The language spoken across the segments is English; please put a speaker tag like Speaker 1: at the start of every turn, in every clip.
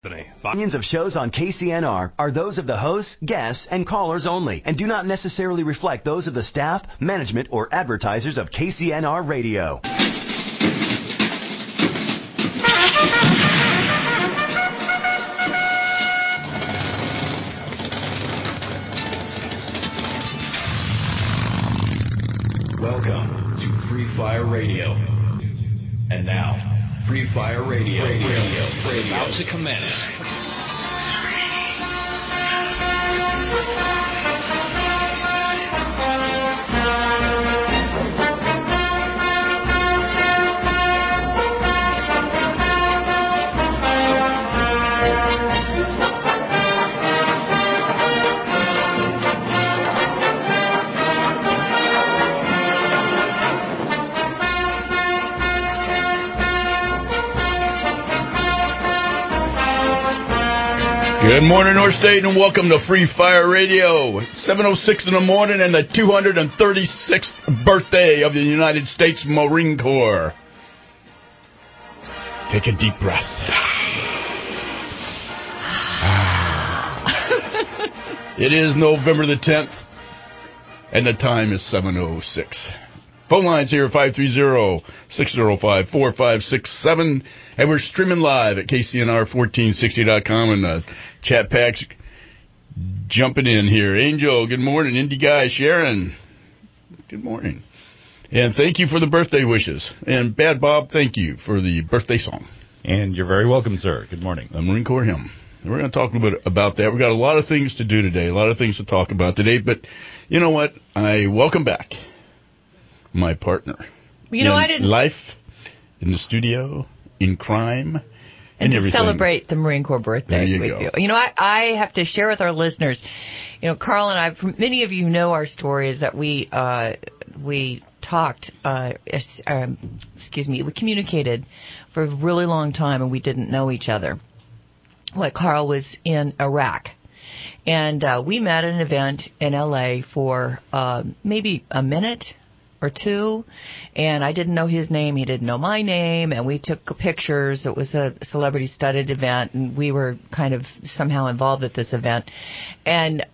Speaker 1: Opinions of shows on KCNR are those of the hosts, guests, and callers only, and do not necessarily reflect those of the staff, management, or advertisers of KCNR Radio.
Speaker 2: Welcome to Free Fire Radio. And now, Free Fire Radio is about to commence.
Speaker 3: Good morning, North State, and welcome to Free Fire Radio. 7:06 in the morning and the 236th birthday of the United States Marine Corps. Take a deep breath. It is November the 10th, and the time is 7:06. Phone lines here, 530-605-4567. And we're streaming live at KCNR1460.com, and the chat packs jumping in here. Angel, good morning. Indy Guy, Sharon, good morning. And thank you for the birthday wishes. And Bad Bob, thank you for the birthday song.
Speaker 4: And you're very welcome, sir. Good morning.
Speaker 3: The Marine Corps hymn. And we're going to talk a little bit about that. We've got a lot of things to do today, a lot of things to talk about today. But you know what? I welcome back my partner.
Speaker 5: I didn't
Speaker 3: life, in the studio, in crime,
Speaker 5: and to
Speaker 3: everything.
Speaker 5: Celebrate the Marine Corps birthday with
Speaker 3: go.
Speaker 5: you. I have to share with our listeners. Carl and I. Many of you know our story is that we talked. We communicated for a really long time, and we didn't know each other. Carl was in Iraq. And we met at an event in L.A. for maybe a minute or two, and I didn't know his name, he didn't know my name, and we took pictures. It was a celebrity-studded event, and we were kind of somehow involved at this event. And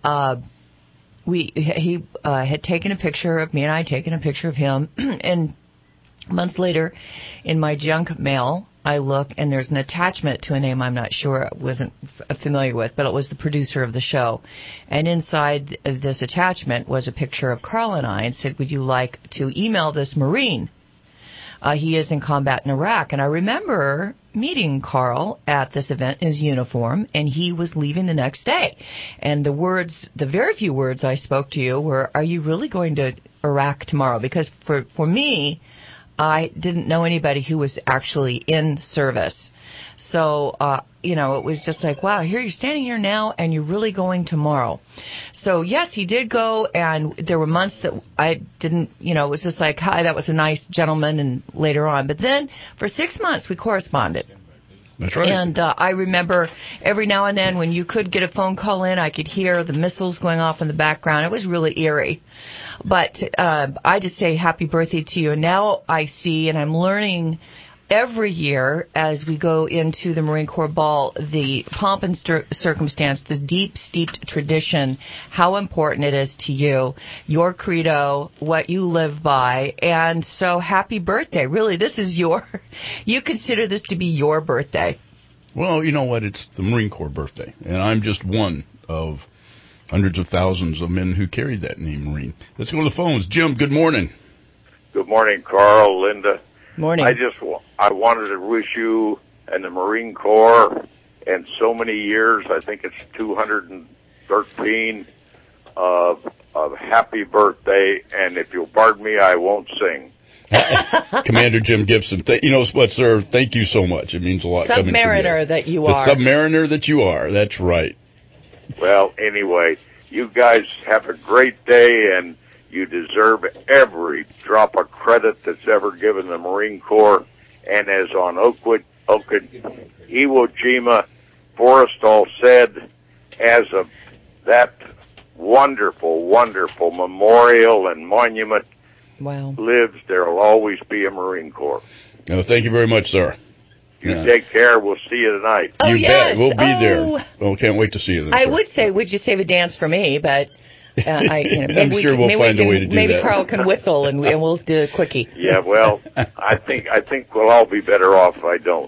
Speaker 5: he had taken a picture of me, and I had taken a picture of him, and months later, in my junk mail, I look, and there's an attachment to a name I'm not sure, wasn't familiar with, but it was the producer of the show. And inside this attachment was a picture of Carl and I, and said, would you like to email this Marine? He is in combat in Iraq. And I remember meeting Carl at this event in his uniform, and he was leaving the next day. And the very few words I spoke to you were, are you really going to Iraq tomorrow? Because for me, I didn't know anybody who was actually in service. So, it was just like, wow, here you're standing here now and you're really going tomorrow. So, yes, he did go, and there were months that I didn't, it was just like, hi, that was a nice gentleman, and later on. But then for 6 months we corresponded.
Speaker 3: That's right.
Speaker 5: And I remember every now and then when you could get a phone call in, I could hear the missiles going off in the background. It was really eerie. But I just say happy birthday to you. And now I see, and I'm learning every year as we go into the Marine Corps Ball, the pomp and circumstance, the deep, steeped tradition, how important it is to you, your credo, what you live by. And so happy birthday. Really, this is you consider this to be your birthday.
Speaker 3: Well, you know what? It's the Marine Corps birthday. And I'm just one of hundreds of thousands of men who carry that name, Marine. Let's go to the phones. Jim, good morning.
Speaker 6: Good morning, Carl, Linda.
Speaker 5: Morning.
Speaker 6: I wanted to wish you and the Marine Corps and so many years, I think it's 213, of happy birthday. And if you'll pardon me, I won't sing.
Speaker 3: Commander Jim Gibson, you know what, sir? Thank you so much. It means a lot.
Speaker 5: Submariner that you are.
Speaker 3: The submariner that you are. That's right.
Speaker 6: Well, anyway, you guys have a great day, and you deserve every drop of credit that's ever given the Marine Corps. And as on Iwo Jima, Forrestal said, as of that wonderful, wonderful memorial and monument lives, there will always be a Marine Corps.
Speaker 3: Thank you very much, sir.
Speaker 6: You take care. We'll see you tonight.
Speaker 5: Oh,
Speaker 3: You
Speaker 5: yes.
Speaker 3: bet. We'll be there. Well, can't wait to see you then.
Speaker 5: I
Speaker 3: sir.
Speaker 5: would say, would you save a dance for me? But maybe
Speaker 3: I'm sure we'll find a way to do
Speaker 5: maybe
Speaker 3: that.
Speaker 5: Carl can whistle and we'll do a quickie.
Speaker 6: Yeah, well, I think we'll all be better off if I don't.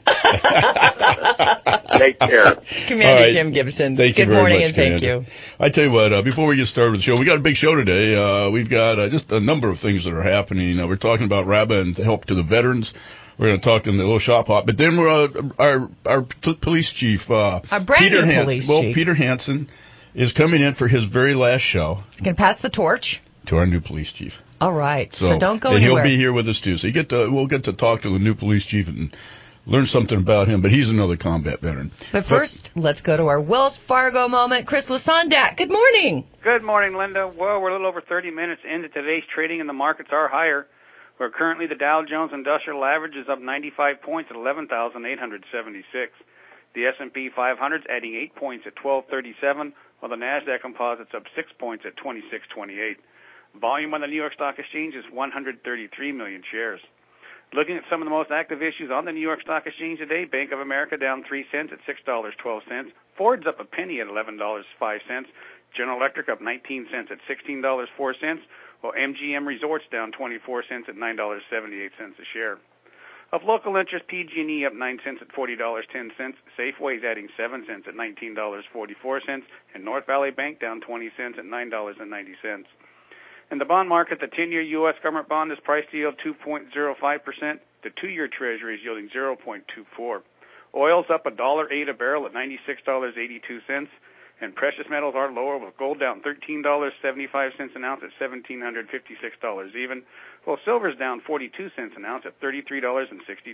Speaker 6: Take care.
Speaker 5: Commander
Speaker 3: All right.
Speaker 5: Jim Gibson.
Speaker 3: Thank you
Speaker 5: Good
Speaker 3: very
Speaker 5: morning
Speaker 3: much,
Speaker 5: and thank
Speaker 3: Commander.
Speaker 5: you.
Speaker 3: I tell you what, before we get started with the show, we got a big show today. We've got just a number of things that are happening. We're talking about RABA and help to the veterans. We're going to talk in the little shop hop, but then we're our police chief,
Speaker 5: Our brand
Speaker 3: Peter
Speaker 5: new police chief.
Speaker 3: Peter Hansen is coming in for his very last show
Speaker 5: You can pass the torch.
Speaker 3: to our new police chief.
Speaker 5: All right. So don't go
Speaker 3: and
Speaker 5: anywhere.
Speaker 3: he'll be here with us too. So we'll get to talk to the new police chief and learn something about him. But he's another combat veteran.
Speaker 5: But first, let's go to our Wells Fargo moment. Chris Lasondak, good morning.
Speaker 7: Good morning, Linda. Well, we're a little over 30 minutes into today's trading, and the markets are higher. Where currently the Dow Jones Industrial Average is up 95 points at 11,876. The S&P 500 is adding 8 points at 1237, while the NASDAQ Composite's up 6 points at 2628. Volume on the New York Stock Exchange is 133 million shares. Looking at some of the most active issues on the New York Stock Exchange today, Bank of America down 3 cents at $6.12. Ford's up a penny at $11.05. General Electric up 19 cents at $16.04. While MGM Resorts down 24 cents at $9.78 a share. Of local interest, PG&E up 9 cents at $40.10. Safeway's adding 7 cents at $19.44. And North Valley Bank down 20 cents at $9.90. In the bond market, the 10-year U.S. government bond is priced to yield 2.05%. The 2-year Treasury is yielding 0.24. Oil's up $1.08 a barrel at $96.82. And precious metals are lower, with gold down $13.75 an ounce at $1,756 even, while silver's down 42 cents an ounce at $33.62.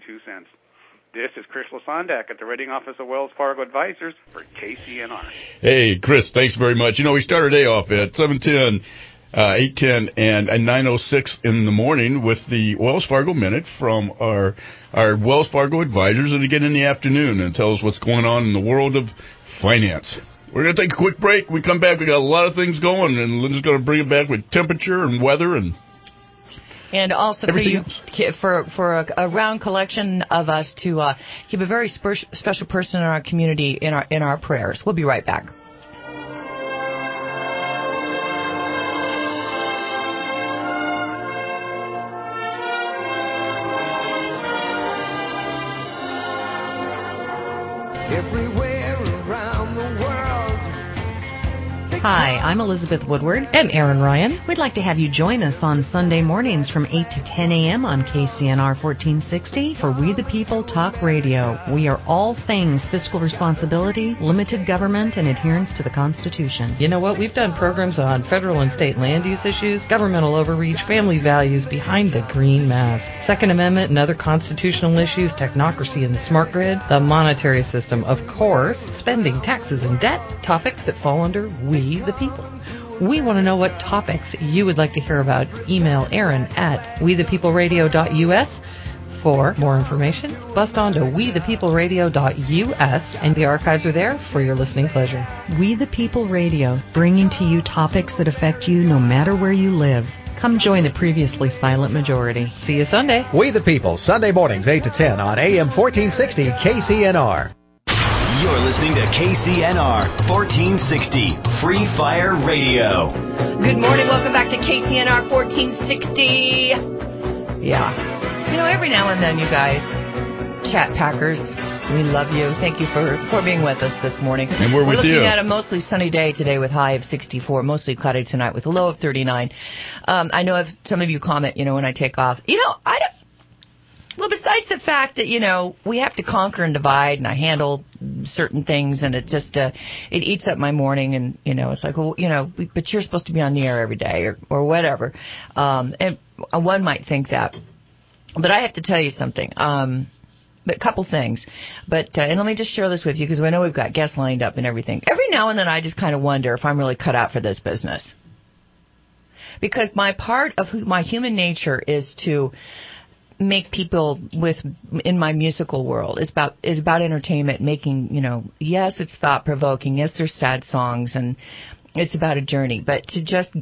Speaker 7: This is Chris Lasondak at the rating office of Wells Fargo Advisors for KCNR.
Speaker 3: Hey, Chris, thanks very much. We started day off at 7:10, 8:10, and 9:06 in the morning with the Wells Fargo Minute from our Wells Fargo Advisors, and again in the afternoon and tell us what's going on in the world of finance. We're going to take a quick break. We come back. We got a lot of things going, and Linda's going to bring it back with temperature and weather and
Speaker 5: also
Speaker 3: everything
Speaker 5: for a round collection of us to keep a very special person in our community in our prayers. We'll be right back.
Speaker 8: Hi, I'm Elizabeth Woodward.
Speaker 9: And Aaron Ryan.
Speaker 8: We'd like to have you join us on Sunday mornings from 8 to 10 a.m. on KCNR 1460 for We the People Talk Radio. We are all things fiscal responsibility, limited government, and adherence to the Constitution.
Speaker 9: You know what? We've done programs on federal and state land use issues, governmental overreach, family values behind the green mask, Second Amendment and other constitutional issues, technocracy and the smart grid, the monetary system, of course, spending, taxes, and debt, topics that fall under We the People. We want to know what topics you would like to hear about. Email Aaron at wethepeopleradio.us for more information. Bust on to wethepeopleradio.us, and the archives are there for your listening pleasure.
Speaker 8: We the People Radio, bringing to you topics that affect you no matter where you live. Come join the previously silent majority.
Speaker 9: See you Sunday.
Speaker 10: We the People, Sunday mornings 8 to 10 on AM 1460 KCNR.
Speaker 1: You're listening to KCNR 1460 Free Fire Radio.
Speaker 5: Good morning. Welcome back to KCNR 1460. Yeah. Every now and then, you guys, Chat Packers, we love you. Thank you for being with us this morning.
Speaker 3: And we're with you.
Speaker 5: Looking at a mostly sunny day today with high of 64, mostly cloudy tonight with a low of 39. I know if some of you comment, when I take off. Well, besides the fact that, we have to conquer and divide, and I handle certain things, and it just, it eats up my morning, and, it's like, well, but you're supposed to be on the air every day, or whatever. And one might think that. But I have to tell you something. But a couple things. But, and let me just share this with you, because I know we've got guests lined up and everything. Every now and then I just kind of wonder if I'm really cut out for this business. Because my part of my human nature is to make people in my musical world is about entertainment, making, yes, it's thought provoking, yes, there's sad songs, and it's about a journey, but to get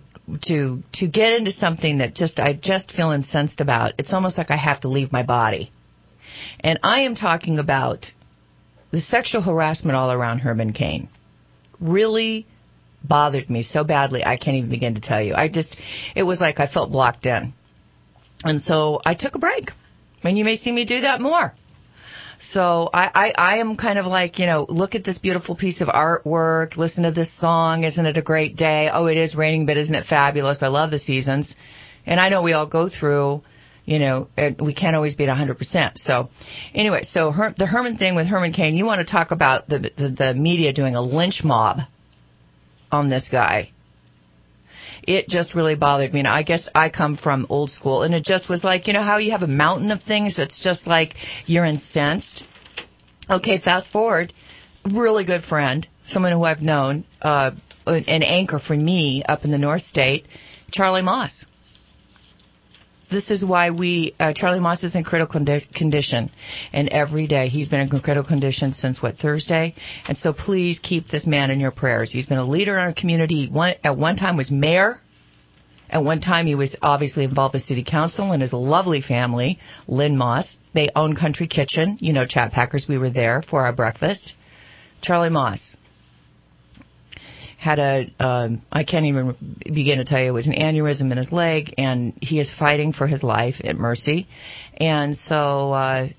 Speaker 5: into something that I just feel incensed about, it's almost like I have to leave my body. And I am talking about the sexual harassment all around Herman Cain. Really bothered me so badly, I can't even begin to tell you. It was like I felt blocked in. And so I took a break. And you may see me do that more. So I am kind of like, look at this beautiful piece of artwork, listen to this song, isn't it a great day? Oh, it is raining, but isn't it fabulous? I love the seasons. And I know we all go through, we can't always be at 100%. So anyway, the Herman thing with Herman Cain, you want to talk about the media doing a lynch mob on this guy. It just really bothered me. And I guess I come from old school, and it just was like, how you have a mountain of things that's just like you're incensed. Okay, fast forward. Really good friend, someone who I've known, an anchor for me up in the North State, Charlie Moss. This is why Charlie Moss is in critical condition, and every day he's been in critical condition since, Thursday? And so please keep this man in your prayers. He's been a leader in our community. At one time was mayor. At one time he was obviously involved with city council and his lovely family, Lynn Moss. They own Country Kitchen. Chat Packers, we were there for our breakfast. Charlie Moss had I can't even begin to tell you, it was an aneurysm in his leg, and he is fighting for his life at Mercy. And so,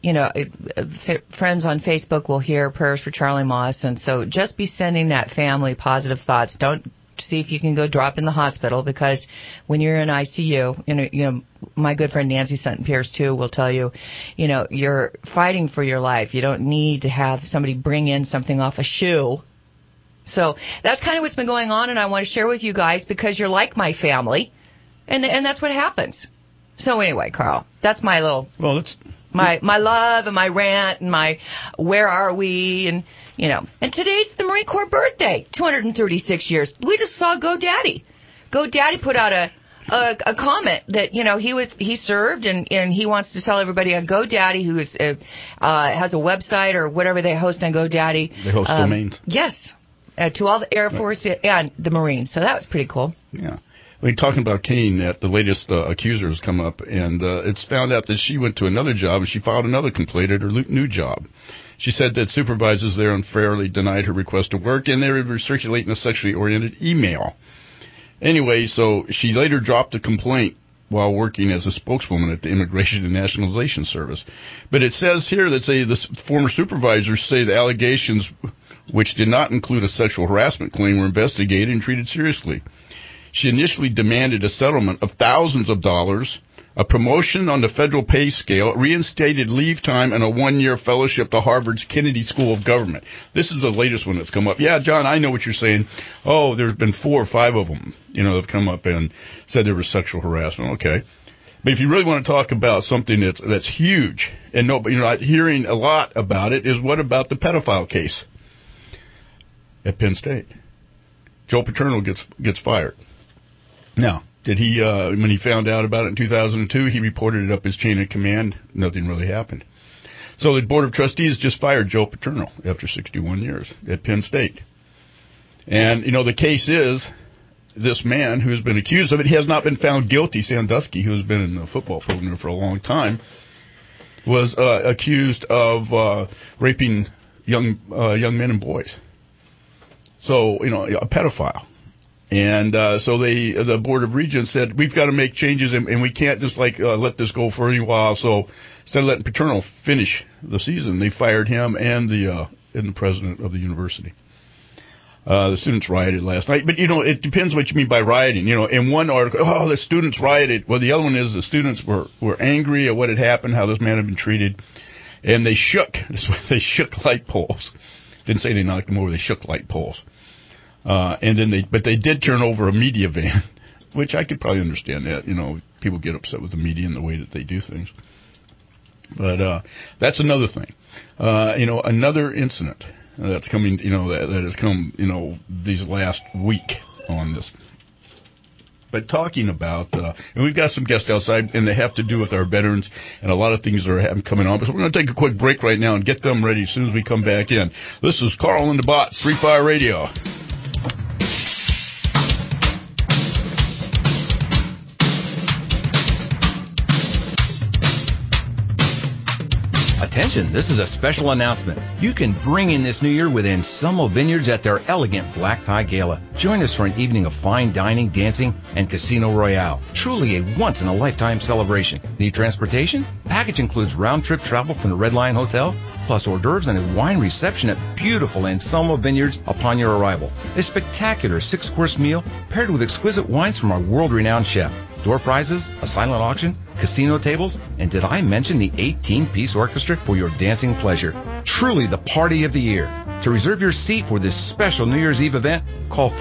Speaker 5: friends on Facebook will hear prayers for Charlie Moss, and so just be sending that family positive thoughts. Don't see if you can go drop in the hospital, because when you're in ICU, my good friend Nancy Sutton Pierce too will tell you, you're fighting for your life. You don't need to have somebody bring in something off a shoe. So that's kind of what's been going on, and I want to share with you guys because you're like my family, and that's what happens. So anyway, Carl, that's my little my love and my rant and my where are we, and and today's the Marine Corps birthday, 236 years. We just saw GoDaddy. GoDaddy put out a comment that he served and he wants to tell everybody on GoDaddy, who is has a website or whatever they host on GoDaddy.
Speaker 3: They host domains.
Speaker 5: Yes. To all the Air Force and the Marines. So that was pretty cool.
Speaker 3: Yeah. We're talking about Cain, that the latest accuser has come up, and it's found out that she went to another job and she filed another complaint at her new job. She said that supervisors there unfairly denied her request to work, and they were circulating a sexually oriented email. Anyway, so she later dropped the complaint while working as a spokeswoman at the Immigration and Nationalization Service. But it says here that the former supervisors say the allegations, which did not include a sexual harassment claim, were investigated and treated seriously. She initially demanded a settlement of thousands of dollars, a promotion on the federal pay scale, reinstated leave time, and a 1-year fellowship to Harvard's Kennedy School of Government. This is the latest one that's come up. Yeah, John, I know what you're saying. Oh, there's been 4 or 5 of them, have come up and said there was sexual harassment. Okay. But if you really want to talk about something that's huge, and you're not hearing a lot about it, is what about the pedophile case at Penn State? Joe Paterno gets fired. Now, did he, when he found out about it in 2002, he reported it up his chain of command? Nothing really happened. So the Board of Trustees just fired Joe Paterno after 61 years at Penn State. And, the case is, this man who's been accused of it, he has not been found guilty. Sandusky, who's been in the football program for a long time, was accused of raping young men and boys. So, a pedophile. And so the Board of Regents said, we've got to make changes, and we can't just let this go for a while. So instead of letting Paterno finish the season, they fired him and the president of the university. The students rioted last night. But, it depends what you mean by rioting. In one article, the students rioted. Well, the other one is the students were angry at what had happened, how this man had been treated, and they shook. They shook light poles. Didn't say they knocked them over. They shook light poles. And then they did turn over a media van, which I could probably understand that. People get upset with the media and the way that they do things. But that's another thing. Another incident that's coming, that has come, these last week on this. But talking about, and we've got some guests outside, and they have to do with our veterans, and a lot of things are coming on. So we're going to take a quick break right now and get them ready as soon as we come back in. This is Carl and the Bot, Free Fire Radio.
Speaker 11: Attention, this is a special announcement. You can bring in this new year with Anselmo Vineyards at their elegant Black Tie Gala. Join us for an evening of fine dining, dancing, and Casino Royale. Truly a once-in-a-lifetime celebration. Need transportation? Package includes round-trip travel from the Red Lion Hotel, plus hors d'oeuvres and a wine reception at beautiful Anselmo Vineyards upon your arrival. A spectacular 6-course meal paired with exquisite wines from our world-renowned chef. Door prizes, a silent auction, casino tables, and did I mention the 18-piece orchestra for your dancing pleasure? Truly the party of the year. To reserve your seat for this special New Year's Eve event, call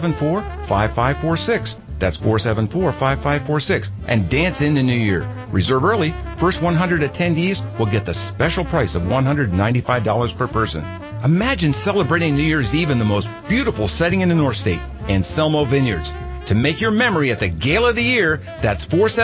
Speaker 11: 474-5546. That's 474-5546. And dance in the new year. Reserve early. First 100 attendees will get the special price of $195 per person. Imagine celebrating New Year's Eve in the most beautiful setting in the North State, Anselmo Vineyards. To make your memory at the Gala of the Year, that's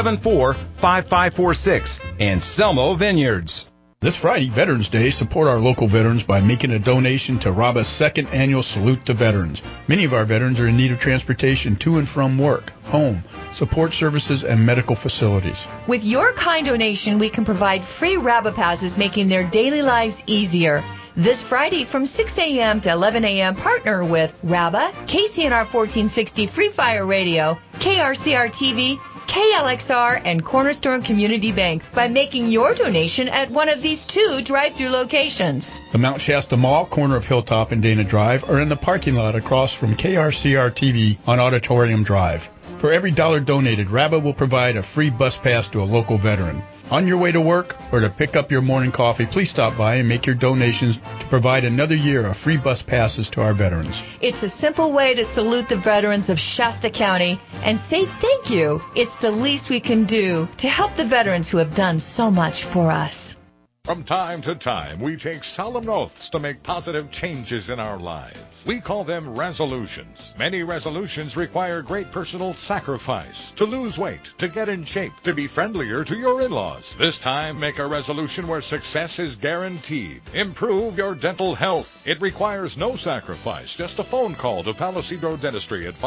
Speaker 11: 474-5546. Anselmo Vineyards.
Speaker 3: This Friday, Veterans Day, support our local veterans by making a donation to RABA's second annual Salute to Veterans. Many of our veterans are in need of transportation to and from work, home, support services, and medical facilities.
Speaker 5: With your kind donation, we can provide free RABA passes, making their daily lives easier. This Friday from 6 a.m. to 11 a.m., partner with RABA, KCNR 1460 Free Fire Radio, KRCR-TV, KLXR, and Cornerstone Community Bank by making your donation at one of these 2 drive-thru locations.
Speaker 3: The Mount Shasta Mall, corner of Hilltop and Dana Drive, or in the parking lot across from KRCR-TV on Auditorium Drive. For every dollar donated, RABA will provide a free bus pass to a local veteran. On your way to work or to pick up your morning coffee, please stop by and make your donations to provide another year of free bus passes to our veterans.
Speaker 5: It's a simple way to salute the veterans of Shasta County and say thank you. It's the least we can do to help the veterans who have done so much for us.
Speaker 12: From time to time, we take solemn oaths to make positive changes in our lives. We call them resolutions. Many resolutions require great personal sacrifice. To lose weight, to get in shape, to be friendlier to your in-laws. This time, make a resolution where success is guaranteed. Improve your dental health. It requires no sacrifice, just a phone call to Palo Cedro Dentistry at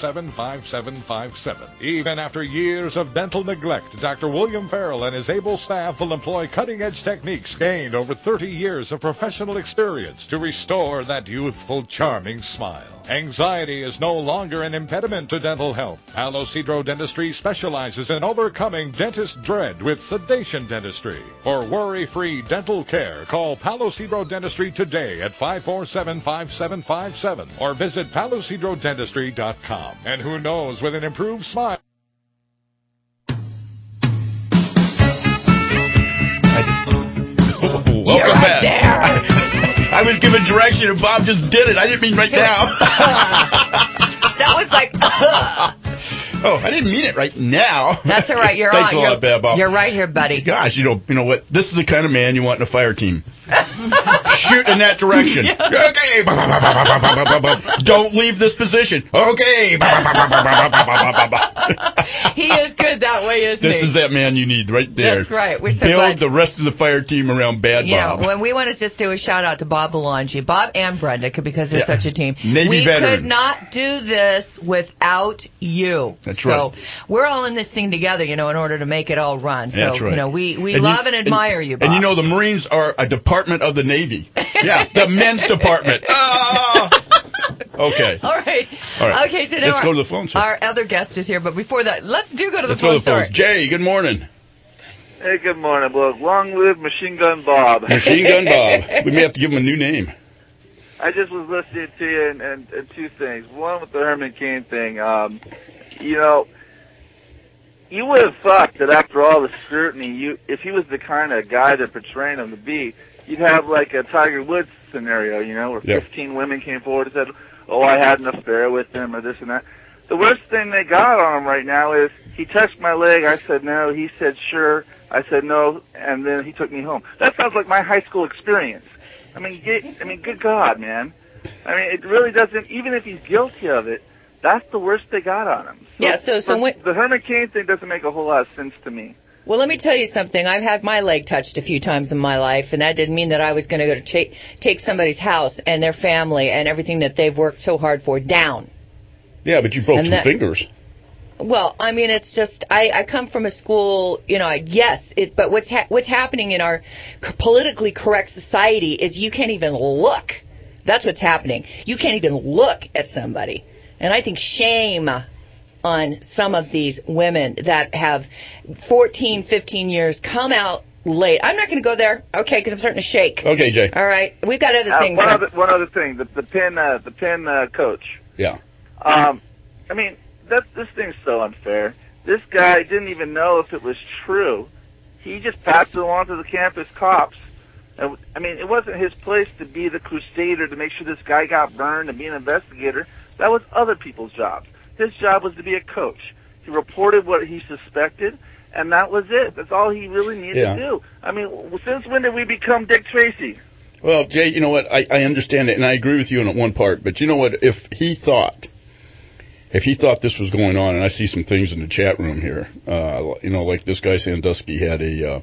Speaker 12: 547-5757. Even after years of dental neglect, Dr. William Farrell and his able staff will employ cutting-edge techniques gained over 30 years of professional experience to restore that youthful, charming smile. Anxiety is no longer an impediment to dental health. Palo Cedro Dentistry specializes in overcoming dentist dread with sedation dentistry. For worry-free dental care, call Palo Cedro Dentistry today at 547-5757 or visit palocedrodentistry.com. And who knows, with an improved smile.
Speaker 3: Welcome back. There. I was given direction and Bob just did it. I didn't mean right now.
Speaker 5: That was like,
Speaker 3: oh, I didn't mean it right now.
Speaker 5: That's all right. You're
Speaker 3: Thanks
Speaker 5: on.
Speaker 3: a lot, Bob.
Speaker 5: You're right here, buddy.
Speaker 3: Gosh, you know what? This is the kind of man you want in a fire team. Shoot in that direction. Okay. Don't leave this position. Okay.
Speaker 5: He is good that way, isn't he?
Speaker 3: This is that man you need right there.
Speaker 5: That's right. We're so
Speaker 3: Build
Speaker 5: glad.
Speaker 3: the rest of the fire team around Bad Bob.
Speaker 5: When we want to just do a shout out to Bob Belangi, Bob and Brenda, because they're such a team.
Speaker 3: Navy veteran.
Speaker 5: Could not do this without you.
Speaker 3: That's right.
Speaker 5: So we're all in this thing together, in order to make it all run. So,
Speaker 3: That's right.
Speaker 5: We love and admire you, Bob.
Speaker 3: And the Marines are a department of the Navy. Yeah, the men's department. Okay.
Speaker 5: All right. Okay, so now
Speaker 3: let's go to the phone, sir.
Speaker 5: Our other guest is here, but before that, let's go to the
Speaker 3: let's
Speaker 5: phone.
Speaker 3: Go to the phones. Jay, good morning.
Speaker 13: Hey, good morning, Well, long live Machine Gun Bob.
Speaker 3: Machine Gun Bob. We may have to give him a new name.
Speaker 13: I just was listening to you, and 2 things. One, with the Herman Cain thing, you would have thought that after all the scrutiny, if he was the kind of guy they're portraying him to be, you'd have like a Tiger Woods scenario, where 15 women came forward and said, oh, I had an affair with him or this and that. The worst thing they got on him right now is he touched my leg, I said no, he said sure, I said no, and then he took me home. That sounds like my high school experience. Good God, man. It really doesn't, even if he's guilty of it, that's the worst they got on him. The Herman Cain thing doesn't make a whole lot of sense to me.
Speaker 5: Well, let me tell you something. I've had my leg touched a few times in my life, and that didn't mean that I was going to go to take somebody's house and their family and everything that they've worked so hard for down.
Speaker 3: Yeah, but you broke 2 fingers.
Speaker 5: Well, I mean, it's just I come from a school, but what's happening in our politically correct society is you can't even look. That's what's happening. You can't even look at somebody. And I think shame on some of these women that have 14, 15 years come out late. I'm not going to go there, okay, because I'm starting to shake.
Speaker 3: Okay, Jay.
Speaker 5: All right, we've got other things.
Speaker 13: One other thing, the pin coach.
Speaker 3: Yeah.
Speaker 13: I mean, this thing's so unfair. This guy didn't even know if it was true. He just passed it along to the campus cops. I mean, it wasn't his place to be the crusader to make sure this guy got burned and be an investigator. That was other people's jobs. His job was to be a coach. He reported what he suspected, and that was it. That's all he really needed to do. I mean, since when did we become Dick Tracy?
Speaker 3: Well, Jay, you know what? I understand it, and I agree with you on one part. But you know what? If he thought this was going on, and I see some things in the chat room here, like this guy Sandusky had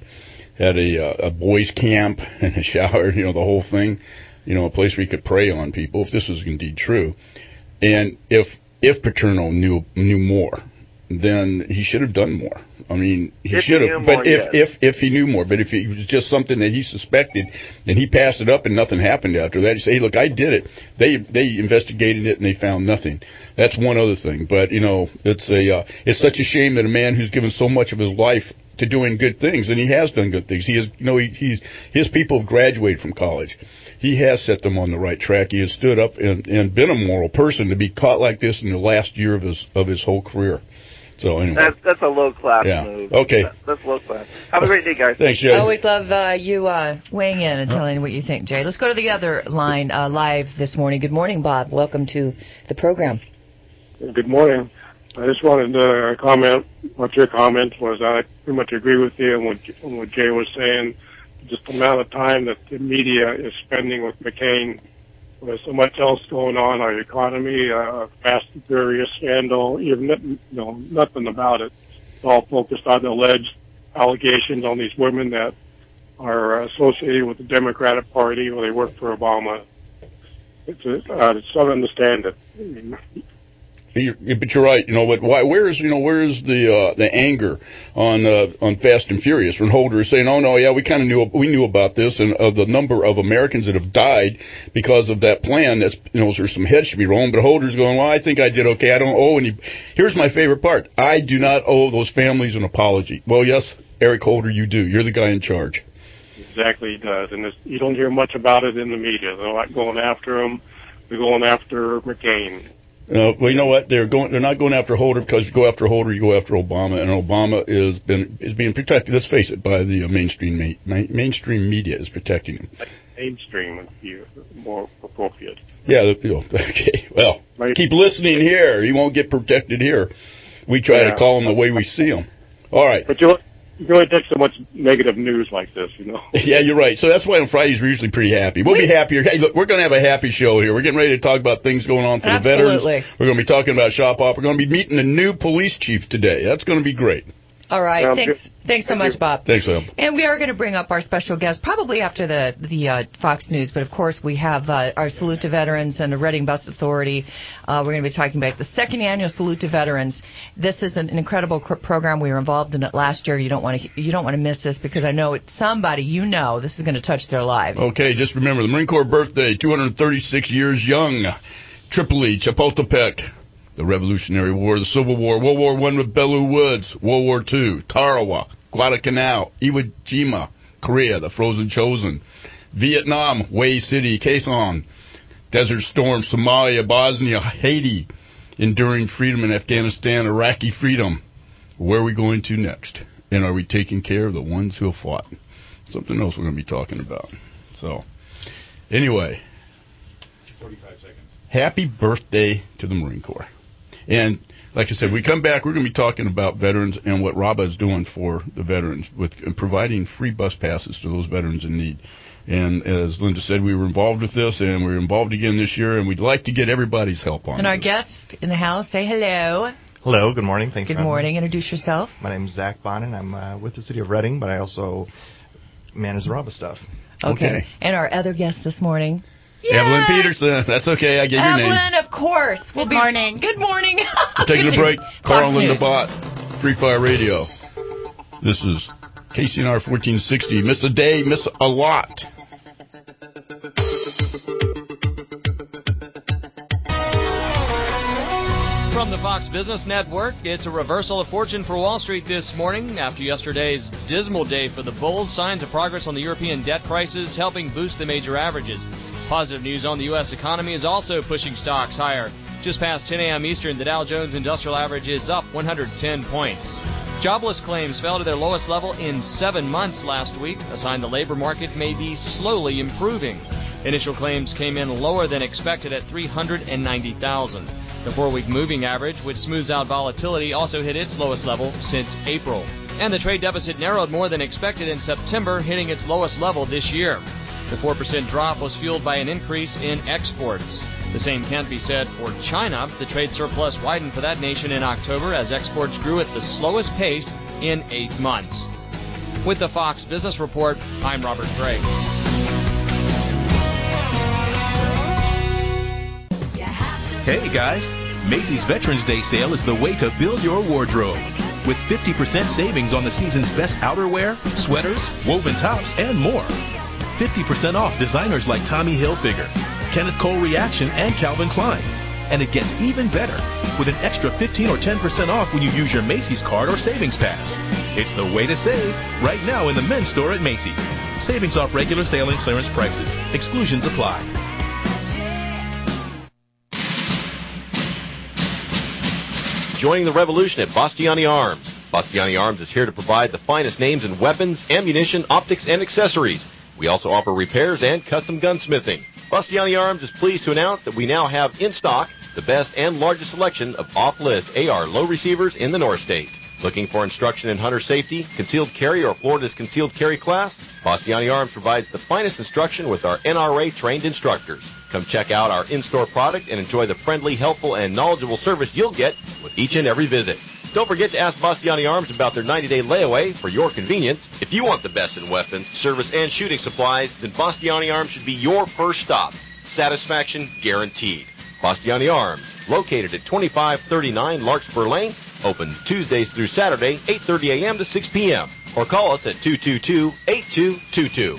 Speaker 3: a boys' camp and a shower, the whole thing, a place where he could prey on people. If this was indeed true, and if Paterno knew more, then he should have done more. I mean, he should have. But if he knew more, but if it was just something that he suspected and he passed it up and nothing happened after that, you say, hey, look, I did it. They investigated it and they found nothing. That's one other thing. But it's such a shame that a man who's given so much of his life to doing good things, and he has done good things. He is, his people have graduated from college. He has set them on the right track. He has stood up and been a moral person to be caught like this in the last year of his whole career. So anyway,
Speaker 13: that's a low class move.
Speaker 3: Okay,
Speaker 13: that's low class. Have a great day, guys.
Speaker 3: Thanks, Jay.
Speaker 5: I always love you weighing in and telling what you think, Jay. Let's go to the other line live this morning. Good morning, Bob. Welcome to the program.
Speaker 14: Good morning. I just wanted to comment what your comment was. I pretty much agree with you on what Jay was saying. Just the amount of time that the media is spending with McCain. There's so much else going on, our economy, Fast and Furious scandal, even nothing about it. It's all focused on the alleged allegations on these women that are associated with the Democratic Party or they work for Obama. It's I don't understand it.
Speaker 3: But you're right. Where is the anger on Fast and Furious when Holder is saying, "Oh no, yeah, we knew about this," and of the number of Americans that have died because of that plan. That's there's some heads should be rolling, but Holder's going, "Well, I think I did okay. I don't owe any." Here's my favorite part: I do not owe those families an apology. Well, yes, Eric Holder, you do. You're the guy in charge.
Speaker 14: Exactly, he does, and you don't hear much about it in the media. They're not going after him. They're going after McCain.
Speaker 3: Well, you know what? They're not going after Holder because if you go after Holder, you go after Obama, and Obama is being protected. Let's face it, by the mainstream media is protecting him.
Speaker 14: Mainstream would be more appropriate.
Speaker 3: Yeah. Okay. Well, keep listening here. He won't get protected here. We try to call him the way we see him. All right.
Speaker 14: But you only take so much negative news like this,
Speaker 3: Yeah, you're right. So that's why on Fridays we're usually pretty happy. We'll be happier. Hey, look, we're going to have a happy show here. We're getting ready to talk about things going on for the veterans. We're going to be talking about Shop Hop. We're going to be meeting a new police chief today. That's going to be great.
Speaker 5: All right. Thanks so much, Bob.
Speaker 3: Thanks, Sam.
Speaker 5: And we are going to bring up our special guest probably after the Fox News, but of course we have our Salute to Veterans and the Reading Bus Authority. We're going to be talking about the second annual Salute to Veterans. This is an incredible program. We were involved in it last year. You don't want to miss this because I know it's somebody this is going to touch their lives.
Speaker 3: Okay, just remember the Marine Corps birthday, 236 years young, Tripoli, Chapultepec. The Revolutionary War, the Civil War, World War I with Belleau Woods, World War II, Tarawa, Guadalcanal, Iwo Jima, Korea, the Frozen Chosen, Vietnam, Hue City, Quezon, Desert Storm, Somalia, Bosnia, Haiti, Enduring Freedom in Afghanistan, Iraqi Freedom. Where are we going to next? And are we taking care of the ones who have fought? Something else we're going to be talking about. So, anyway. 45 seconds. Happy birthday to the Marine Corps. And like I said, we come back, we're going to be talking about veterans and what RABA is doing for the veterans with providing free bus passes to those veterans in need. And as Linda said, we were involved with this, and we're involved again this year, and we'd like to get everybody's help on it.
Speaker 5: And our guest in the house, say hello.
Speaker 15: Hello, good morning. Thank you.
Speaker 5: Good morning. Introduce yourself.
Speaker 15: My name is Zach Bonin. I'm with the City of Reading, but I also manage the RABA stuff.
Speaker 5: Okay. And our other guest this morning? Yes.
Speaker 3: Evelyn Peterson. That's okay. I gave your name.
Speaker 5: Evelyn, of course.
Speaker 16: Good morning.
Speaker 5: Good morning.
Speaker 3: We're taking a break. Carl and Linda Bott, Free Fire Radio. This is KCNR 1460. Miss a day, miss a lot.
Speaker 17: From the Fox Business Network, it's a reversal of fortune for Wall Street this morning after yesterday's dismal day for the bulls. Signs of progress on the European debt crisis helping boost the major averages. Positive news on the U.S. economy is also pushing stocks higher. Just past 10 a.m. Eastern, the Dow Jones Industrial Average is up 110 points. Jobless claims fell to their lowest level in 7 months last week, a sign the labor market may be slowly improving. Initial claims came in lower than expected at 390,000. The 4-week moving average, which smooths out volatility, also hit its lowest level since April. And the trade deficit narrowed more than expected in September, hitting its lowest level this year. The 4% drop was fueled by an increase in exports. The same can't be said for China. The trade surplus widened for that nation in October as exports grew at the slowest pace in 8 months. With the Fox Business Report, I'm Robert Gray.
Speaker 18: Hey guys, Macy's Veterans Day sale is the way to build your wardrobe. With 50% savings on the season's best outerwear, sweaters, woven tops, and more. 50% off designers like Tommy Hilfiger, Kenneth Cole Reaction, and Calvin Klein. And it gets even better with an extra 15 or 10% off when you use your Macy's card or savings pass. It's the way to save right now in the men's store at Macy's. Savings off regular sale and clearance prices. Exclusions apply.
Speaker 19: Joining the revolution at Bastiani Arms. Bastiani Arms is here to provide the finest names in weapons, ammunition, optics, and accessories. We also offer repairs and custom gunsmithing. Bastiani Arms is pleased to announce that we now have in stock the best and largest selection of off-list AR low receivers in the North State. Looking for instruction in hunter safety, concealed carry, or Florida's concealed carry class? Bastiani Arms provides the finest instruction with our NRA-trained instructors. Come check out our in-store product and enjoy the friendly, helpful, and knowledgeable service you'll get with each and every visit. Don't forget to ask Bastiani Arms about their 90-day layaway for your convenience. If you want the best in weapons, service, and shooting supplies, then Bastiani Arms should be your first stop. Satisfaction guaranteed. Bastiani Arms, located at 2539 Larkspur Lane, open Tuesdays through Saturday, 8:30 a.m. to 6 p.m. Or call us at 222-8222.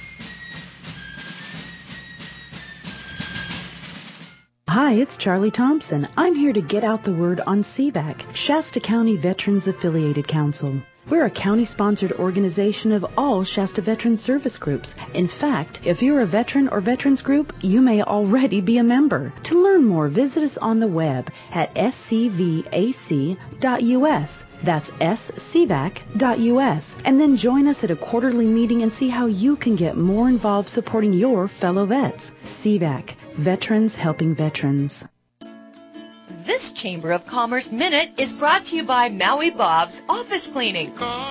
Speaker 20: Hi, it's Charlie Thompson. I'm here to get out the word on CVAC, Shasta County Veterans Affiliated Council. We're a county-sponsored organization of all Shasta Veteran Service Groups. In fact, if you're a veteran or veterans group, you may already be a member. To learn more, visit us on the web at scvac.us. That's scvac.us. And then join us at a quarterly meeting and see how you can get more involved supporting your fellow vets. CVAC, Veterans Helping Veterans.
Speaker 5: This Chamber of Commerce Minute is brought to you by Maui Bob's Office Cleaning.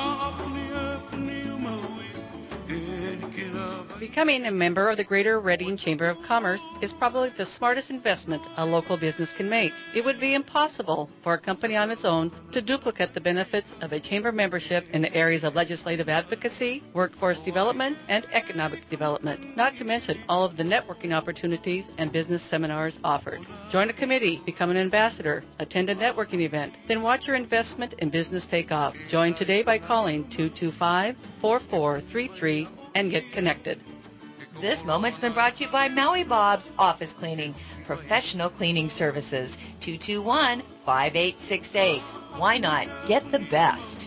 Speaker 21: Becoming a member of the Greater Reading Chamber of Commerce is probably the smartest investment a local business can make. It would be impossible for a company on its own to duplicate the benefits of a chamber membership in the areas of legislative advocacy, workforce development, and economic development, not to mention all of the networking opportunities and business seminars offered. Join a committee, become an ambassador, attend a networking event, then watch your investment in business take off. Join today by calling 225-4433 and get connected.
Speaker 5: This moment's been brought to you by Maui Bob's Office Cleaning, professional cleaning services, 221-5868. Why not get the best?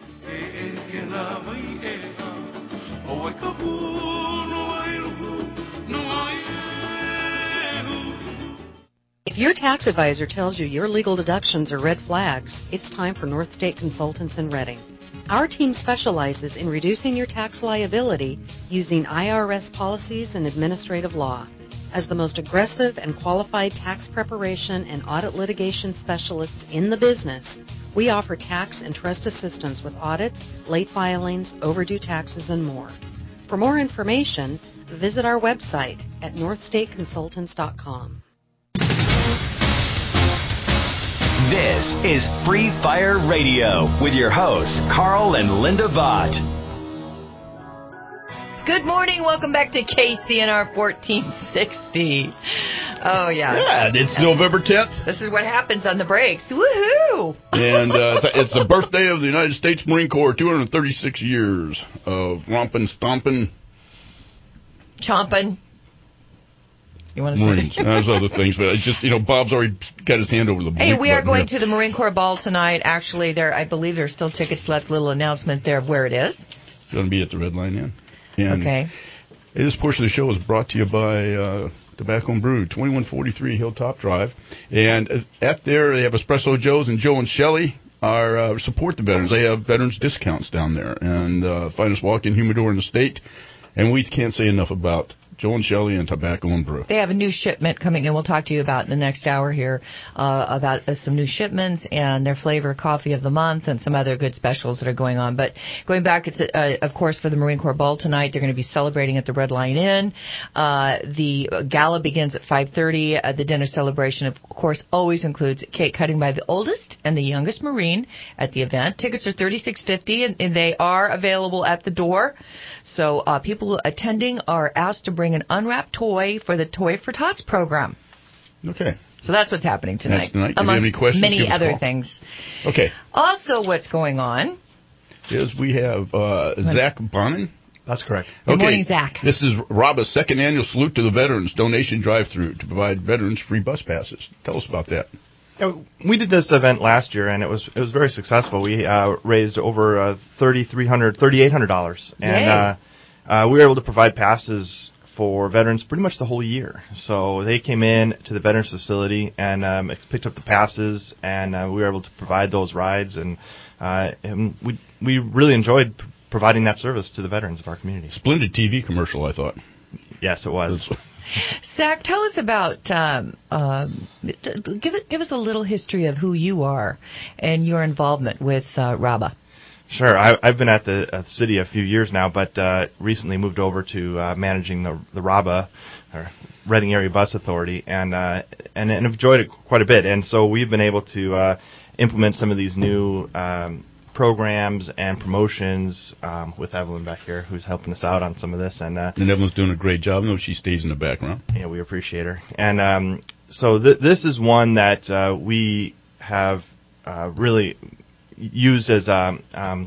Speaker 8: If your tax advisor tells you your legal deductions are red flags, it's time for North State Consultants in Reading. Our team specializes in reducing your tax liability using IRS policies and administrative law. As the most aggressive and qualified tax preparation and audit litigation specialists in the business, we offer tax and trust assistance with audits, late filings, overdue taxes, and more. For more information, visit our website at northstateconsultants.com.
Speaker 1: This is Free Fire Radio with your hosts, Carl and Linda Vaught.
Speaker 5: Good morning. Welcome back to KCNR 1460. Oh, yeah.
Speaker 3: Yeah, it's November 10th.
Speaker 5: This is what happens on the breaks. Woohoo!
Speaker 3: And it's the birthday of the United States Marine Corps, 236 years of romping, stomping.
Speaker 5: Chomping. You want to
Speaker 3: Marines.
Speaker 5: say?
Speaker 3: There's other things, but it's just, Bob's already got his hand over the
Speaker 5: Hey, we are going
Speaker 3: here.
Speaker 5: to the Marine Corps Ball tonight. Actually, I believe there's still tickets left. Little announcement there of where it is.
Speaker 3: It's going to be at the Red Line Inn. And
Speaker 5: okay.
Speaker 3: This portion of the show is brought to you by Tobacco and Brew, 2143 Hilltop Drive. And at there, they have Espresso Joe's, and Joe and Shelley support the veterans. They have veterans discounts down there. And finest walk-in humidor in the state. And we can't say enough about Joe and Shelley and Tobacco and Brew.
Speaker 5: They have a new shipment coming in. We'll talk to you about in the next hour here about some new shipments and their flavor coffee of the month and some other good specials that are going on. But going back, it's of course for the Marine Corps Ball tonight. They're going to be celebrating at the Red Line Inn. The gala begins at 5:30. The dinner celebration, of course, always includes cake cutting by the oldest and the youngest Marine at the event. Tickets are $36.50 and they are available at the door. So people attending are asked to bring an unwrapped toy for the Toy for Tots program.
Speaker 3: Okay.
Speaker 5: So that's what's happening tonight.
Speaker 3: That's tonight.
Speaker 5: Amongst
Speaker 3: any questions,
Speaker 5: many other things.
Speaker 3: Okay.
Speaker 5: Also, what's going on
Speaker 3: is we have Zach Bonin.
Speaker 15: That's correct.
Speaker 5: Good morning, Zach.
Speaker 3: This is RABA's second annual Salute to the Veterans donation drive-through to provide veterans free bus passes. Tell us about that.
Speaker 15: We did this event last year, and it was very successful. We raised over $3,800, and we were able to provide passes for veterans pretty much the whole year. So they came in to the veterans facility and picked up the passes, and we were able to provide those rides, and we really enjoyed providing that service to the veterans of our community.
Speaker 3: Splendid TV commercial, I thought.
Speaker 15: Yes, it was.
Speaker 5: Zach, tell us about, give us a little history of who you are and your involvement with RABA.
Speaker 15: Sure. I've been at the city a few years now, but recently moved over to managing the RABA, or Reading Area Bus Authority, and enjoyed it quite a bit. And so we've been able to implement some of these new programs and promotions with Evelyn back here, who's helping us out on some of this. And
Speaker 3: Evelyn's doing a great job. I know she stays in the background.
Speaker 15: Yeah, we appreciate her. And so this is one that we have really used as a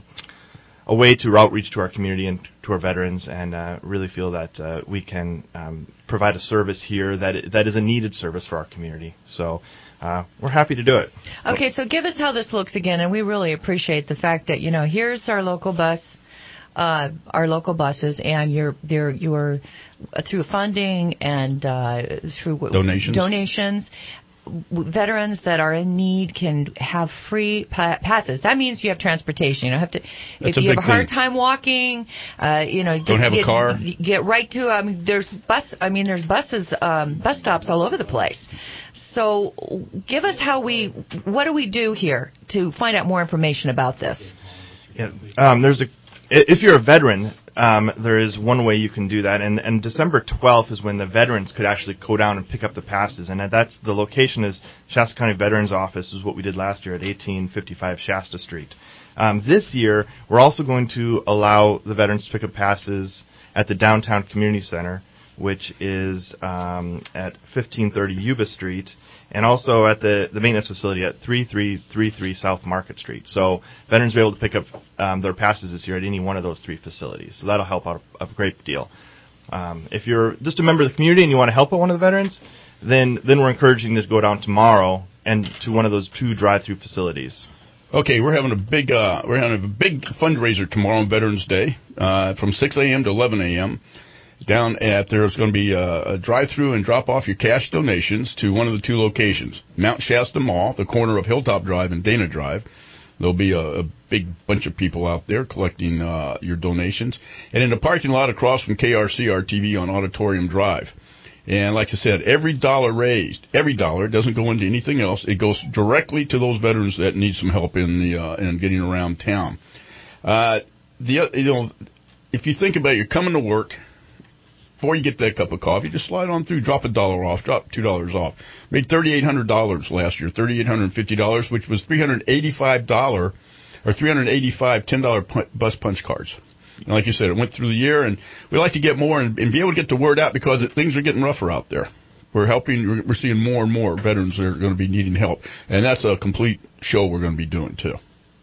Speaker 15: way to outreach to our community and to our veterans, and really feel that we can provide a service here that is a needed service for our community. So we're happy to do it.
Speaker 5: Okay, so give us how this looks again, and we really appreciate the fact that, here's our local bus, our local buses, and you're through funding and through donations. Veterans that are in need can have free passes. That means you have transportation. You don't have to. If you have a hard time walking,
Speaker 3: don't have a car.
Speaker 5: Get right to. There's bus stops all over the place. So, give us what do we do here to find out more information about this?
Speaker 15: Yeah, if you're a veteran, there is one way you can do that, and December 12th is when the veterans could actually go down and pick up the passes, and that's the location is Shasta County Veterans Office, is what we did last year at 1855 Shasta Street. This year, we're also going to allow the veterans to pick up passes at the Downtown Community Center, which is at 1530 Yuba Street, and also at the maintenance facility at 3333 South Market Street. So veterans will be able to pick up their passes this year at any one of those three facilities. So that'll help out a great deal. If you're just a member of the community and you want to help out one of the veterans, then we're encouraging you to go down tomorrow and to one of those two drive-through facilities.
Speaker 3: Okay, we're having a big fundraiser tomorrow on Veterans Day from 6 a.m. to 11 a.m. There's going to be a drive-through and drop off your cash donations to one of the two locations, Mount Shasta Mall, the corner of Hilltop Drive and Dana Drive. There'll be a big bunch of people out there collecting your donations. And in the parking lot across from KRC-RTV on Auditorium Drive. And like I said, every dollar raised, doesn't go into anything else. It goes directly to those veterans that need some help in getting around town. If you think about it, you're coming to work. Before you get that cup of coffee, just slide on through, drop $1 off, drop $2 off. Made $3,800 last year, $3,850, which was $385 or $385 $10 bus punch cards. like you said, it went through the year, and we like to get more and be able to get the word out because things are getting rougher out there. We're seeing more and more veterans that are going to be needing help, and that's a complete show we're going to be doing too.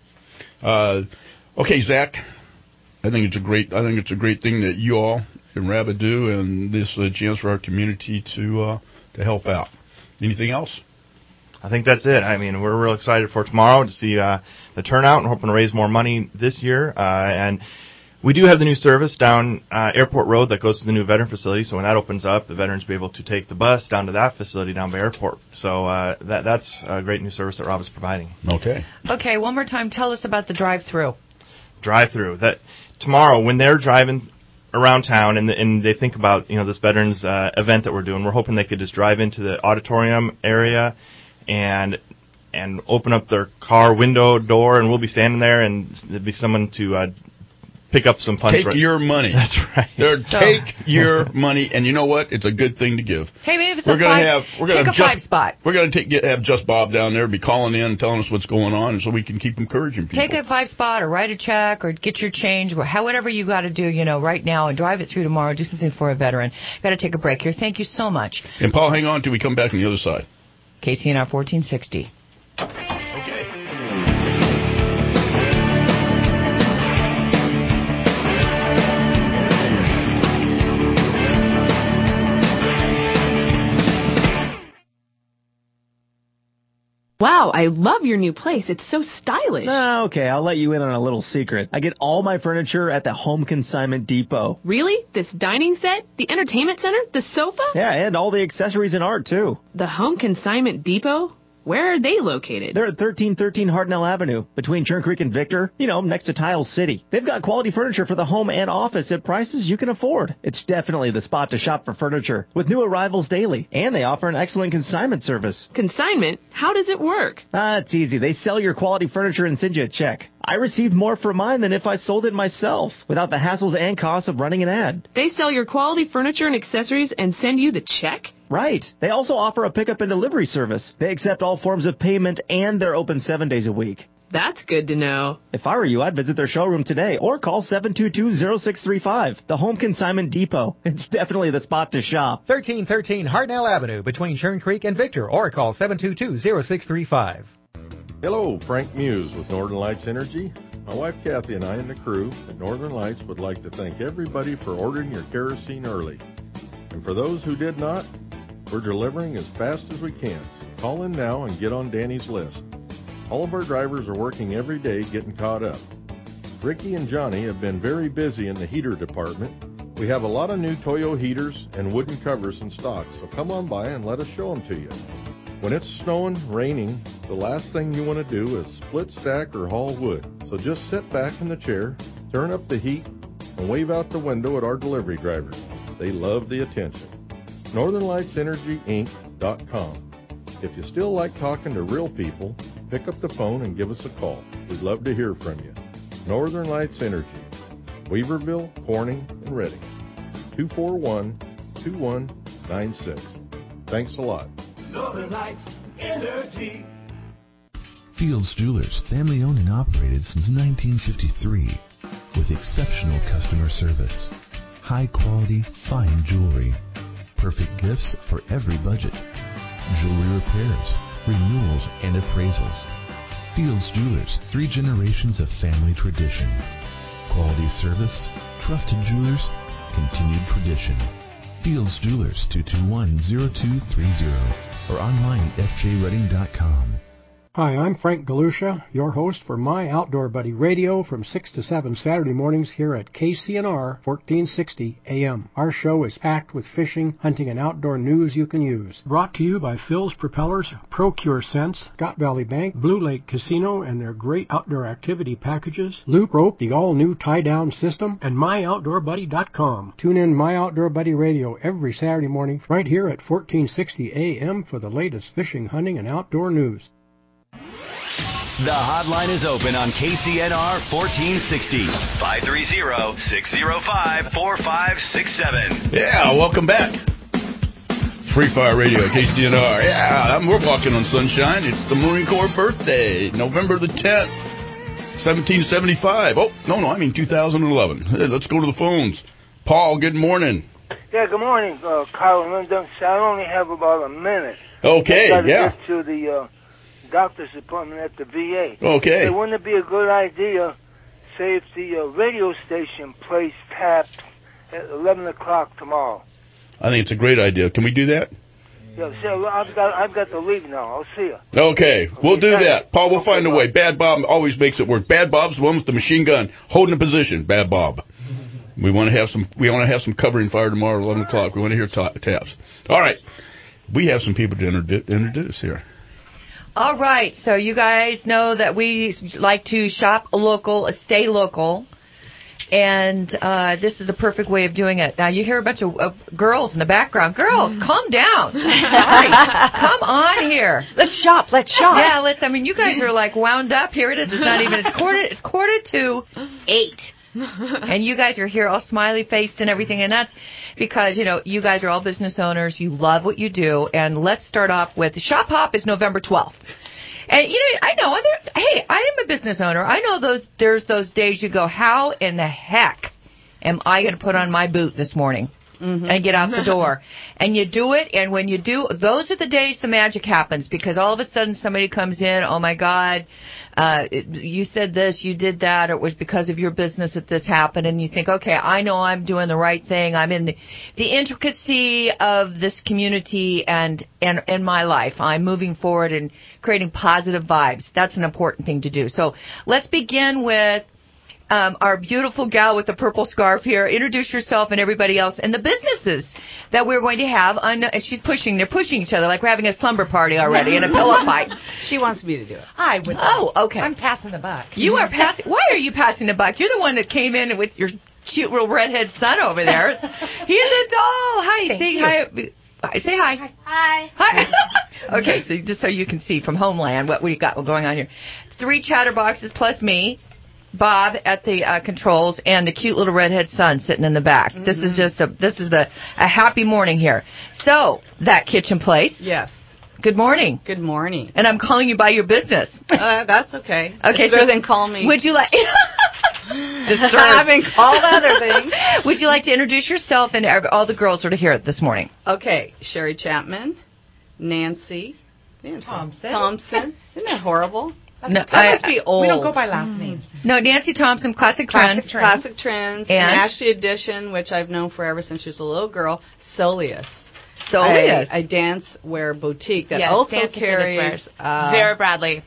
Speaker 3: Okay, Zach, I think it's a great thing that you all and Rabbit do, and this is a chance for our community to help out. Anything else?
Speaker 15: I think that's it. I mean, we're real excited for tomorrow to see the turnout and hoping to raise more money this year. And we do have the new service down Airport Road that goes to the new veteran facility. So when that opens up, the veterans will be able to take the bus down to that facility down by Airport. So that's a great new service that Rob is providing.
Speaker 3: Okay.
Speaker 5: Okay, one more time. Tell us about the drive-through.
Speaker 15: Drive-through. That tomorrow, when they're driving around town and they think about this veterans event that we're doing, we're hoping they could just drive into the auditorium area and open up their car window door, and we'll be standing there, and there'll be someone to pick up some funds.
Speaker 3: Take your money.
Speaker 15: That's right.
Speaker 3: Take your money, and you know what? It's a good thing to give.
Speaker 5: Hey, maybe it's take a 5 spot.
Speaker 3: We're going to have Just Bob down there, be calling in and telling us what's going on, so we can keep encouraging people.
Speaker 5: Take a 5 spot, or write a check, or get your change, or whatever you got to do, right now, and drive it through tomorrow. Do something for a veteran. Got to take a break here. Thank you so much.
Speaker 3: And Paul, hang on till we come back on the other side.
Speaker 5: KCNR 1460.
Speaker 16: Wow, I love your new place. It's so stylish.
Speaker 22: Okay, I'll let you in on a little secret. I get all my furniture at the Home Consignment Depot.
Speaker 16: Really? This dining set? The entertainment center? The sofa?
Speaker 22: Yeah, and all the accessories and art, too.
Speaker 16: The Home Consignment Depot? Where are they located?
Speaker 22: They're at 1313 Hartnell Avenue, between Churn Creek and Victor, next to Tile City. They've got quality furniture for the home and office at prices you can afford. It's definitely the spot to shop for furniture, with new arrivals daily. And they offer an excellent consignment service.
Speaker 16: Consignment? How does it work?
Speaker 22: It's easy. They sell your quality furniture and send you a check. I received more for mine than if I sold it myself, without the hassles and costs of running an ad.
Speaker 16: They sell your quality furniture and accessories and send you the check?
Speaker 22: Right. They also offer a pickup and delivery service. They accept all forms of payment, and they're open 7 days a week.
Speaker 16: That's good to know.
Speaker 22: If I were you, I'd visit their showroom today or call 722-0635, the Home Consignment Depot. It's definitely the spot to shop.
Speaker 10: 1313 Hartnell Avenue, between Churn Creek and Victor, or call 722-0635.
Speaker 23: Hello, Frank Muse with Northern Lights Energy. My wife Kathy and I and the crew at Northern Lights would like to thank everybody for ordering your kerosene early. And for those who did not, we're delivering as fast as we can. So call in now and get on Danny's list. All of our drivers are working every day getting caught up. Ricky and Johnny have been very busy in the heater department. We have a lot of new Toyo heaters and wooden covers in stock, so come on by and let us show them to you. When it's snowing, raining, the last thing you want to do is split stack or haul wood. So just sit back in the chair, turn up the heat, and wave out the window at our delivery drivers. They love the attention. NorthernLightsEnergyInc.com. If you still like talking to real people, pick up the phone and give us a call. We'd love to hear from you. Northern Lights Energy, Weaverville, Corning, and Reading. 241-2196. Thanks a lot.
Speaker 2: Northern Lights Energy.
Speaker 24: Fields Jewelers, family owned and operated since 1953, with exceptional customer service, high quality, fine jewelry, perfect gifts for every budget, jewelry repairs, renewals, and appraisals. Fields Jewelers, 3 generations of family tradition, quality service, trusted jewelers, continued tradition. Fields Jewelers, 221-0230. Or online at fjredding.com.
Speaker 25: Hi, I'm Frank Galusha, your host for My Outdoor Buddy Radio from 6 to 7 Saturday mornings here at KCNR 1460 AM. Our show is packed with fishing, hunting, and outdoor news you can use. Brought to you by Phil's Propellers, Procure Scents, Scott Valley Bank, Blue Lake Casino and their great outdoor activity packages, Loop Rope, the all-new tie-down system, and MyOutdoorBuddy.com. Tune in My Outdoor Buddy Radio every Saturday morning right here at 1460 AM for the latest fishing, hunting, and outdoor news.
Speaker 1: The hotline is open on KCNR 1460. 530-605-4567.
Speaker 3: Yeah, welcome back. Free Fire Radio, KCNR. Yeah, we're walking on sunshine. It's the Marine Corps birthday, November the 10th. 1775. Oh, no, I mean 2011. Hey, let's go to the phones. Paul, good morning.
Speaker 4: Yeah, good morning, Carl and Linda. I only have about a minute.
Speaker 3: Okay,
Speaker 4: I've got to
Speaker 3: yeah.
Speaker 4: get to the doctor's appointment at the VA.
Speaker 3: Okay.
Speaker 4: Hey, wouldn't it be a good idea, say, if the radio station plays taps at 11 o'clock tomorrow?
Speaker 3: I think it's a great idea. Can we do that?
Speaker 4: Yeah, so I've got to leave now. I'll see you.
Speaker 3: Okay, we'll do
Speaker 4: thanks.
Speaker 3: that. Paul, we'll find a way. Bad Bob always makes it work. Bad Bob's the one with the machine gun holding a position. Bad Bob. We want to have some covering fire tomorrow at 11 o'clock. We want to hear taps. All right. We have some people to introduce here.
Speaker 5: All right. So you guys know that we like to shop local, stay local. And this is the perfect way of doing it. Now, you hear a bunch of girls in the background. Girls, calm down. Right. Come on here.
Speaker 8: Let's shop.
Speaker 5: Yeah, I mean, you guys are like wound up. Here it is. It's not even, it's quarter to 8. And you guys are here all smiley-faced and everything. And that's because, you guys are all business owners. You love what you do. And let's start off with Shop Hop is November 12th. And, I know, hey, I am a business owner. I know there's those days you go, how in the heck am I going to put on my boot this morning and get out the door? And you do it, and when you do, those are the days the magic happens, because all of a sudden somebody comes in, oh, my God, you said this, you did that, or it was because of your business that this happened, and you think, okay, I know I'm doing the right thing. I'm in the intricacy of this community and my life. I'm moving forward and creating positive vibes. That's an important thing to do. So let's begin with our beautiful gal with the purple scarf here. Introduce yourself and everybody else and the businesses that we're going to have. And they're pushing each other like we're having a slumber party already in a pillow fight.
Speaker 6: She wants me to do it.
Speaker 8: I would.
Speaker 5: Oh, okay.
Speaker 8: I'm passing the buck.
Speaker 5: You are passing. Why are you passing the buck? You're the one that came in with your cute little redhead son over there. He's a doll. Hi. Say hi. Say hi.
Speaker 7: Hi.
Speaker 5: Hi. Okay, so just so you can see from Homeland what we got going on here. 3 chatterboxes plus me, Bob at the controls, and the cute little redhead son sitting in the back. This is just a happy morning here. So, that kitchen place.
Speaker 6: Yes.
Speaker 5: Good morning.
Speaker 6: Good morning.
Speaker 5: And I'm calling you by your business.
Speaker 6: That's okay.
Speaker 5: Okay,
Speaker 6: it's better than call me.
Speaker 5: Would you like...
Speaker 6: I've been called other things.
Speaker 5: Would you like to introduce yourself and all the girls that are here this morning?
Speaker 6: Okay, Sherry Chapman, Nancy Thompson. Isn't that horrible?
Speaker 5: No,
Speaker 6: that must be old.
Speaker 8: We don't go by last names.
Speaker 5: No, Nancy Thompson, Classic Trends.
Speaker 6: Classic Trends.
Speaker 5: And
Speaker 6: Ashley Edition, which I've known forever since she was a little girl. Soleus.
Speaker 5: A
Speaker 6: dance wear boutique that also carries
Speaker 7: Vera Bradley.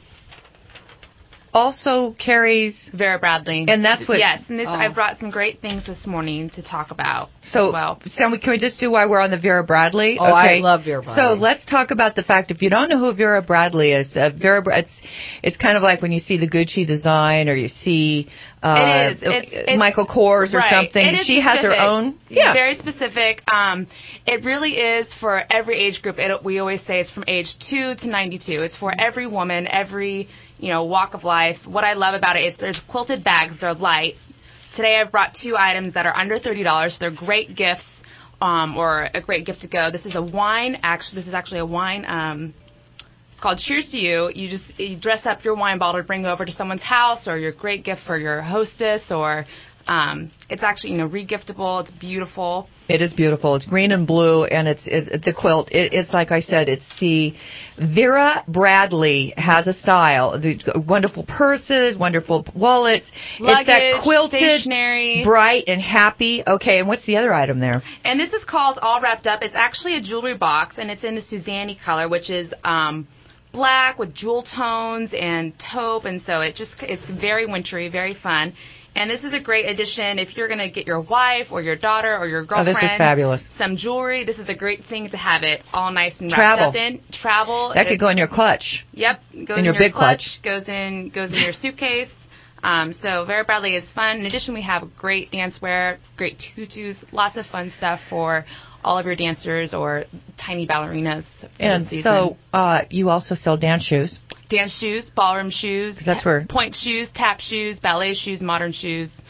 Speaker 5: Also carries
Speaker 7: Vera Bradley.
Speaker 5: And that's what...
Speaker 7: Yes, and I've brought some great things this morning to talk about.
Speaker 5: So, can we just do why we're on the Vera Bradley?
Speaker 6: Oh, okay. I love Vera Bradley.
Speaker 5: So let's talk about the fact, if you don't know who Vera Bradley is, it's kind of like when you see the Gucci design or you see it's Michael Kors or something. She has her own.
Speaker 7: Yeah. Very specific. It really is for every age group. We always say it's from age 2 to 92. It's for every woman, every walk of life. What I love about it is there's quilted bags. They're light. Today I've brought 2 items that are under $30. They're great gifts or a great gift to go. This is a wine. This is actually a wine. It's called Cheers to You. You dress up your wine bottle to bring over to someone's house, or your great gift for your hostess, or it's actually regiftable. It's beautiful.
Speaker 5: It is beautiful. It's green and blue, and it's the quilt. It's like I said. It's the Vera Bradley has a style. The wonderful purses, wonderful wallets.
Speaker 7: Luggage,
Speaker 5: it's that quilted,
Speaker 7: stationery,
Speaker 5: bright and happy. Okay, and what's the other item there?
Speaker 7: And this is called All Wrapped Up. It's actually a jewelry box, and it's in the Suzanne color, which is black with jewel tones and taupe, and so it's very wintry, very fun. And this is a great addition if you're going to get your wife or your daughter or your girlfriend.
Speaker 5: Oh, this is fabulous.
Speaker 7: Some jewelry. This is a great thing to have it all nice and wrapped up in. Travel.
Speaker 5: That could go in your clutch.
Speaker 7: Yep. Goes in your big clutch. Goes in your suitcase. So Vera Bradley is fun. In addition, we have great dancewear, great tutus, lots of fun stuff for all of your dancers or tiny ballerinas.
Speaker 5: And so you also sell dance shoes.
Speaker 7: Dance shoes, ballroom shoes,
Speaker 5: that's where
Speaker 7: point shoes, tap shoes, ballet shoes, modern shoes.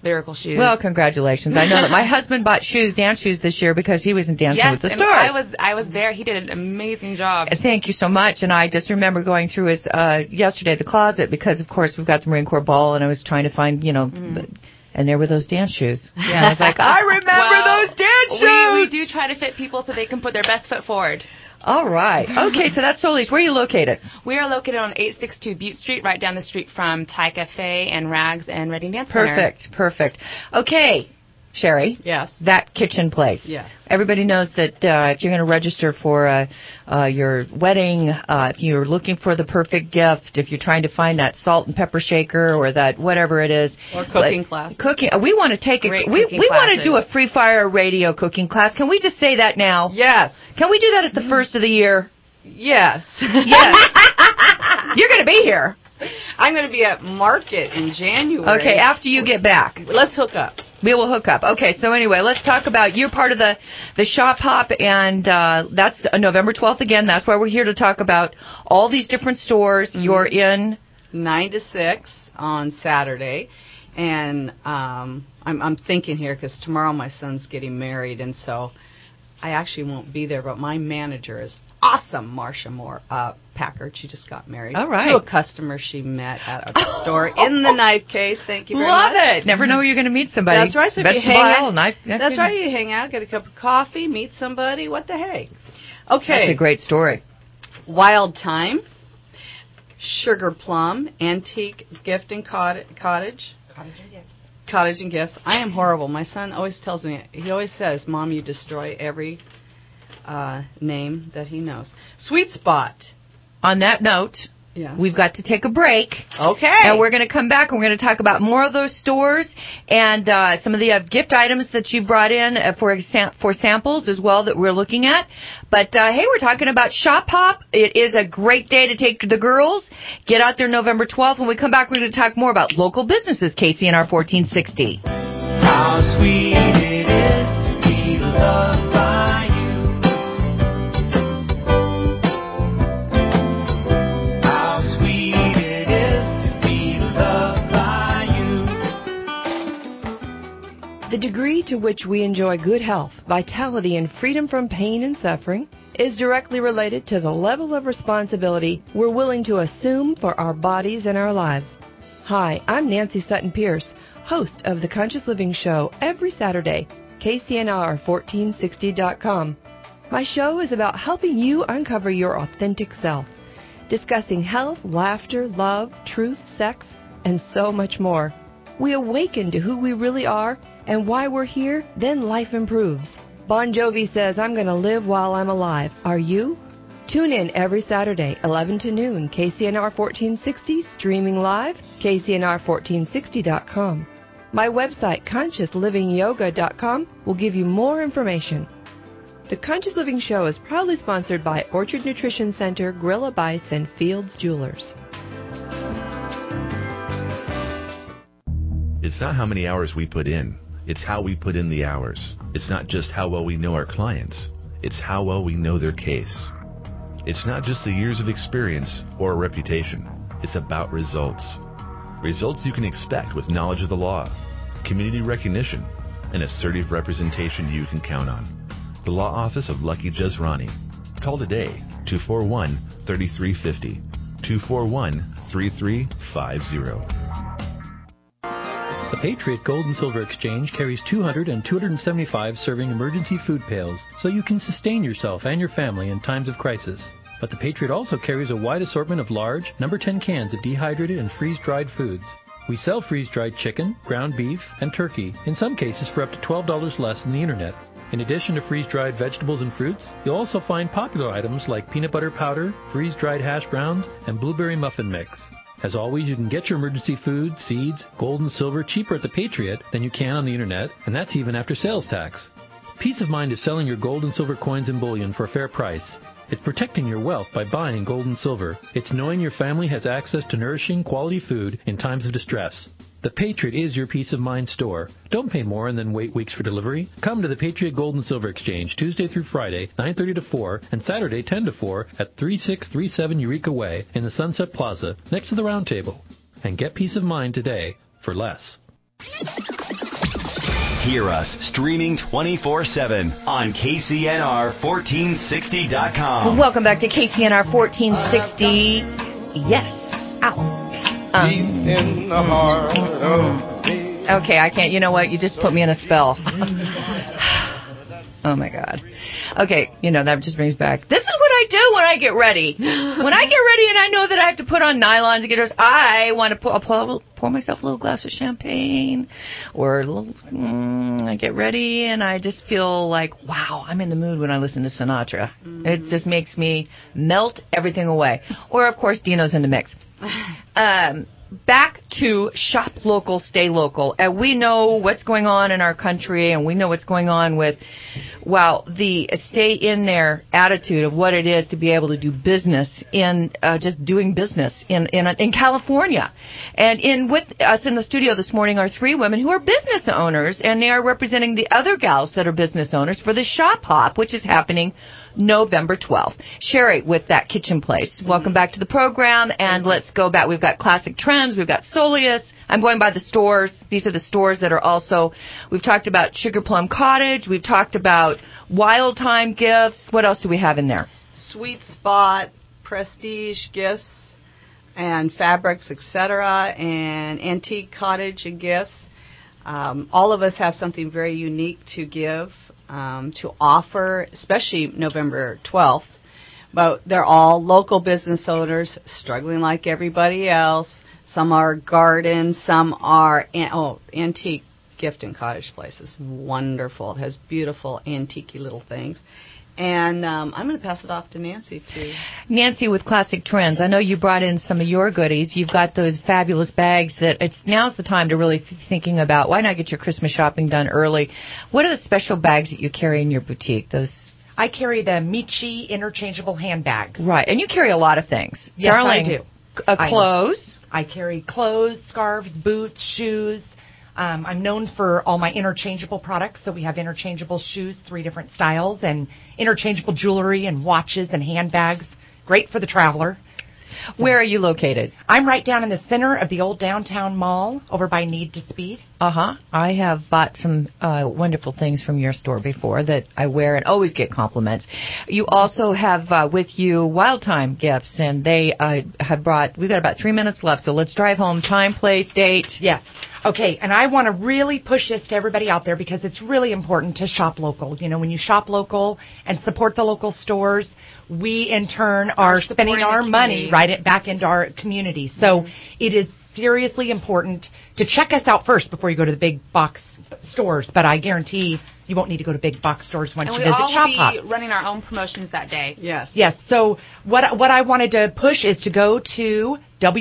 Speaker 7: Lyrical shoes.
Speaker 5: Well, congratulations. I know that my husband bought dance shoes this year because he was in Dancing with the Stars.
Speaker 7: I was there. He did an amazing job.
Speaker 5: Thank you so much. And I just remember going through his yesterday the closet because, of course, we've got the Marine Corps ball, and I was trying to find, and there were those dance shoes. Yeah, I was like, I remember those dance shoes.
Speaker 7: We do try to fit people so they can put their best foot forward.
Speaker 5: All right. Okay, so that's Solis. Where are you located?
Speaker 7: We are located on 862 Butte Street, right down the street from Thai Cafe and Rags and Reading Dance Center.
Speaker 5: Perfect. Okay, Sherry.
Speaker 21: Yes.
Speaker 5: That kitchen place.
Speaker 21: Yes.
Speaker 5: Everybody knows that if you're going to register for your wedding, if you're looking for the perfect gift, if you're trying to find that salt and pepper shaker or that whatever it is.
Speaker 21: Or cooking class.
Speaker 5: We want to take we want to do a Free Fire Radio cooking class. Can we just say that now?
Speaker 21: Yes.
Speaker 5: Can we do that at the first of the year?
Speaker 21: Yes.
Speaker 5: Yes. You're going to be here.
Speaker 21: I'm going to be at Market in January.
Speaker 5: Okay, after you get back.
Speaker 21: Let's hook up.
Speaker 5: We will hook up. Okay, so anyway, let's talk about, you're part of the Shop Hop, and that's November 12th again. That's why we're here to talk about all these different stores. Mm-hmm. You're in
Speaker 21: 9 to 6 on Saturday, and I'm thinking here because tomorrow my son's getting married, and so I actually won't be there, but my manager is awesome, Marsha Packard. She just got married.
Speaker 5: All right.
Speaker 21: To a customer she met at a store in the knife case. Thank you very much.
Speaker 5: Love it. Never know you're going to meet somebody.
Speaker 21: That's right. So if you hang out,
Speaker 5: that's
Speaker 21: right. You hang out, get a cup of coffee, meet somebody. What the heck? Okay.
Speaker 5: That's a great story.
Speaker 21: Wild Time, Sugar Plum, Antique Gift and Cottage and Gifts. I am horrible. My son always tells me, he always says, Mom, you destroy every name that he knows. Sweet Spot.
Speaker 5: On that note,
Speaker 21: yes,
Speaker 5: we've got to take a break.
Speaker 21: Okay.
Speaker 5: And we're going to come back and we're going to talk about more of those stores and some of the gift items that you brought in for samples as well that we're looking at. But, hey, we're talking about Shop Hop. It is a great day to take the girls. Get out there November 12th. When we come back, we're going to talk more about local businesses, KCNR 1460.
Speaker 9: How sweet it is to be loved by you.
Speaker 11: The degree to which we enjoy good health, vitality, and freedom from pain and suffering is directly related to the level of responsibility we're willing to assume for our bodies and our lives. Hi, I'm Nancy Sutton Pierce, host of The Conscious Living Show every Saturday, KCNR1460.com. My show is about helping you uncover your authentic self, discussing health, laughter, love, truth, sex, and so much more. We awaken to who we really are and why we're here, then life improves. Bon Jovi says, I'm going to live while I'm alive. Are you? Tune in every Saturday, 11 to noon, KCNR 1460, streaming live, KCNR1460.com. My website, ConsciousLivingYoga.com, will give you more information. The Conscious Living Show is proudly sponsored by Orchard Nutrition Center, Gorilla Bites, and Fields Jewelers.
Speaker 18: It's not how many hours we put in. It's how we put in the hours. It's not just how well we know our clients. It's how well we know their case. It's not just the years of experience or a reputation. It's about results. Results you can expect with knowledge of the law, community recognition, and assertive representation you can count on. The Law Office of Lucky Jazrani. Call today, 241-3350. 241-3350.
Speaker 12: The Patriot Gold and Silver Exchange carries 200 and 275 serving emergency food pails so you can sustain yourself and your family in times of crisis. But the Patriot also carries a wide assortment of large, number 10 cans of dehydrated and freeze-dried foods. We sell freeze-dried chicken, ground beef, and turkey, in some cases for up to $12 less than the internet. In addition to freeze-dried vegetables and fruits, you'll also find popular items like peanut butter powder, freeze-dried hash browns, and blueberry muffin mix. As always, you can get your emergency food, seeds, gold and silver cheaper at the Patriot than you can on the internet, and that's even after sales tax. Peace of mind is selling your gold and silver coins and bullion for a fair price. It's protecting your wealth by buying gold and silver. It's knowing your family has access to nourishing, quality food in times of distress. The Patriot is your peace of mind store. Don't pay more and then wait weeks for delivery. Come to the Patriot Gold and Silver Exchange Tuesday through Friday, 9:30 to 4, and Saturday 10 to 4 at 3637 Eureka Way in the Sunset Plaza next to the Round Table. And get peace of mind today for less.
Speaker 1: Hear us streaming 24/7 on KCNR1460.com.
Speaker 5: Welcome back to KCNR 1460. Yes. Ow.
Speaker 9: Deep in the heart of me.
Speaker 5: Okay, I can't. You know what? You just put me in a spell. Oh, my God. Okay, that just brings back. This is what I do when I get ready. When I get ready and I know that I have to put on nylons to get dressed, I want to pour myself a little glass of champagne or a little. I get ready and I just feel like, wow, I'm in the mood when I listen to Sinatra. Mm-hmm. It just makes me melt everything away. Or, of course, Dino's in the mix. Back to shop local, stay local. And we know what's going on in our country, and we know what's going on with, the stay in there attitude of what it is to be able to do business in just doing business in California. And with us in the studio this morning are three women who are business owners, and they are representing the other gals that are business owners for the Shop Hop, which is happening November 12th. Sherry with That Kitchen Place. Welcome back to the program, and let's go back. We've got Classic Trends, we've got Soleus. I'm going by the stores. These are the stores that are also, we've talked about Sugar Plum Cottage, we've talked about Wild Time Gifts. What else do we have in there?
Speaker 6: Sweet Spot, Prestige Gifts, and Fabrics, etc., and Antique Cottage and Gifts. All of us have something very unique to give, to offer, especially November 12th. But they're all local business owners struggling like everybody else. Some are gardens, some are Antique Gift and Cottage Place is wonderful. It has beautiful antique little things. And I'm going to pass it off to Nancy, too.
Speaker 5: Nancy with Classic Trends. I know you brought in some of your goodies. You've got those fabulous bags that now's the time to really thinking about why not get your Christmas shopping done early. What are the special bags that you carry in your boutique?
Speaker 13: I carry the Michi interchangeable handbags.
Speaker 5: Right, and you carry a lot of things.
Speaker 13: Yes,
Speaker 5: Darling,
Speaker 13: I do.
Speaker 5: Clothes.
Speaker 13: I carry clothes, scarves, boots, shoes. I'm known for all my interchangeable products. So we have interchangeable shoes, 3 different styles, and interchangeable jewelry and watches and handbags. Great for the traveler.
Speaker 5: Where are you located?
Speaker 13: I'm right down in the center of the old downtown mall over by Need to Speed.
Speaker 5: Uh-huh. I have bought some wonderful things from your store before that I wear and always get compliments. You also have with you Wild Time Gifts, and they have brought, we've got about 3 minutes left, so let's drive home. Time, place, date.
Speaker 13: Yes. Okay, and I want to really push this to everybody out there because it's really important to shop local. When you shop local and support the local stores, we in turn are spending our money back into our community. So it is seriously important to check us out first before you go to the big box stores. But I guarantee you won't need to go to big box stores once you visit Shop Hop.
Speaker 7: And we all will be running our own promotions that day.
Speaker 6: Yes.
Speaker 13: Yes. So what I wanted to push is to go to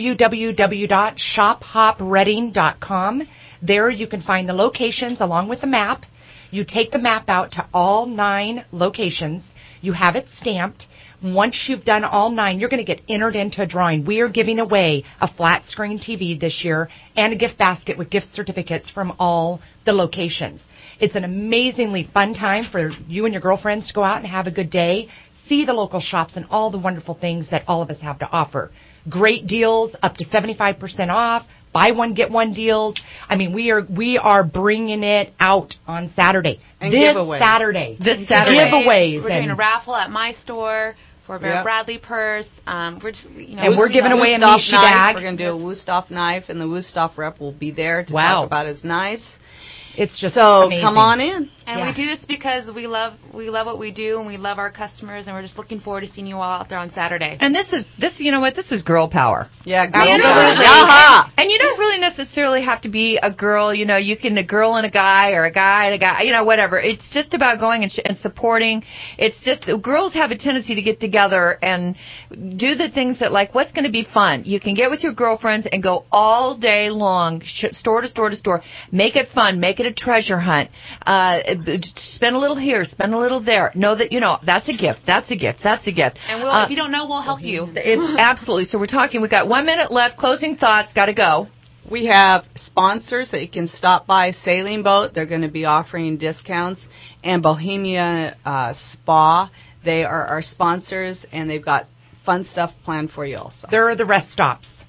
Speaker 13: www.shophopreading.com. There you can find the locations along with the map. You take the map out to all 9 locations. You have it stamped. Once you've done all 9, you're going to get entered into a drawing. We are giving away a flat screen TV this year and a gift basket with gift certificates from all the locations. It's an amazingly fun time for you and your girlfriends to go out and have a good day, see the local shops and all the wonderful things that all of us have to offer. Great deals, up to 75% off, buy one, get one deals. I mean, we are bringing it out on Saturday.
Speaker 6: And
Speaker 13: this
Speaker 6: giveaways.
Speaker 13: Saturday.
Speaker 7: This Saturday.
Speaker 13: Giveaways.
Speaker 7: We're doing a raffle at my store for a Vera Bradley purse. We're just,
Speaker 13: and we're giving away a Michi bag.
Speaker 6: We're going to do a Wusthof knife, and the Wusthof rep will be there to talk about his knives.
Speaker 13: It's just
Speaker 6: so
Speaker 13: amazing.
Speaker 6: Come on in.
Speaker 7: And we do this because we love what we do, and we love our customers, and we're just looking forward to seeing you all out there on Saturday.
Speaker 5: And this you know what, this is girl power.
Speaker 6: Yeah,
Speaker 5: girl power. And you don't really necessarily have to be a girl. You can a girl and a guy, or a guy and a guy. Whatever. It's just about going and supporting. It's just girls have a tendency to get together and do the things that what's going to be fun. You can get with your girlfriends and go all day long, store to store to store. Make it fun. Make it a treasure hunt. Spend a little here, spend a little there. Know that, that's a gift, that's a gift, that's a gift.
Speaker 7: And if you don't know, we'll help you.
Speaker 5: It's absolutely. So we've got 1 minute left. Closing thoughts, got to go.
Speaker 6: We have sponsors that you can stop by. Sailing Boat, they're going to be offering discounts. And Bohemia Spa, they are our sponsors, and they've got fun stuff planned for you also.
Speaker 13: They're the rest stops.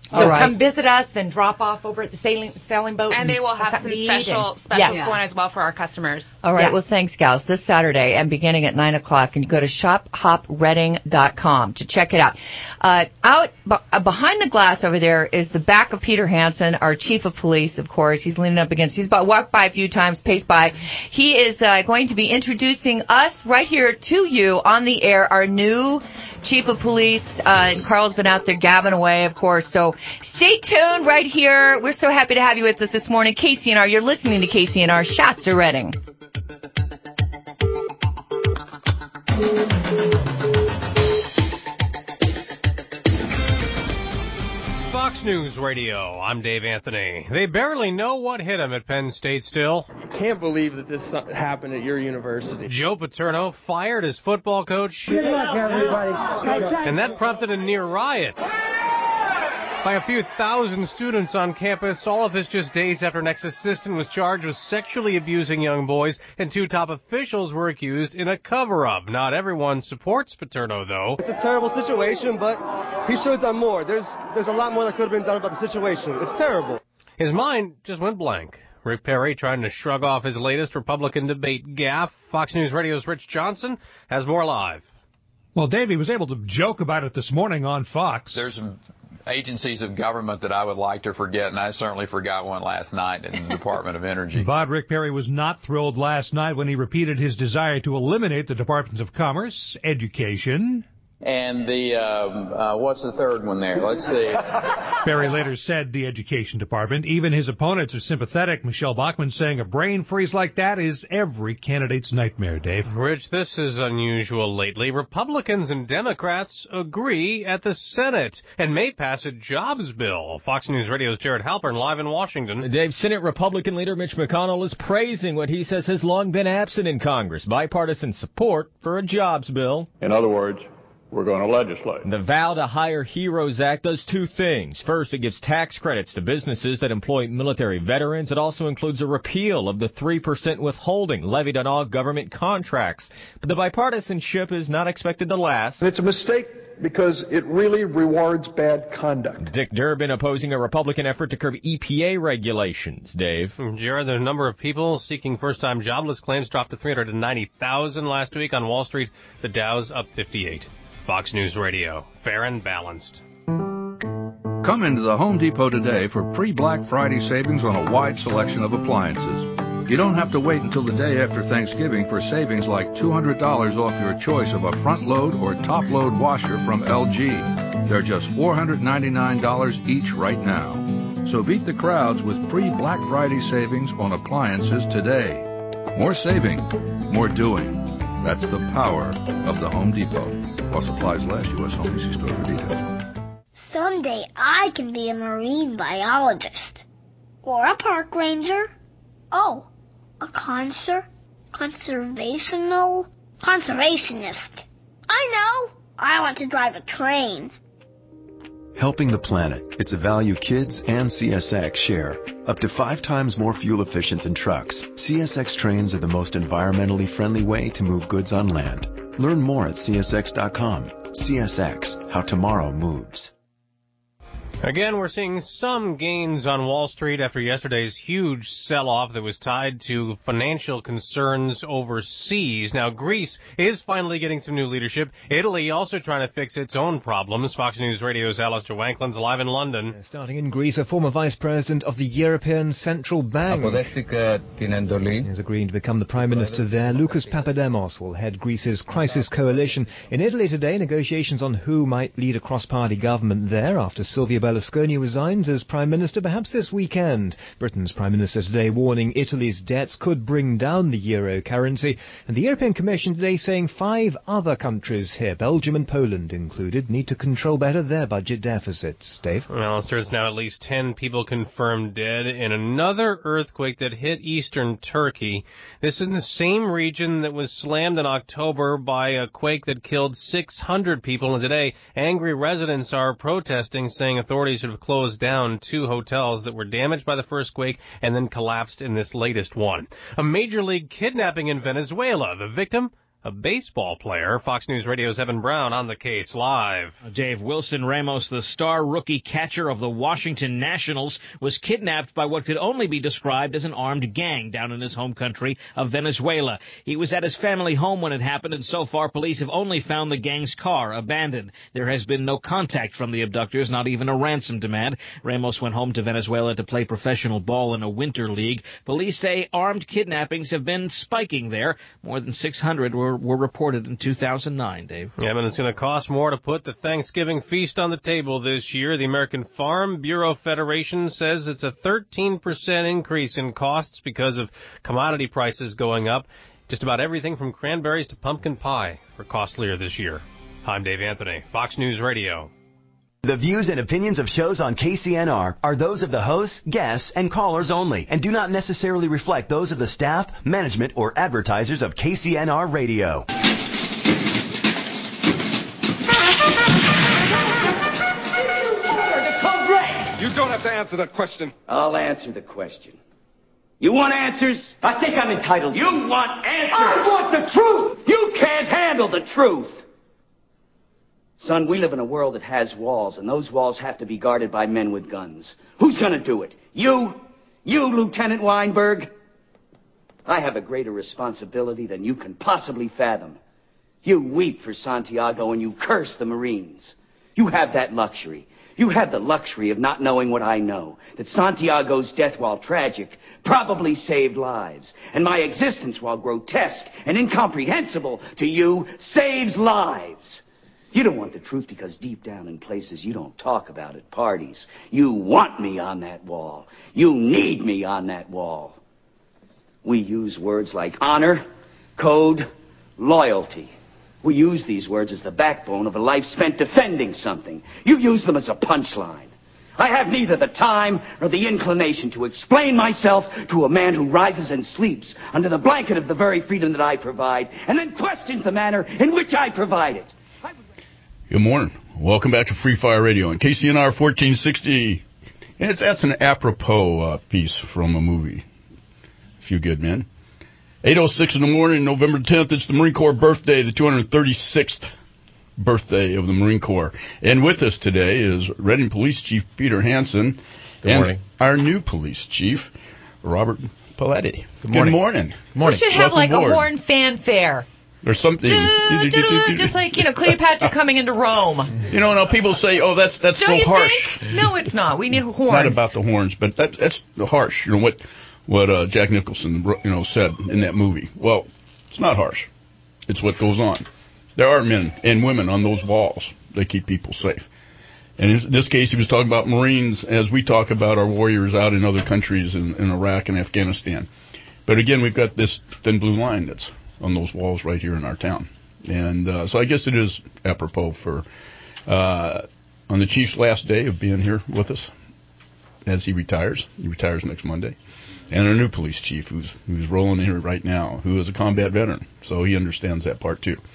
Speaker 13: So come visit us, then drop off over at the sailing boat.
Speaker 7: And they will have some specials going as well for our customers.
Speaker 5: All right. Well, thanks, gals. This Saturday and beginning at 9 o'clock, and you go to shophopredding.com to check it out. Behind the glass over there is the back of Peter Hansen, our chief of police, of course. He's leaning up against. He's walked by a few times, paced by. He is going to be introducing us right here to you on the air, our new chief of police. Carl's been out there gabbing away, of course. So stay tuned right here. We're so happy to have you with us this morning. KCNR, you're listening to KCNR Shasta Redding.
Speaker 14: Fox News Radio, I'm Dave Anthony. They barely know what hit him at Penn State still.
Speaker 15: Can't believe that this happened at your university.
Speaker 14: Joe Paterno fired his football coach.
Speaker 15: Good luck, everybody.
Speaker 14: And that prompted a near riot by a few thousand students on campus. All of this just days after an ex-assistant was charged with sexually abusing young boys, and 2 top officials were accused in a cover-up. Not everyone supports Paterno, though.
Speaker 15: It's a terrible situation, but he should have done more. There's a lot more that could have been done about the situation. It's terrible.
Speaker 14: His mind just went blank. Rick Perry trying to shrug off his latest Republican debate gaffe. Fox News Radio's Rich Johnson has more live.
Speaker 17: Well, Dave, he was able to joke about it this morning on Fox.
Speaker 19: There's some agencies of government that I would like to forget, and I certainly forgot one last night in the Department of Energy.
Speaker 17: But Rick Perry was not thrilled last night when he repeated his desire to eliminate the Departments of Commerce, Education,
Speaker 19: and the, what's the third one there? Let's see.
Speaker 17: Perry later said the Education Department. Even his opponents are sympathetic. Michelle Bachmann saying a brain freeze like that is every candidate's nightmare, Dave.
Speaker 14: Rich, this is unusual lately. Republicans and Democrats agree at the Senate and may pass a jobs bill. Fox News Radio's Jared Halpern live in Washington.
Speaker 20: Dave, Senate Republican leader Mitch McConnell is praising what he says has long been absent in Congress, bipartisan support for a jobs bill.
Speaker 26: In other words, we're going to legislate.
Speaker 20: The Vow to Hire Heroes Act does 2 things. First, it gives tax credits to businesses that employ military veterans. It also includes a repeal of the 3% withholding levied on all government contracts. But the bipartisanship is not expected to last.
Speaker 27: It's a mistake because it really rewards bad conduct.
Speaker 20: Dick Durbin opposing a Republican effort to curb EPA regulations. Dave.
Speaker 14: Jared, the number of people seeking first-time jobless claims dropped to 390,000 last week on Wall Street. The Dow's up 58. Fox News Radio, fair and balanced.
Speaker 28: Come into the Home Depot today for pre-Black Friday savings on a wide selection of appliances. You don't have to wait until the day after Thanksgiving for savings like $200 off your choice of a front-load or top-load washer from LG. They're just $499 each right now. So beat the crowds with pre-Black Friday savings on appliances today. More saving, more doing. That's the power of the Home Depot. While supplies last, U.S. Home Easy Store for details.
Speaker 29: Someday I can be a marine biologist. Or a park ranger. Oh, a conservationist. I know! I want to drive a train.
Speaker 30: Helping the planet. It's a value kids and CSX share. Up to 5 times more fuel efficient than trucks, CSX trains are the most environmentally friendly way to move goods on land. Learn more at csx.com. CSX, how tomorrow moves.
Speaker 14: Again, we're seeing some gains on Wall Street after yesterday's huge sell-off that was tied to financial concerns overseas. Now, Greece is finally getting some new leadership. Italy also trying to fix its own problems. Fox News Radio's Alistair Wankland's live in London.
Speaker 31: Starting in Greece, a former vice president of the European Central Bank is agreeing to become the prime minister there. Lucas Papademos will head Greece's crisis coalition. In Italy today, negotiations on who might lead a cross-party government there after Silvio Berlusconi resigns as Prime Minister, perhaps this weekend. Britain's Prime Minister today warning Italy's debts could bring down the euro currency. And the European Commission today saying 5 other countries here, Belgium and Poland included, need to control better their budget deficits. Dave?
Speaker 14: Well, there's now at least 10 people confirmed dead in another earthquake that hit eastern Turkey. This is in the same region that was slammed in October by a quake that killed 600 people. And today, angry residents are protesting, saying authorities have closed down 2 hotels that were damaged by the first quake and then collapsed in this latest one. A major league kidnapping in Venezuela. The victim, a baseball player. Fox News Radio's Evan Brown on the case live.
Speaker 2: Dave, Wilson Ramos, the star rookie catcher of the Washington Nationals, was kidnapped by what could only be described as an armed gang down in his home country of Venezuela. He was at his family home when it happened, and so far police have only found the gang's car abandoned. There has been no contact from the abductors, not even a ransom demand. Ramos went home to Venezuela to play professional ball in a winter league. Police say armed kidnappings have been spiking there. More than 600 were reported in 2009, Dave.
Speaker 14: Yeah, but it's going to cost more to put the Thanksgiving feast on the table this year. The American Farm Bureau Federation says it's a 13% increase in costs because of commodity prices going up. Just about everything from cranberries to pumpkin pie are costlier this year. I'm Dave Anthony, Fox News Radio.
Speaker 1: The views and opinions of shows on KCNR are those of the hosts, guests, and callers only, and do not necessarily reflect those of the staff, management, or advertisers of KCNR Radio.
Speaker 3: You don't have to answer that question.
Speaker 4: I'll answer the question. You want answers? I think I'm entitled. You want answers? I want the truth! You can't handle the truth! Son, we live in a world that has walls, and those walls have to be guarded by men with guns. Who's gonna do it? You? You, Lieutenant Weinberg? I have a greater responsibility than you can possibly fathom. You weep for Santiago and you curse the Marines. You have that luxury. You have the luxury of not knowing what I know, that Santiago's death, while tragic, probably saved lives, and my existence, while grotesque and incomprehensible to you, saves lives. You don't want the truth because deep down in places you don't talk about at parties, you want me on that wall. You need me on that wall. We use words like honor, code, loyalty. We use these words as the backbone of a life spent defending something. You use them as a punchline. I have neither the time nor the inclination to explain myself to a man who rises and sleeps under the blanket of the very freedom that I provide, and then questions the manner in which I provide it.
Speaker 28: Good morning. Welcome back to Free Fire Radio on KCNR 1460. And that's an apropos piece from a movie, A Few Good Men. 8:06 in the morning, November 10th, it's the Marine Corps birthday, the 236th birthday of the Marine Corps. And with us today is Reading Police Chief Peter Hansen and our new police chief,
Speaker 8: Robert Paletti. Good morning. Good morning. Good morning.
Speaker 5: We should have
Speaker 8: Welcome
Speaker 5: like
Speaker 8: aboard.
Speaker 5: a horn fanfare.
Speaker 8: There's something.
Speaker 5: Just like, Cleopatra coming into Rome.
Speaker 8: Now people say, oh, that's
Speaker 5: Don't
Speaker 8: so
Speaker 5: you
Speaker 8: harsh.
Speaker 5: think? No, it's not. We need horns.
Speaker 8: Not about the horns, but that's harsh. What Jack Nicholson said in that movie. Well, it's not harsh. It's what goes on. There are men and women on those walls that keep people safe. And in this case, he was talking about Marines as we talk about our warriors out in other countries in Iraq and Afghanistan. But again, we've got this thin blue line that's on those walls right here in our town. And so I guess it is apropos for on the chief's last day of being here with us as he retires. He retires next Monday. And our new police chief who's rolling in here right now, who is a combat veteran. So he understands that part too.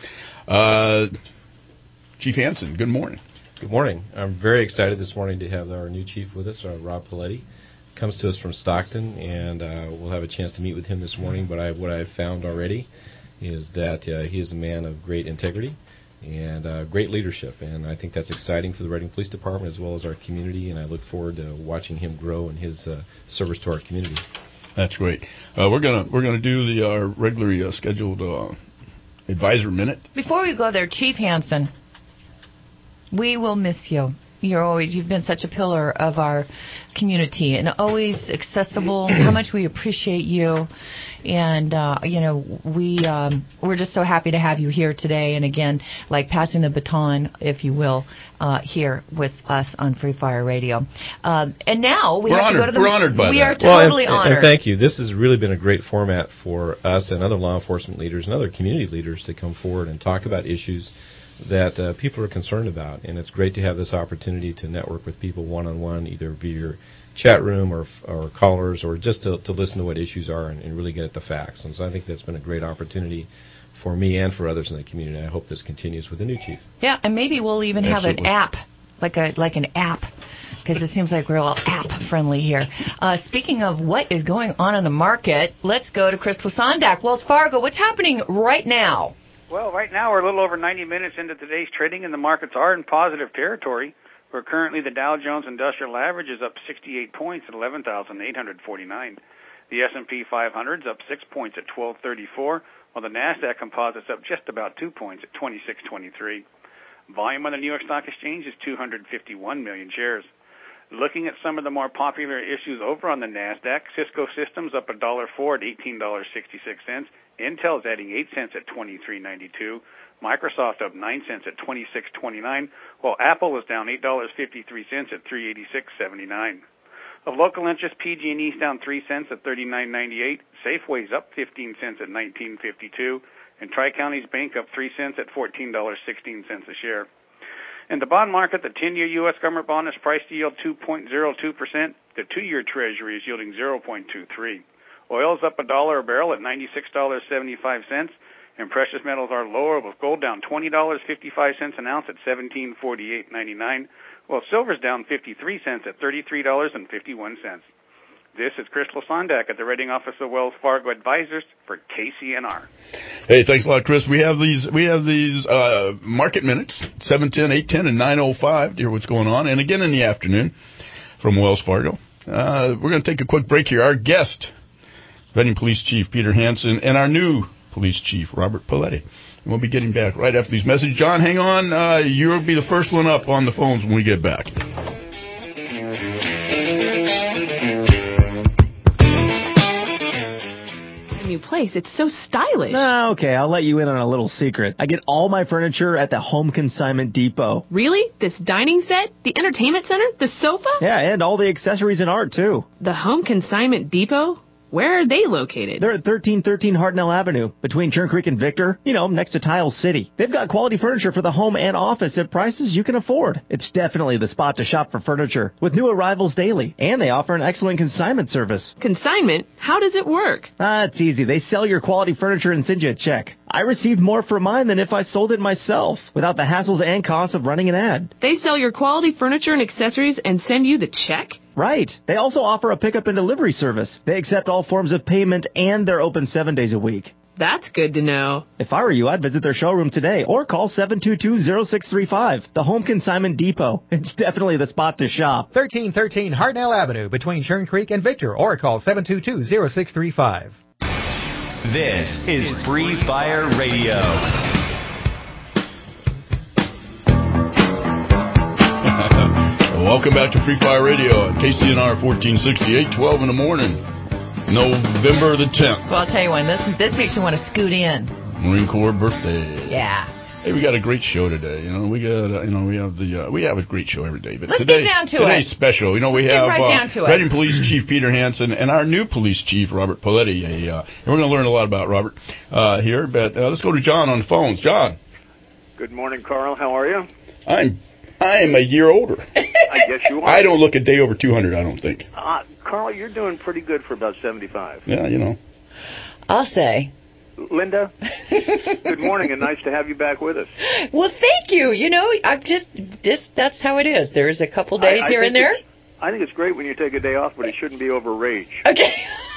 Speaker 8: Chief Hansen, good morning.
Speaker 10: Good morning. I'm very excited this morning to have our new chief with us, Rob Paletti. Comes to us from Stockton, and we'll have a chance to meet with him this morning. But what I've found already is that he is a man of great integrity and great leadership, and I think that's exciting for the Reading Police Department as well as our community, and I look forward to watching him grow in his service to our community.
Speaker 8: That's great. We're gonna do our regularly scheduled advisor minute.
Speaker 5: Before we go there, Chief Hansen, we will miss you. You've been such a pillar of our community and always accessible. How much we appreciate you, and we're just so happy to have you here today. And again, like passing the baton, if you will, here with us on Free Fire Radio. And now we're
Speaker 8: honored.
Speaker 5: To go to the.
Speaker 8: We're honored by
Speaker 5: we
Speaker 8: that.
Speaker 5: are totally honored.
Speaker 10: And thank you. This has really been a great format for us and other law enforcement leaders and other community leaders to come forward and talk about issues that people are concerned about, and it's great to have this opportunity to network with people one-on-one, either via your chat room or callers, or just to listen to what issues are and really get at the facts. And so I think that's been a great opportunity for me and for others in the community. I hope this continues with the new chief.
Speaker 5: Yeah, and maybe we'll even have an app, like an app, because it seems like we're all app-friendly here. Speaking of what is going on in the market, let's go to Chris Klasandak, Wells Fargo. What's happening right now?
Speaker 6: Well, right now we're a little over 90 minutes into today's trading, and the markets are in positive territory. Where currently the Dow Jones Industrial Average is up 68 points at 11,849. The S&P 500 is up 6 points at 1234, while the NASDAQ Composite's up just about 2 points at 2623. Volume on the New York Stock Exchange is 251 million shares. Looking at some of the more popular issues over on the NASDAQ, Cisco Systems up $1.04 at $18.66. Intel's adding 8 cents at $23.92. Microsoft up 9 cents at $26.29, while Apple was down $8.53 at $386.79. Of local interest, PG&E's down 3 cents at $39.98. Safeway's up 15 cents at $19.52, and Tri-Counties Bank up 3 cents at $14.16 a share. In the bond market, the 10-year U.S. government bond is priced to yield 2.02%. The 2-year Treasury is yielding 0.23. Oil's up $1 a barrel at $96.75. And precious metals are lower, with gold down $20.55 an ounce at $17.48.99, while silver's down 53 cents at $33.51. This is Chris Lasandak at the rating office of Wells Fargo Advisors for KCNR.
Speaker 8: Hey, thanks a lot, Chris. We have these market minutes, 7:10, 8:10, and 9:05 to hear what's going on. And again in the afternoon from Wells Fargo. We're going to take a quick break here. Our guest, Reading Police Chief Peter Hansen, and our new Police Chief Robert Paletti. We'll be getting back right after these messages. John, hang on. You'll be the first one up on the phones when we get back.
Speaker 9: New place. It's so stylish.
Speaker 11: Okay, I'll let you in on a little secret. I get all my furniture at the Home Consignment Depot.
Speaker 9: Really? This dining set? The entertainment center? The sofa?
Speaker 11: Yeah, and all the accessories and art, too.
Speaker 9: The Home Consignment Depot? Where are they located?
Speaker 11: They're at 1313 Hartnell Avenue, between Churn Creek and Victor, next to Tile City. They've got quality furniture for the home and office at prices you can afford. It's definitely the spot to shop for furniture, with new arrivals daily. And they offer an excellent consignment service.
Speaker 9: Consignment? How does it work?
Speaker 11: It's easy. They sell your quality furniture and send you a check. I received more for mine than if I sold it myself, without the hassles and costs of running an ad.
Speaker 9: They sell your quality furniture and accessories and send you the check?
Speaker 11: Right. They also offer a pickup and delivery service. They accept all forms of payment, and they're open 7 days a week.
Speaker 9: That's good to know.
Speaker 11: If I were you, I'd visit their showroom today or call 722-0635, the Home Consignment Depot. It's definitely the spot to shop.
Speaker 12: 1313 Hartnell Avenue, between Churn Creek and Victor, or call 722-0635.
Speaker 1: This is Free Fire Radio.
Speaker 8: Welcome back to Free Fire Radio at KCNR 1468, 12 in the morning, November the 10th.
Speaker 5: Well, I'll tell you what, this makes you want to scoot in.
Speaker 8: Marine Corps birthday.
Speaker 5: Yeah.
Speaker 8: Hey, we got a great show today. We have a great show every day. But
Speaker 5: Let's get down to it.
Speaker 8: Today's special. We have
Speaker 5: right
Speaker 8: Reading Police Chief Peter Hansen and our new Police Chief Robert Paletti. And we're going to learn a lot about Robert here. But let's go to John on the phones. John.
Speaker 26: Good morning, Carl. How are you?
Speaker 8: I am a year older.
Speaker 26: I guess you are.
Speaker 8: I don't look a day over 200, I don't think.
Speaker 26: Carl, you're doing pretty good for about 75.
Speaker 8: Yeah,
Speaker 5: I'll say.
Speaker 26: Linda, good morning, and nice to have you back with us.
Speaker 5: Well, thank you. I'm that's how it is. There's a couple days here and there.
Speaker 26: I think it's great when you take a day off, but it shouldn't be over rage.
Speaker 5: Okay.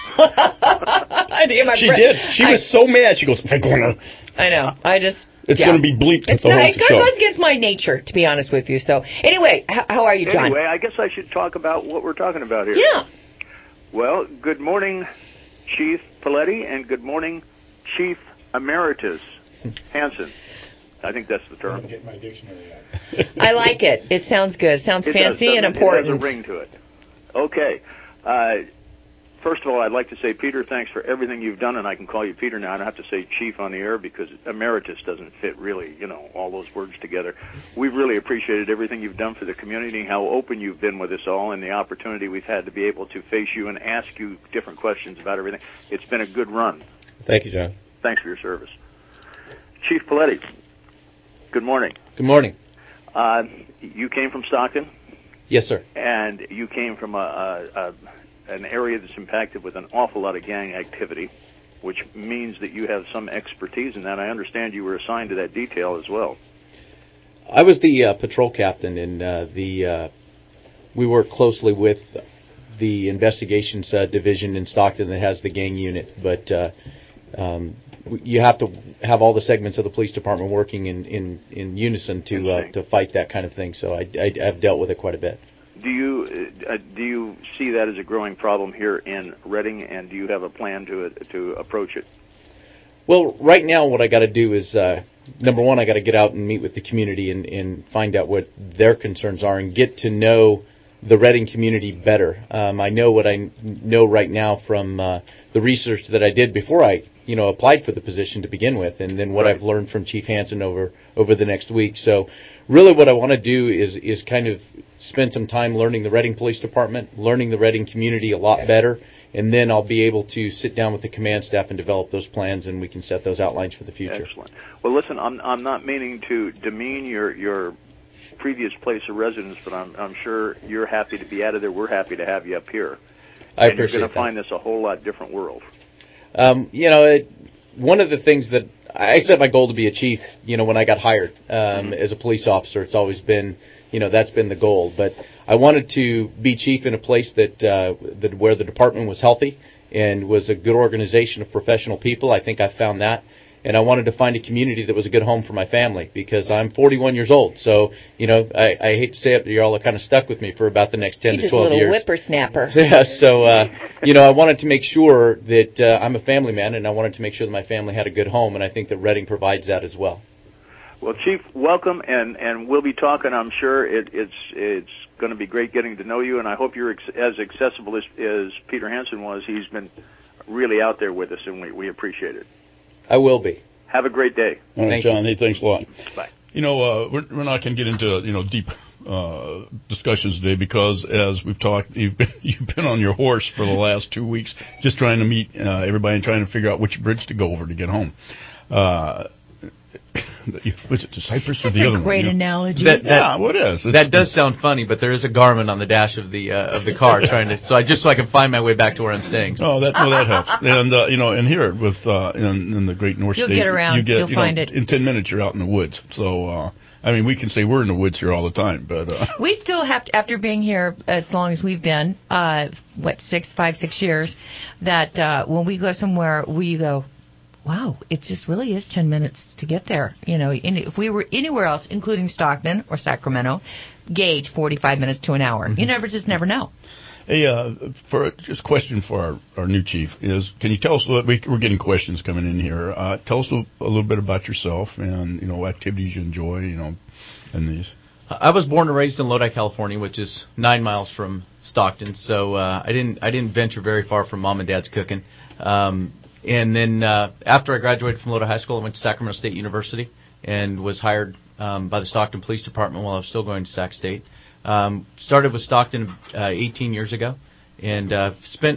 Speaker 8: She did. She was so mad. She goes,
Speaker 5: I know.
Speaker 8: It's going to be bleeped with the whole
Speaker 5: show. It goes against my nature, to be honest with you. So, anyway, how are you, John?
Speaker 26: Anyway, I guess I should talk about what we're talking about here.
Speaker 5: Yeah.
Speaker 26: Well, good morning, Chief Paletti, and good morning, Chief Emeritus Hansen. I think that's the term.
Speaker 8: I'm getting my dictionary out.
Speaker 5: I like it. It sounds good. It sounds fancy and important.
Speaker 26: It has a ring to it. Okay. First of all, I'd like to say, Peter, thanks for everything you've done, and I can call you Peter now. I don't have to say Chief on the air because emeritus doesn't fit really, all those words together. We've really appreciated everything you've done for the community, how open you've been with us all, and the opportunity we've had to be able to face you and ask you different questions about everything. It's been a good run.
Speaker 10: Thank you, John.
Speaker 26: Thanks for your service. Chief Paletti, good morning.
Speaker 10: Good morning.
Speaker 26: You came from Stockton?
Speaker 10: Yes, sir.
Speaker 26: And you came from an area that's impacted with an awful lot of gang activity, which means that you have some expertise in that. I understand you were assigned to that detail as well.
Speaker 16: I was the patrol captain, and we work closely with the investigations division in Stockton that has the gang unit. But you have to have all the segments of the police department working in unison to fight that kind of thing. So I've dealt with it quite a bit.
Speaker 26: Do you see that as a growing problem here in Reading, and do you have a plan to approach it?
Speaker 16: Well, right now what I got to do is, number one, I got to get out and meet with the community and find out what their concerns are and get to know the Reading community better. I know what I know right now from the research that I did before I applied for the position to begin with, and then what I've learned from Chief Hansen over the next week. So really what I want to do is kind of spend some time learning the Reading Police Department, learning the Reading community a lot better, and then I'll be able to sit down with the command staff and develop those plans, and we can set those outlines for the future.
Speaker 26: Excellent. Well, listen, I'm not meaning to demean your previous place of residence, but I'm sure you're happy to be out of there. We're happy to have you up here.
Speaker 16: I appreciate
Speaker 26: and you're going to
Speaker 16: that.
Speaker 26: find this a whole lot different world.
Speaker 16: One of the things that I set my goal to be a chief, when I got hired as a police officer, it's always been, that's been the goal. But I wanted to be chief in a place that where the department was healthy and was a good organization of professional people. I think I found that. And I wanted to find a community that was a good home for my family because I'm 41 years old. So, I hate to say it, but you all are kind of stuck with me for about the next 10 to 12 years.
Speaker 5: You're just a little whippersnapper.
Speaker 16: Yeah, so, I wanted to make sure that I'm a family man, and I wanted to make sure that my family had a good home, and I think that Reading provides that as well.
Speaker 26: Well, Chief, welcome, and we'll be talking. I'm sure it's going to be great getting to know you, and I hope you're as accessible as Peter Hansen was. He's been really out there with us, and we appreciate it.
Speaker 16: I will be.
Speaker 26: Have a great day.
Speaker 8: All right, John. Hey, thanks a lot.
Speaker 26: Bye.
Speaker 8: We're not going to get into deep discussions today because, as we've talked, you've been on your horse for the last 2 weeks, just trying to meet everybody and trying to figure out which bridge to go over to get home. Was it to Cyprus or the other one?
Speaker 5: That's a great analogy.
Speaker 8: What is?
Speaker 7: That does sound funny, but there is a Garmin on the dash of the car so I can find my way back to where I'm staying.
Speaker 8: Oh, that helps. And and here with in the Great North
Speaker 5: You'll
Speaker 8: State,
Speaker 5: get around. You'll find it
Speaker 8: in 10 minutes. You're out in the woods. So we can say we're in the woods here all the time, but
Speaker 5: we still have to, after being here as long as we've been, 5, 6 years, that when we go somewhere, we go, wow, it just really is 10 minutes to get there. If we were anywhere else, including Stockton or Sacramento, gauge 45 minutes to an hour. Mm-hmm. You just never know.
Speaker 8: Hey, for just a question for our new chief is, can you tell us, we're getting questions coming in here. Tell us a little bit about yourself and, activities you enjoy, and these.
Speaker 7: I was born and raised in Lodi, California, which is 9 miles from Stockton. So I didn't venture very far from mom and dad's cooking. And then after I graduated from Lodi High School, I went to Sacramento State University and was hired by the Stockton Police Department while I was still going to Sac State. Started with Stockton 18 years ago and spent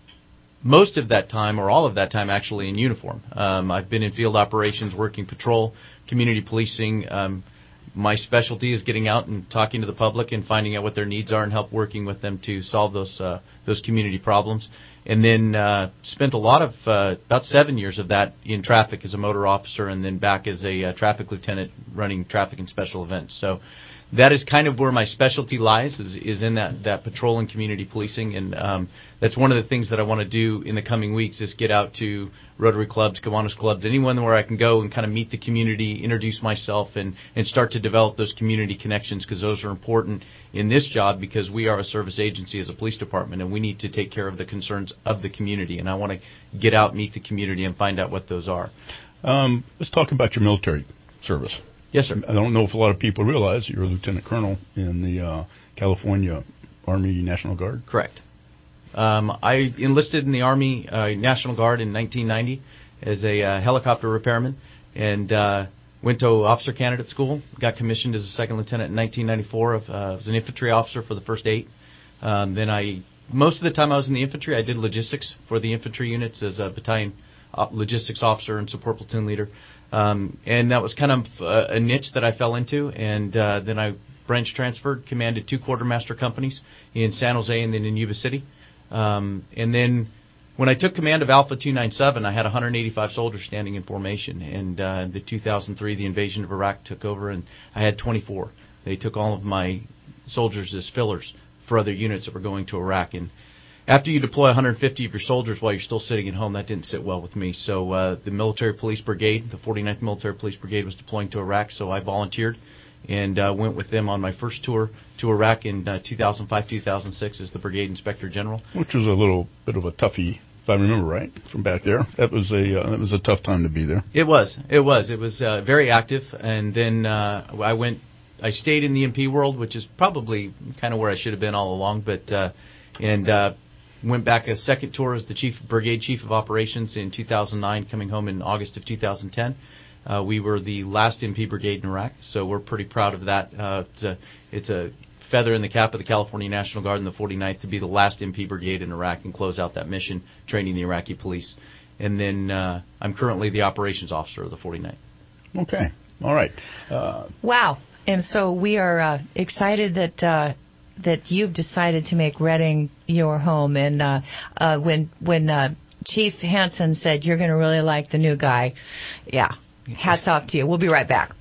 Speaker 7: most of that time, or all of that time, actually in uniform. I've been in field operations, working patrol, community policing. My specialty is getting out and talking to the public and finding out what their needs are and help working with them to solve those community problems. And then spent a lot of about 7 years of that in traffic as a motor officer, and then back as a traffic lieutenant running traffic and special events. So that is kind of where my specialty lies, is in that patrol and community policing. And that's one of the things that I want to do in the coming weeks, is get out to Rotary clubs, Kiwanis clubs, anyone where I can go and kind of meet the community, introduce myself, and start to develop those community connections, because those are important in this job, because we are a service agency as a police department, and we need to take care of the concerns of the community. And I want to get out, meet the community, and find out what those are.
Speaker 8: Let's talk about your military service.
Speaker 7: Yes, sir.
Speaker 8: I don't know if a lot of people realize you're a lieutenant colonel in the California Army National Guard.
Speaker 7: Correct. I enlisted in the Army National Guard in 1990 as a helicopter repairman, and went to officer candidate school. Got commissioned as a second lieutenant in 1994. I was an infantry officer for the first 8. Then most of the time I was in the infantry, I did logistics for the infantry units as a battalion logistics officer and support platoon leader. And that was kind of a niche that I fell into. And then I branch transferred, commanded 2 quartermaster companies in San Jose and then in Yuba City. And then when I took command of Alpha 297, I had 185 soldiers standing in formation. And in 2003, the invasion of Iraq took over, and I had 24. They took all of my soldiers as fillers for other units that were going to Iraq. And after you deploy 150 of your soldiers while you're still sitting at home, that didn't sit well with me. So the military police brigade, the 49th Military Police Brigade, was deploying to Iraq, so I volunteered and went with them on my first tour to Iraq in 2005-2006 as the Brigade Inspector General.
Speaker 8: Which was a little bit of a toughie, if I remember right, from back there. That was a tough time to be there.
Speaker 7: It was very active, and then I stayed in the MP world, which is probably kind of where I should have been all along, but went back a second tour as the Brigade Chief of Operations in 2009, coming home in August of 2010. We were the last MP brigade in Iraq, so we're pretty proud of that. It's a feather in the cap of the California National Guard and the 49th to be the last MP brigade in Iraq and close out that mission, training the Iraqi police. And then I'm currently the operations officer of the 49th.
Speaker 8: Okay. All right.
Speaker 5: Wow. And so we are excited that you've decided to make Redding your home. And when Chief Hansen said you're going to really like the new guy, yeah, hats off to you. We'll be right back.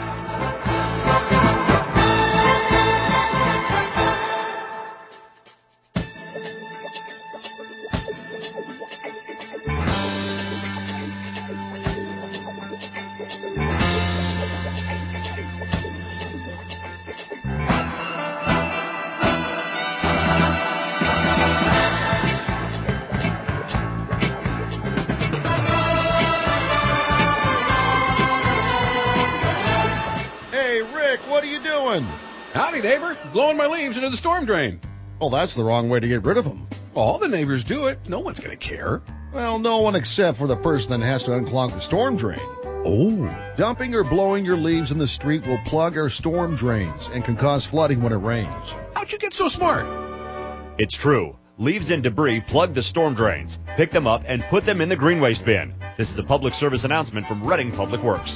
Speaker 3: Howdy, neighbor. Blowing my leaves into the storm drain.
Speaker 13: Oh, that's the wrong way to get rid of them.
Speaker 3: All the neighbors do it. No one's going to care.
Speaker 13: Well, no one except for the person that has to unclog the storm drain.
Speaker 3: Oh.
Speaker 13: Dumping or blowing your leaves in the street will plug our storm drains and can cause flooding when it rains.
Speaker 3: How'd you get so smart?
Speaker 15: It's true. Leaves and debris plug the storm drains. Pick them up and put them in the green waste bin. This is a public service announcement from Redding Public Works.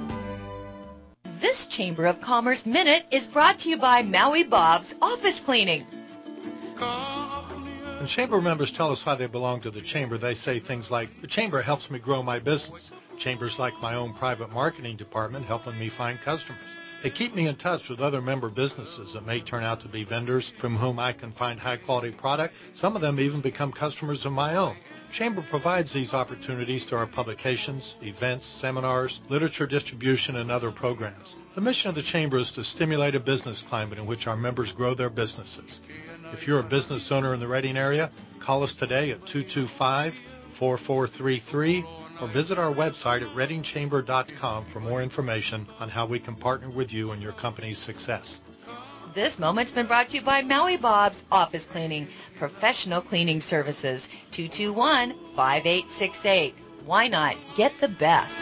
Speaker 5: This Chamber of Commerce Minute is brought to you by Maui Bob's Office Cleaning.
Speaker 17: When Chamber members tell us why they belong to the Chamber, they say things like, the Chamber helps me grow my business. Chamber's like my own private marketing department, helping me find customers. They keep me in touch with other member businesses that may turn out to be vendors from whom I can find high-quality product. Some of them even become customers of my own. Chamber provides these opportunities through our publications, events, seminars, literature distribution, and other programs. The mission of the Chamber is to stimulate a business climate in which our members grow their businesses. If you're a business owner in the Redding area, call us today at 225-4433 or visit our website at reddingchamber.com for more information on how we can partner with you in your company's success.
Speaker 5: This moment's been brought to you by Maui Bob's Office Cleaning, professional cleaning services, 221-5868. Why not get the best?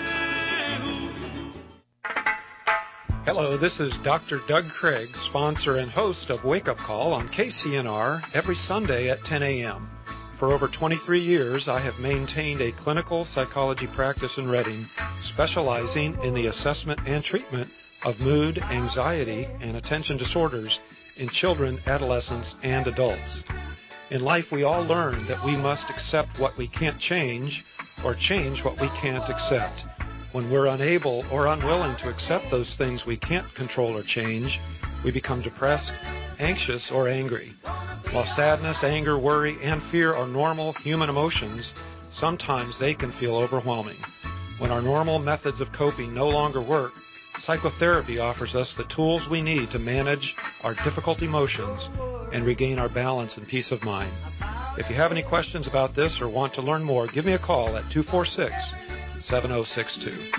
Speaker 18: Hello, this is Dr. Doug Craig, sponsor and host of Wake Up Call on KCNR every Sunday at 10 a.m. For over 23 years, I have maintained a clinical psychology practice in Redding, specializing in the assessment and treatment of mood, anxiety, and attention disorders in children, adolescents, and adults. In life, we all learn that we must accept what we can't change or change what we can't accept. When we're unable or unwilling to accept those things we can't control or change, we become depressed, anxious, or angry. While sadness, anger, worry, and fear are normal human emotions, sometimes they can feel overwhelming. When our normal methods of coping no longer work, psychotherapy offers us the tools we need to manage our difficult emotions and regain our balance and peace of mind. If you have any questions about this or want to learn more, give me a call at 246-7062.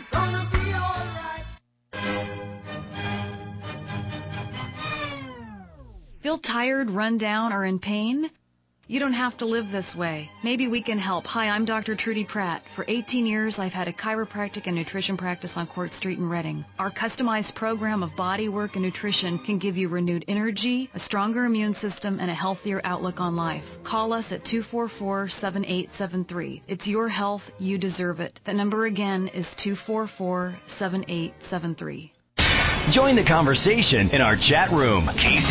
Speaker 19: Feel tired, run down, or in pain? You don't have to live this way. Maybe we can help. Hi, I'm Dr. Trudy Pratt. For 18 years, I've had a chiropractic and nutrition practice on Court Street in Redding. Our customized program of body work and nutrition can give you renewed energy, a stronger immune system, and a healthier outlook on life. Call us at 244-7873. It's your health. You deserve it. That number again is 244-7873.
Speaker 1: Join the conversation in our chat room.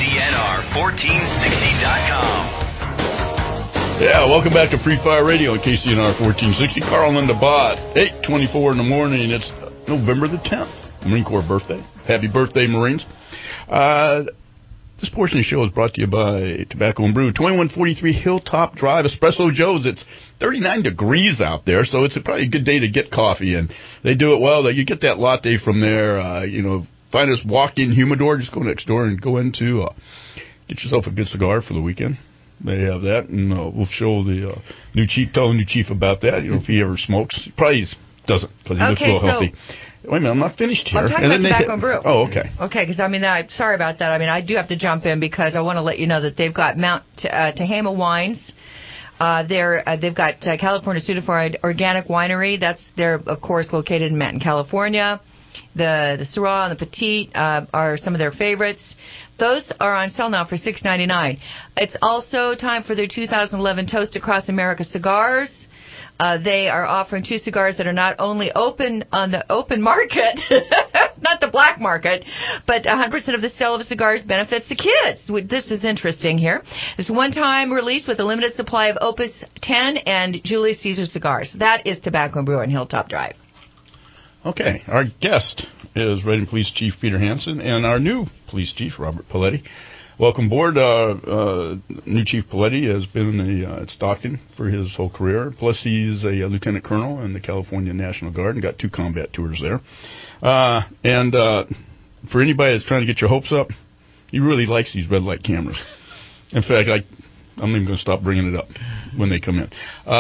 Speaker 1: KCNR1460.com.
Speaker 8: Yeah, welcome back to Free Fire Radio on KCNR 1460. Carl and Linda Bott, 8:24 in the morning. It's November the 10th, Marine Corps birthday. Happy birthday, Marines. This portion of the show is brought to you by Tobacco and Brew, 2143 Hilltop Drive, Espresso Joe's. It's 39 degrees out there, so it's probably a good day to get coffee, and they do it well. You get that latte from there. Find us walk-in humidor. Just go next door and go into get yourself a good cigar for the weekend. They have that, and we'll show the new chief, tell the new chief about that. If he ever smokes. He probably doesn't, because he looks real healthy. Wait a minute, I'm not finished here.
Speaker 5: I'm talking about Tobacco and Brew.
Speaker 8: Oh, okay.
Speaker 5: Okay, because I'm sorry about that. I do have to jump in because I want to let you know that they've got Mount Tehama Wines. They've got California Certified Organic Winery. They're of course located in Manton, California. The Syrah and the Petite are some of their favorites. Those are on sale now for $6.99. It's also time for their 2011 Toast Across America cigars. They are offering 2 cigars that are not only open on the open market, not the black market, but 100% of the sale of cigars benefits the kids. This is interesting here. It's one-time release with a limited supply of Opus 10 and Julius Caesar cigars. That is Tobacco and Brew on Hilltop Drive.
Speaker 8: Okay, our guest is Reading Police Chief Peter Hansen and our new Police Chief, Robert Paletti. Welcome aboard. New Chief Paletti has been at Stockton for his whole career. Plus, he's a lieutenant colonel in the California National Guard and got 2 combat tours there. And for anybody that's trying to get your hopes up, he really likes these red light cameras. In fact, I'm even going to stop bringing it up when they come in.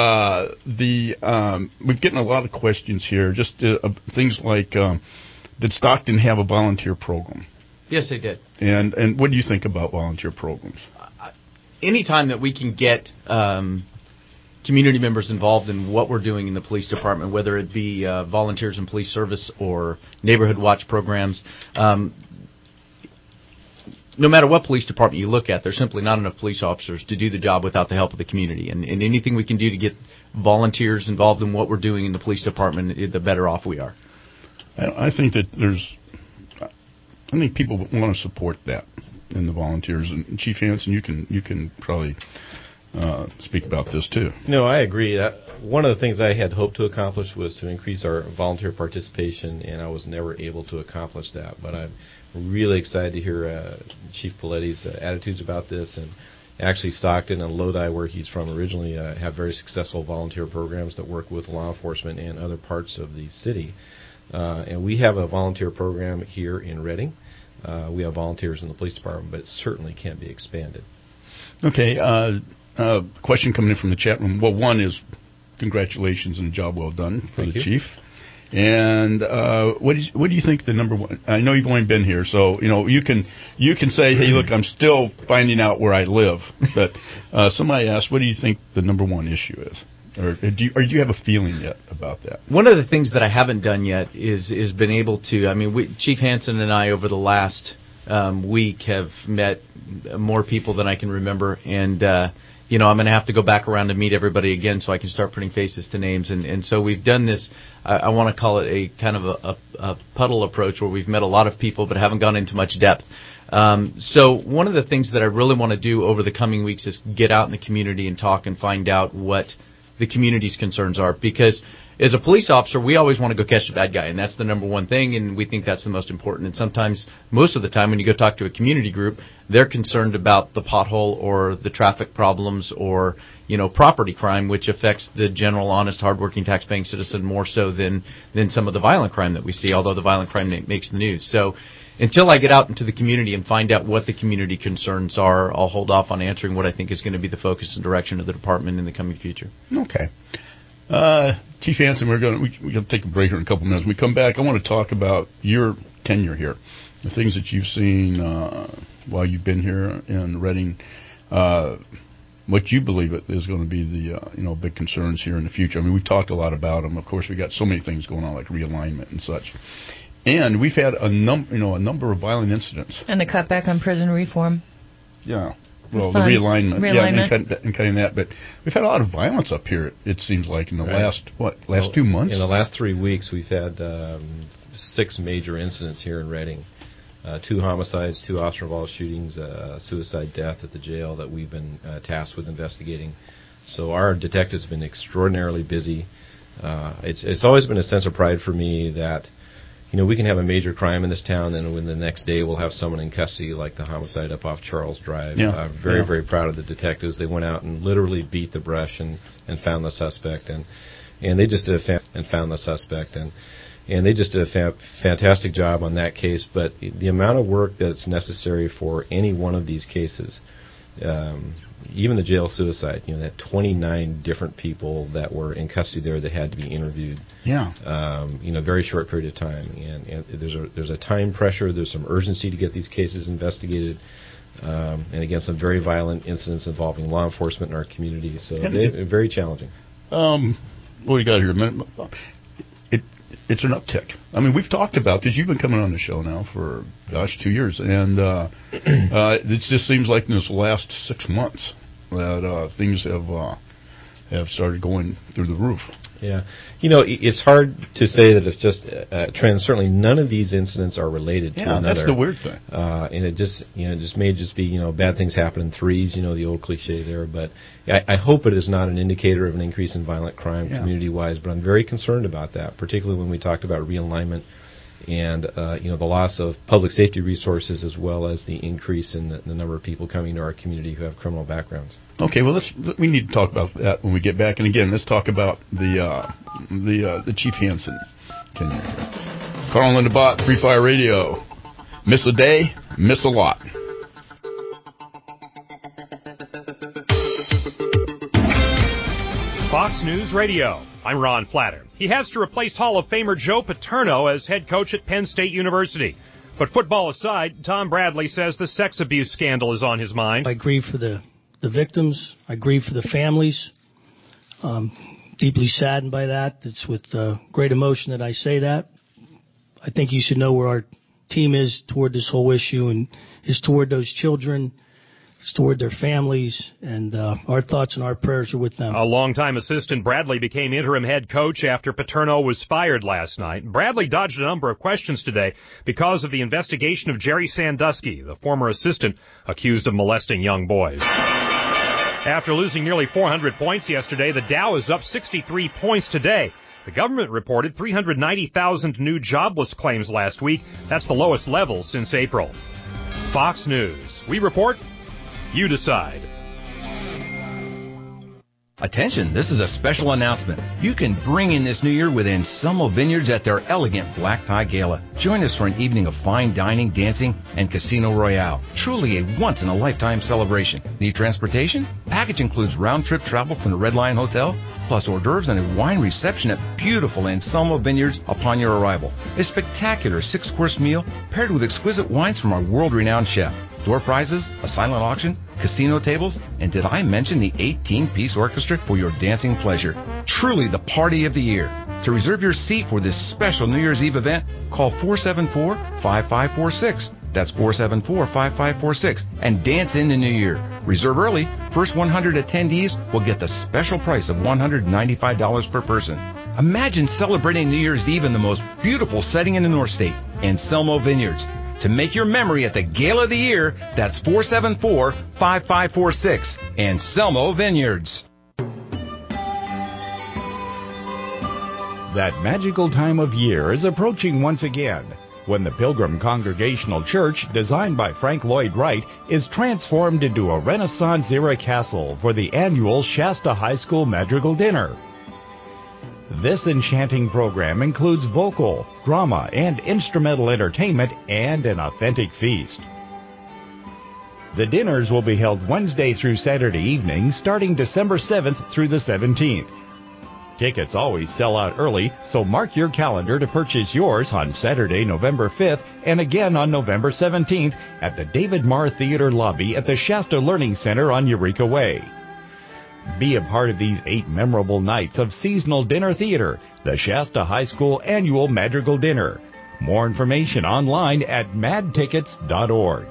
Speaker 8: We're getting a lot of questions here, just things like, did Stockton have a volunteer program?
Speaker 7: Yes, they did.
Speaker 8: And what do you think about volunteer programs?
Speaker 7: Anytime that we can get community members involved in what we're doing in the police department, whether it be volunteers in police service or neighborhood watch programs, no matter what police department you look at, there's simply not enough police officers to do the job without the help of the community. And anything we can do to get volunteers involved in what we're doing in the police department, the better off we are.
Speaker 8: I think that I think people want to support that in the volunteers. And Chief Hansen, you can probably speak about this too.
Speaker 10: No, I agree. One of the things I had hoped to accomplish was to increase our volunteer participation, and I was never able to accomplish that. But I'm really excited to hear Chief Paletti's attitudes about this. And actually, Stockton and Lodi, where he's from originally, have very successful volunteer programs that work with law enforcement and other parts of the city. And we have a volunteer program here in Reading. We have volunteers in the police department, but it certainly can be expanded.
Speaker 8: Okay. Question coming in from the chat room. Well, one is congratulations and a job well done for the chief. And what do you think the number one? I know you've only been here, so you can say, hey, look, I'm still finding out where I live. But somebody asked, what do you think the number one issue is? Or do you have a feeling yet about that?
Speaker 7: One of the things that I haven't done yet is been able to. Chief Hansen and I over the last week have met more people than I can remember, and I'm going to have to go back around and meet everybody again so I can start putting faces to names. And so we've done this. I want to call it a kind of a puddle approach where we've met a lot of people but haven't gone into much depth. So one of the things that I really want to do over the coming weeks is get out in the community and talk and find out what the community's concerns are, because as a police officer, we always want to go catch the bad guy, and that's the number one thing, and we think that's the most important. And sometimes, most of the time, when you go talk to a community group, they're concerned about the pothole or the traffic problems or, property crime, which affects the general, honest, hardworking, tax-paying citizen more so than some of the violent crime that we see, although the violent crime makes the news. So until I get out into the community and find out what the community concerns are, I'll hold off on answering what I think is going to be the focus and direction of the department in the coming future.
Speaker 8: Okay. Chief Hansen, we're going to take a break here in a couple minutes. When we come back, I want to talk about your tenure here, the things that you've seen while you've been here in Reading, what you believe is going to be the big concerns here in the future. We've talked a lot about them. Of course, we've got so many things going on like realignment and such. And we've had a number of violent incidents.
Speaker 5: And the cutback on prison reform.
Speaker 8: Yeah. Well, the realignment. Yeah, and cutting that. But we've had a lot of violence up here, it seems like, in the last 2 months?
Speaker 10: In the last 3 weeks, we've had 6 major incidents here in Reading. 2 homicides, 2 officer-involved shootings, a suicide death at the jail that we've been tasked with investigating. So our detectives have been extraordinarily busy. It's always been a sense of pride for me that we can have a major crime in this town, and then the next day we'll have someone in custody, like the homicide up off Charles Drive. Very, very proud of the detectives. They went out and literally beat the brush and found the suspect, and they just did found the suspect, and they just did a fantastic job on that case. But the amount of work that's necessary for any one of these cases, even the jail suicide, that 29 different people that were in custody there that had to be interviewed. Very short period of time, and there's a time pressure. There's some urgency to get these cases investigated, and again, some very violent incidents involving law enforcement in our community. So they're very challenging.
Speaker 8: What do you got here? It's an uptick. I mean, we've talked about this. You've been coming on the show now for 2 years, and it just seems like in this last 6 months that things have started going through the roof.
Speaker 10: Yeah, it's hard to say that it's just a trend. Certainly, none of these incidents are related to another.
Speaker 8: That's the weird thing.
Speaker 10: And it just may just be bad things happen in threes. The old cliche there. But I hope it is not an indicator of an increase in violent crime community-wise. But I'm very concerned about that, particularly when we talked about realignment and the loss of public safety resources, as well as the increase in the number of people coming to our community who have criminal backgrounds.
Speaker 8: Okay, well, we need to talk about that when we get back. And again, let's talk about the Chief Hansen tenure here. Carl and Bot, Free Fire Radio. Miss a day, miss a lot.
Speaker 2: Fox News Radio. I'm Ron Flatter. He has to replace Hall of Famer Joe Paterno as head coach at Penn State University. But football aside, Tom Bradley says the sex abuse scandal is on his mind.
Speaker 20: I grieve for the victims. I grieve for the families. Deeply saddened by that. It's with great emotion that I say that. I think you should know where our team is toward this whole issue, and is toward those children. It's toward their families, and our thoughts and our prayers are with them.
Speaker 2: A longtime assistant, Bradley became interim head coach after Paterno was fired last night. Bradley dodged a number of questions today because of the investigation of Jerry Sandusky, the former assistant accused of molesting young boys. After losing nearly 400 points yesterday, the Dow is up 63 points today. The government reported 390,000 new jobless claims last week. That's the lowest level since April. Fox News. We report, you decide.
Speaker 21: Attention, this is a special announcement. You can bring in this new year with Anselmo Vineyards at their elegant Black Tie Gala. Join us for an evening of fine dining, dancing, and Casino Royale. Truly a once-in-a-lifetime celebration. Need transportation? Package includes round-trip travel from the Red Lion Hotel, plus hors d'oeuvres and a wine reception at beautiful Anselmo Vineyards upon your arrival. A spectacular 6-course meal paired with exquisite wines from our world-renowned chef. Door prizes, a silent auction, casino tables, and did I mention the 18-piece orchestra for your dancing pleasure? Truly the party of the year. To reserve your seat for this special New Year's Eve event, call 474-5546. That's 474-5546. And dance in the new year. Reserve early. First 100 attendees will get the special price of $195 per person. Imagine celebrating New Year's Eve in the most beautiful setting in the North State, Anselmo Vineyards. To make your memory at the Gala of the Year, that's 474-5546. Anselmo Vineyards.
Speaker 22: That magical time of year is approaching once again, when the Pilgrim Congregational Church, designed by Frank Lloyd Wright, is transformed into a Renaissance-era castle for the annual Shasta High School Madrigal Dinner. This enchanting program includes vocal, drama, and instrumental entertainment and an authentic feast. The dinners will be held Wednesday through Saturday evenings, starting December 7th through the 17th. Tickets always sell out early, so mark your calendar to purchase yours on Saturday, November 5th, and again on November 17th at the David Marr Theater lobby at the Shasta Learning Center on Eureka Way. Be a part of these 8 memorable nights of seasonal dinner theater, the Shasta High School Annual Madrigal Dinner. More information online at madtickets.org.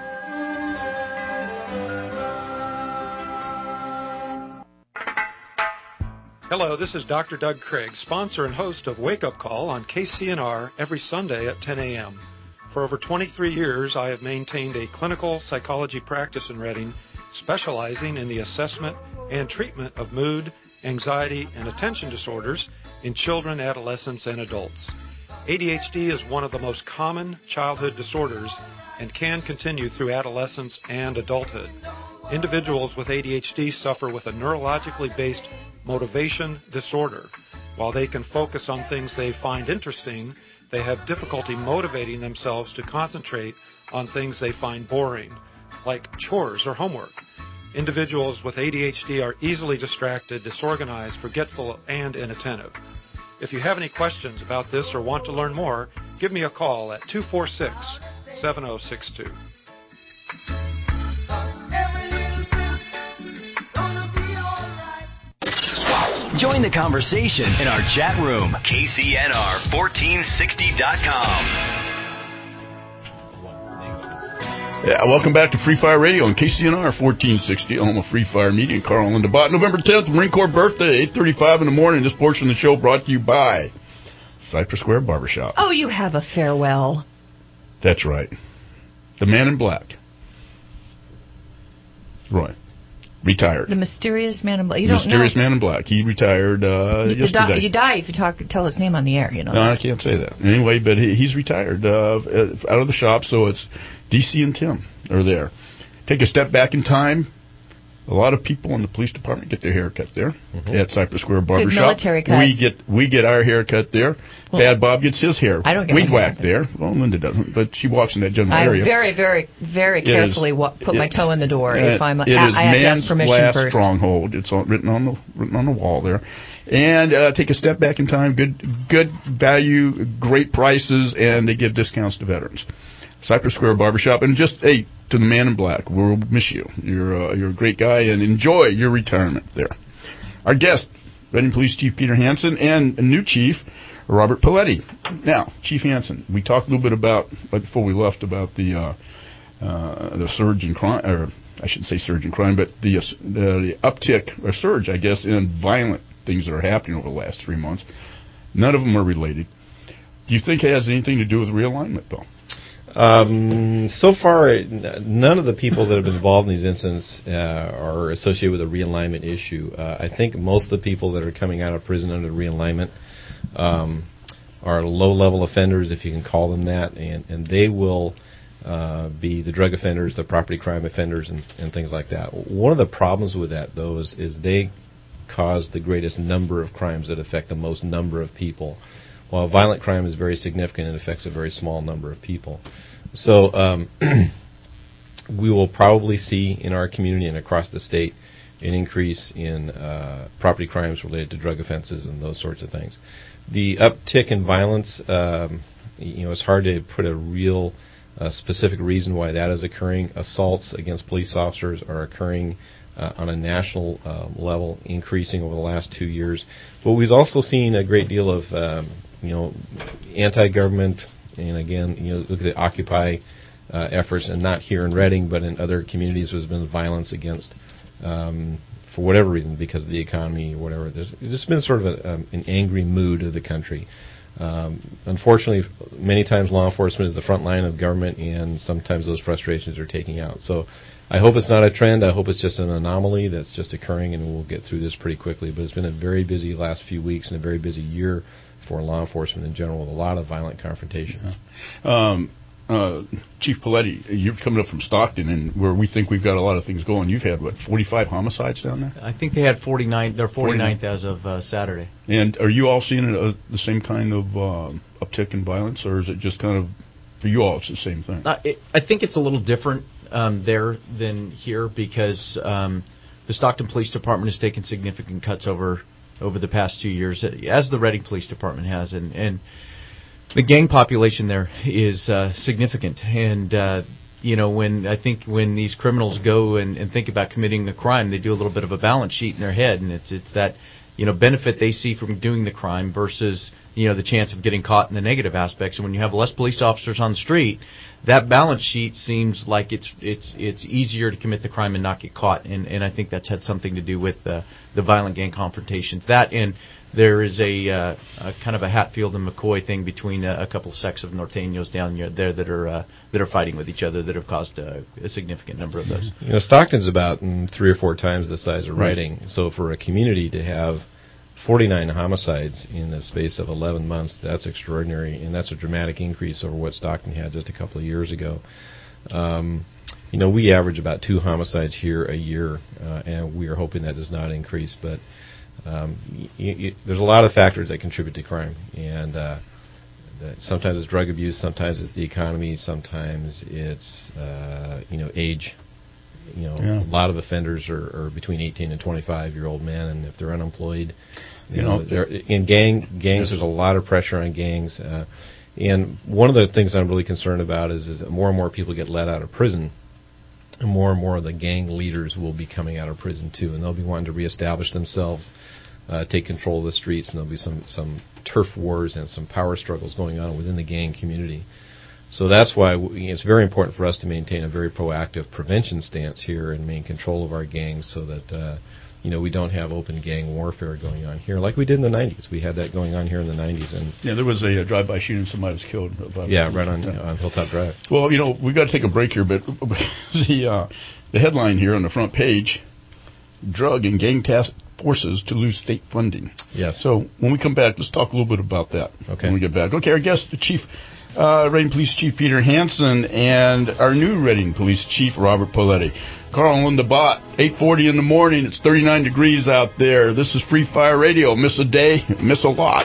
Speaker 18: Hello, this is Dr. Doug Craig, sponsor and host of Wake Up Call on KCNR every Sunday at 10 a.m. For over 23 years, I have maintained a clinical psychology practice in Reading, specializing in the assessment and treatment of mood, anxiety, and attention disorders in children, adolescents, and adults. ADHD is one of the most common childhood disorders and can continue through adolescence and adulthood. Individuals with ADHD suffer with a neurologically based motivation disorder. While they can focus on things they find interesting, they have difficulty motivating themselves to concentrate on things they find boring, like chores or homework. Individuals with ADHD are easily distracted, disorganized, forgetful, and inattentive. If you have any questions about this or want to learn more, give me a call at 246-7062.
Speaker 1: Join the conversation in our chat room, KCNR1460.com.
Speaker 8: Yeah, welcome back to Free Fire Radio on KCNR 1460, home of Free Fire Media. Carl and Linda Bott. November 10th, Marine Corps birthday, 8:35 in the morning. This portion of the show brought to you by Cypress Square Barbershop.
Speaker 5: Oh, you have a farewell.
Speaker 8: That's right. The man in black. Roy. Retired.
Speaker 5: The mysterious man in black.
Speaker 8: Mysterious man in black. He retired yesterday.
Speaker 5: You die if you tell his name on the air. You know.
Speaker 8: No, I can't say that. Anyway, but he's retired out of the shop, so it's DC and Tim are there. Take a step back in time. A lot of people in the police department get their hair cut there at Cypress Square Barbershop.
Speaker 5: Good military cut.
Speaker 8: We get our hair cut there.
Speaker 5: Well,
Speaker 8: Bad Bob gets his hair weed whacked there. Well, Linda doesn't, but she walks in that general area.
Speaker 5: I very, very, very carefully put my toe in the door if I have to ask permission
Speaker 8: last
Speaker 5: first.
Speaker 8: Stronghold. It's written on the wall there. And take a step back in time. Good value, great prices, and they give discounts to veterans. Cypress Square Barbershop, and just to the man in black, we'll miss you. You're a great guy, and enjoy your retirement there. Our guest, Reading Police Chief Peter Hansen, and a new chief, Robert Paletti. Now, Chief Hansen, we talked a little bit about before we left about the surge in crime, or I shouldn't say surge in crime, but the uptick or surge, I guess, in violent things that are happening over the last 3 months. None of them are related. Do you think it has anything to do with realignment, though?
Speaker 10: So far, none of the people that have been involved in these incidents are associated with a realignment issue. I think most of the people that are coming out of prison under realignment are low-level offenders, if you can call them that, and they will be the drug offenders, the property crime offenders, and things like that. One of the problems with that, though, is they cause the greatest number of crimes that affect the most number of people. While violent crime is very significant, it affects a very small number of people. So we will probably see in our community and across the state an increase in property crimes related to drug offenses and those sorts of things. The uptick in violence, it's hard to put a real specific reason why that is occurring. Assaults against police officers are occurring on a national level, increasing over the last 2 years. But we've also seen a great deal of anti-government, and again, look at the Occupy efforts, and not here in Reading, but in other communities there's been violence against, for whatever reason, because of the economy or whatever. There's been sort of an angry mood of the country. Unfortunately, many times law enforcement is the front line of government, and sometimes those frustrations are taking out. So I hope it's not a trend. I hope it's just an anomaly that's just occurring, and we'll get through this pretty quickly. But it's been a very busy last few weeks and a very busy year for law enforcement in general, with a lot of violent confrontations.
Speaker 8: Chief Paletti, you're coming up from Stockton, and where we think we've got a lot of things going. You've had, 45 homicides down there?
Speaker 7: I think they had 49. They're 49th as of Saturday.
Speaker 8: And are you all seeing the same kind of uptick in violence, or is it just kind of, for you all, it's the same thing?
Speaker 7: I think it's a little different there than here, because the Stockton Police Department has taken significant cuts over the past 2 years, as the Reading Police Department has, and the gang population there is significant. And when these criminals go and think about committing the crime, they do a little bit of a balance sheet in their head, and it's that benefit they see from doing the crime versus the chance of getting caught in the negative aspects. And when you have less police officers on the street, that balance sheet seems like it's easier to commit the crime and not get caught. And I think that's had something to do with the violent gang confrontations. That, and there is a kind of a Hatfield and McCoy thing between a couple of sects of Norteños down there that are fighting with each other, that have caused a significant number of those.
Speaker 10: Stockton's about 3 or 4 times the size of Reading. So for a community to have 49 homicides in the space of 11 months. That's extraordinary, and that's a dramatic increase over what Stockton had just a couple of years ago. We average about 2 homicides here a year, and we are hoping that does not increase. But there's a lot of factors that contribute to crime, and sometimes it's drug abuse, sometimes it's the economy, sometimes it's age. A lot of offenders are between 18 and 25-year-old men, and if they're unemployed, they're in gangs. There's a lot of pressure on gangs, and one of the things I'm really concerned about is that more and more people get let out of prison, and more of the gang leaders will be coming out of prison too, and they'll be wanting to reestablish themselves, take control of the streets, and there'll be some turf wars and some power struggles going on within the gang community. So that's why it's very important for us to maintain a very proactive prevention stance here and maintain control of our gangs so that we don't have open gang warfare going on here like we did in the 90s. We had that going on here in the 90s. And
Speaker 8: there was a drive-by shooting. Somebody was killed.
Speaker 10: Right on Hilltop Drive.
Speaker 8: Well, we got to take a break here, but the headline here on the front page, drug and gang task forces to lose state funding.
Speaker 10: Yes.
Speaker 8: So when we come back, let's talk a little bit about that.
Speaker 10: Okay.
Speaker 8: When we get back. Okay, our guest, the Chief Reading Police Chief Peter Hansen, and our new Reading Police Chief Robert Poletti. Carl on the bot, 8:40 in the morning. It's 39 degrees out there. This is Free Fire Radio. Miss a day, miss a lot.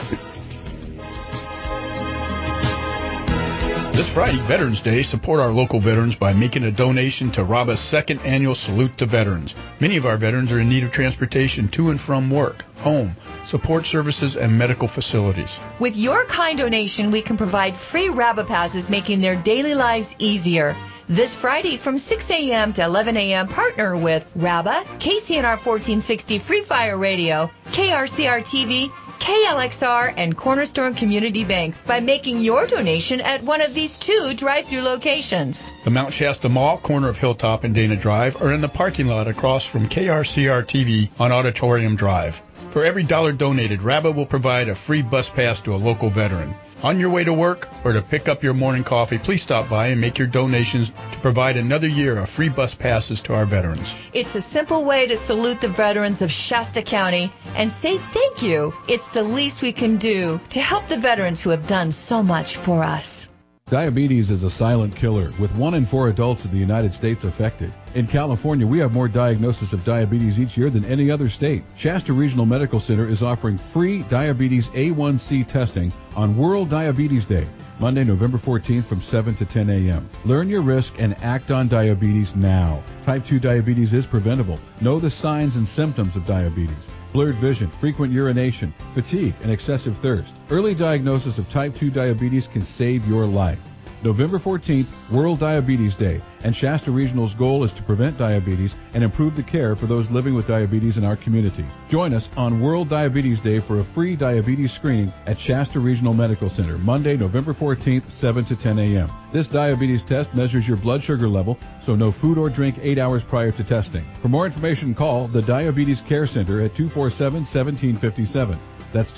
Speaker 8: This Friday, Veterans Day, support our local veterans by making a donation to RABA's second annual Salute to Veterans. Many of our veterans are in need of transportation to and from work, home, support services, and medical facilities.
Speaker 5: With your kind donation, we can provide free RABA passes, making their daily lives easier. This Friday from 6 a.m. to 11 a.m., partner with RABA, KCNR 1460 Free Fire Radio, KRCR-TV, KLXR, and Cornerstone Community Bank by making your donation at one of these 2 drive-thru locations.
Speaker 8: The Mount Shasta Mall, corner of Hilltop and Dana Drive, are in the parking lot across from KRCR-TV on Auditorium Drive. For every dollar donated, RABA will provide a free bus pass to a local veteran. On your way to work or to pick up your morning coffee, please stop by and make your donations to provide another year of free bus passes to our veterans.
Speaker 5: It's a simple way to salute the veterans of Shasta County and say thank you. It's the least we can do to help the veterans who have done so much for us.
Speaker 4: Diabetes is a silent killer, with 1 in 4 adults in the United States affected. In California, we have more diagnosis of diabetes each year than any other state. Shasta Regional Medical Center is offering free diabetes A1C testing on World Diabetes Day, Monday, November 14th from 7 to 10 a.m. Learn your risk and act on diabetes now. Type 2 diabetes is preventable. Know the signs and symptoms of diabetes: blurred vision, frequent urination, fatigue, and excessive thirst. Early diagnosis of type 2 diabetes can save your life. November 14th, World Diabetes Day, and Shasta Regional's goal is to prevent diabetes and improve the care for those living with diabetes in our community. Join us on World Diabetes Day for a free diabetes screening at Shasta Regional Medical Center, Monday, November 14th, 7 to 10 a.m. This diabetes test measures your blood sugar level, so no food or drink 8 hours prior to testing. For more information, call the Diabetes Care Center at 247-1757. That's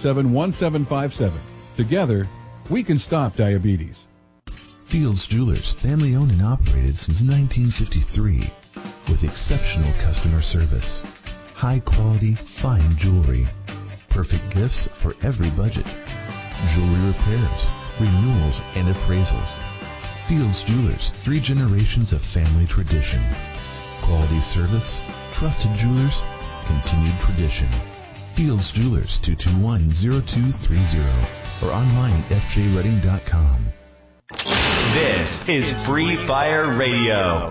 Speaker 4: 247-1757. Together, we can stop diabetes.
Speaker 6: Fields Jewelers, family owned and operated since 1953, with exceptional customer service, high quality, fine jewelry, perfect gifts for every budget, jewelry repairs, renewals, and appraisals. Fields Jewelers, 3 generations of family tradition, quality service, trusted jewelers, continued tradition. Fields Jewelers, 221-0230, or online at fjredding.com.
Speaker 1: This is Free Fire Radio.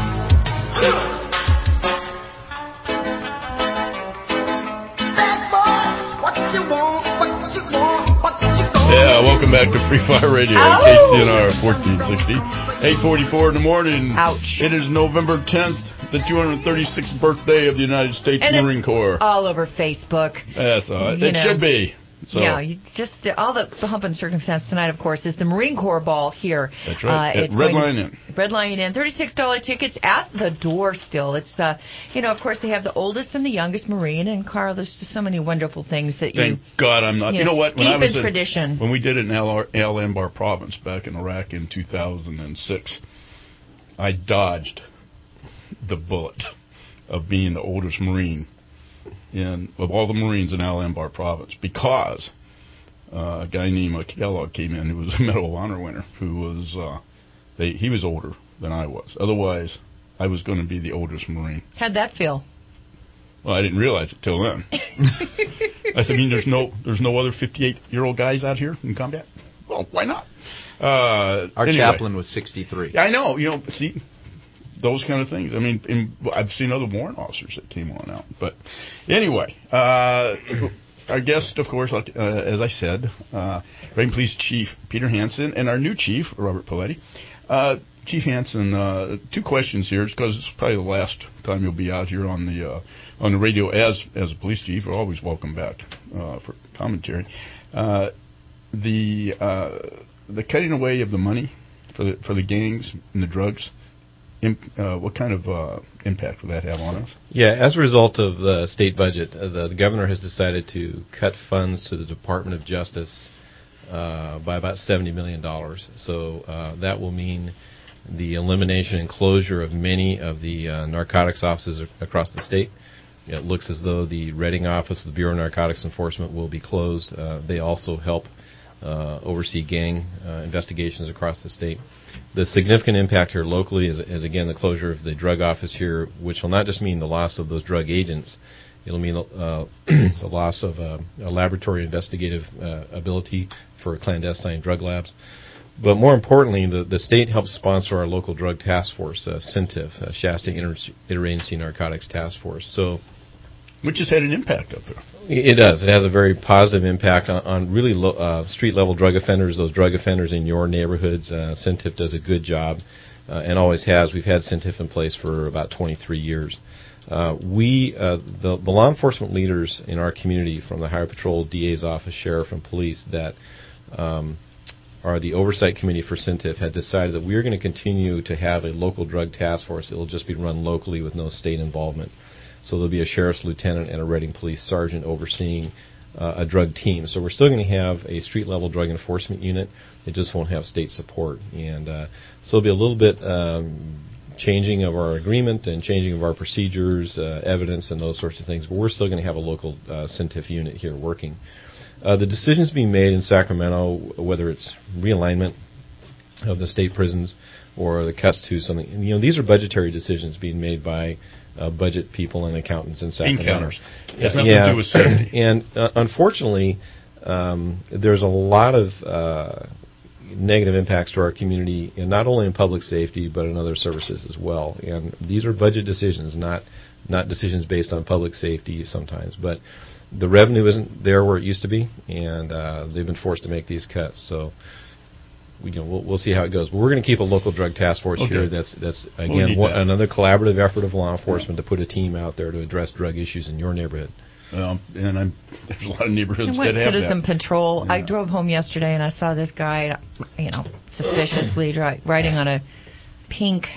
Speaker 8: Yeah, welcome back to Free Fire Radio on KCNR 1460. 8:44 in the morning.
Speaker 5: Ouch.
Speaker 8: It is November 10th, the 236th birthday of the United States Marine Corps.
Speaker 5: All over Facebook.
Speaker 8: That's all right. It should be. So.
Speaker 5: Yeah, just all the hump and circumstance tonight, of course, is the Marine Corps Ball here.
Speaker 8: That's right. At Red Lion Inn.
Speaker 5: Red Lion Inn. $36 tickets at the door still. It's, of course, they have the oldest and the youngest Marine. And, Carl, there's just so many wonderful things that
Speaker 8: Thank God I'm not. You know what?
Speaker 5: When I was in tradition.
Speaker 8: When we did it in Al Anbar province back in Iraq in 2006, I dodged the bullet of being the oldest Marine of all the Marines in Al Anbar province, because a guy named Kellogg came in who was a Medal of Honor winner, who was he was older than I was. Otherwise, I was going to be the oldest Marine.
Speaker 5: How'd that feel?
Speaker 8: Well, I didn't realize it till then. I said, there's no other 58-year-old guys out here in combat? Well, why not?
Speaker 7: Our chaplain was 63.
Speaker 8: Yeah, I know. See, those kind of things. I mean, I've seen other warrant officers that came on out. But anyway, our guest, of course, as I said, Reading Police Chief Peter Hansen, and our new chief, Robert Paletti. Chief Hansen, two questions here, because it's probably the last time you'll be out here on the radio as a police chief. You're always welcome back for commentary. The cutting away of the money for the gangs and the drugs, what kind of impact will that have on us?
Speaker 10: Yeah, as a result of the state budget, the governor has decided to cut funds to the Department of Justice by about $70 million. So that will mean the elimination and closure of many of the narcotics offices across the state. It looks as though the Reading office of the Bureau of Narcotics Enforcement will be closed. They also help oversee gang investigations across the state. The significant impact here locally is again, the closure of the drug office here, which will not just mean the loss of those drug agents. It'll mean the loss of a laboratory investigative ability for clandestine drug labs. But more importantly, the state helps sponsor our local drug task force, CENTIF, Shasta Interagency Narcotics Task Force. So,
Speaker 8: which has had an impact up there.
Speaker 10: It does. It has a very positive impact on really street-level drug offenders, those drug offenders in your neighborhoods. CENTIF does a good job and always has. We've had CENTIF in place for about 23 years. The law enforcement leaders in our community, from the Highway Patrol, DA's office, sheriff, and police, that are the oversight committee for CENTIF, had decided that we are going to continue to have a local drug task force. It will just be run locally with no state involvement. So there'll be a sheriff's lieutenant and a Reading police sergeant overseeing a drug team. So we're still going to have a street-level drug enforcement unit. It just won't have state support. And so there'll be a little bit changing of our agreement and changing of our procedures, evidence, and those sorts of things. But we're still going to have a local CENTIF unit here working. The decisions being made in Sacramento, whether it's realignment of the state prisons or the cuts to something, these are budgetary decisions being made by budget people and accountants in Sacramento.
Speaker 8: Has nothing to do with safety.
Speaker 10: And unfortunately, there's a lot of negative impacts to our community, and not only in public safety but in other services as well. And these are budget decisions, not decisions based on public safety sometimes. But the revenue isn't there where it used to be, and they've been forced to make these cuts. So we'll see how it goes. But we're going to keep a local drug task force here. That's again another collaborative effort of law enforcement to put a team out there to address drug issues in your neighborhood.
Speaker 8: And there's a lot of neighborhoods that have
Speaker 5: citizen
Speaker 8: that.
Speaker 5: patrol.
Speaker 8: Yeah.
Speaker 5: I drove home yesterday and I saw this guy, suspiciously riding on a pink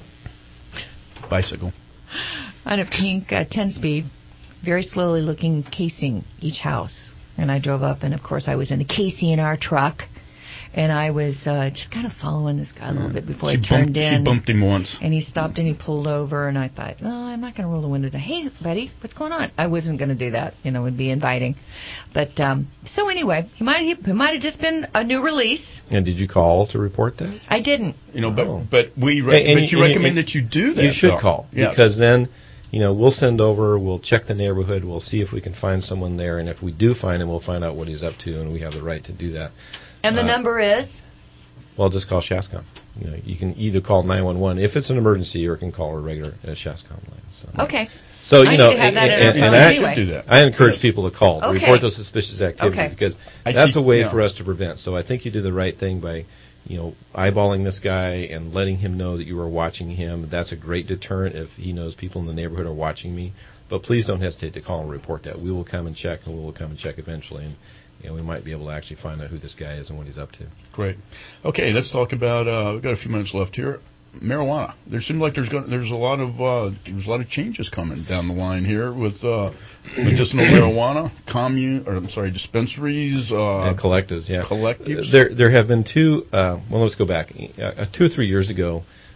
Speaker 8: bicycle,
Speaker 5: on a pink 10-speed, very slowly looking, casing each house. And I drove up, and of course I was in the KCNR truck. And I was just kind of following this guy a little bit before he turned in.
Speaker 8: She bumped him once.
Speaker 5: And he stopped and he pulled over, and I thought, no, I'm not going to roll the window down. Hey, buddy, what's going on? I wasn't going to do that. It would be inviting. But so anyway, he might have just been a new release.
Speaker 10: And did you call to report that?
Speaker 5: I didn't.
Speaker 8: But you recommend that you do that.
Speaker 10: You should call, because then we'll send over, we'll check the neighborhood, we'll see if we can find someone there, and if we do find him, we'll find out what he's up to, and we have the right to do that.
Speaker 5: And the number is?
Speaker 10: Well, just call SHASCOM. You can either call 911 if it's an emergency, or you can call a regular SHASCOM line. So.
Speaker 5: Okay.
Speaker 10: So
Speaker 5: I need to have that anyway.
Speaker 10: I encourage people to call, to report those suspicious activities, because that's a way for us to prevent. So I think you do the right thing by, eyeballing this guy and letting him know that you are watching him. That's a great deterrent if he knows people in the neighborhood are watching me. But please don't hesitate to call and report that. We will come and check, and we will come and check eventually. And we might be able to actually find out who this guy is and what he's up to.
Speaker 8: Great. Okay, let's talk about. We've got a few minutes left here. Marijuana. There seems like there's a lot of changes coming down the line here with medicinal marijuana, dispensaries,
Speaker 10: and collectives. Yeah,
Speaker 8: collectives.
Speaker 10: There have been two. Let's go back. 2 or 3 years ago,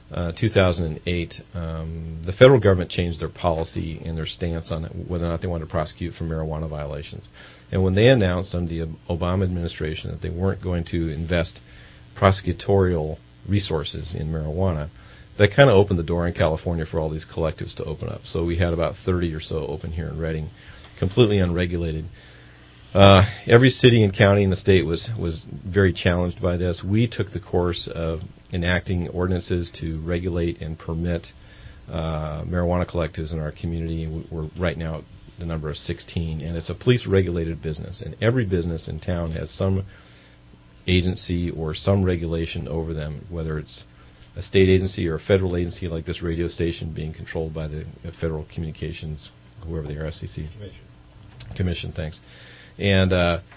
Speaker 10: 2008, the federal government changed their policy and their stance on whether or not they wanted to prosecute for marijuana violations. And when they announced under the Obama administration that they weren't going to invest prosecutorial resources in marijuana, that kind of opened the door in California for all these collectives to open up. So we had about 30 or so open here in Redding, completely unregulated. Every city and county in the state was very challenged by this. We took the course of enacting ordinances to regulate and permit marijuana collectives in our community. We're right now at the number of 16, and it's a police-regulated business. And every business in town has some agency or some regulation over them, whether it's a state agency or a federal agency like this radio station being controlled by the Federal Communications, whoever they are, FCC. Commission, thanks. And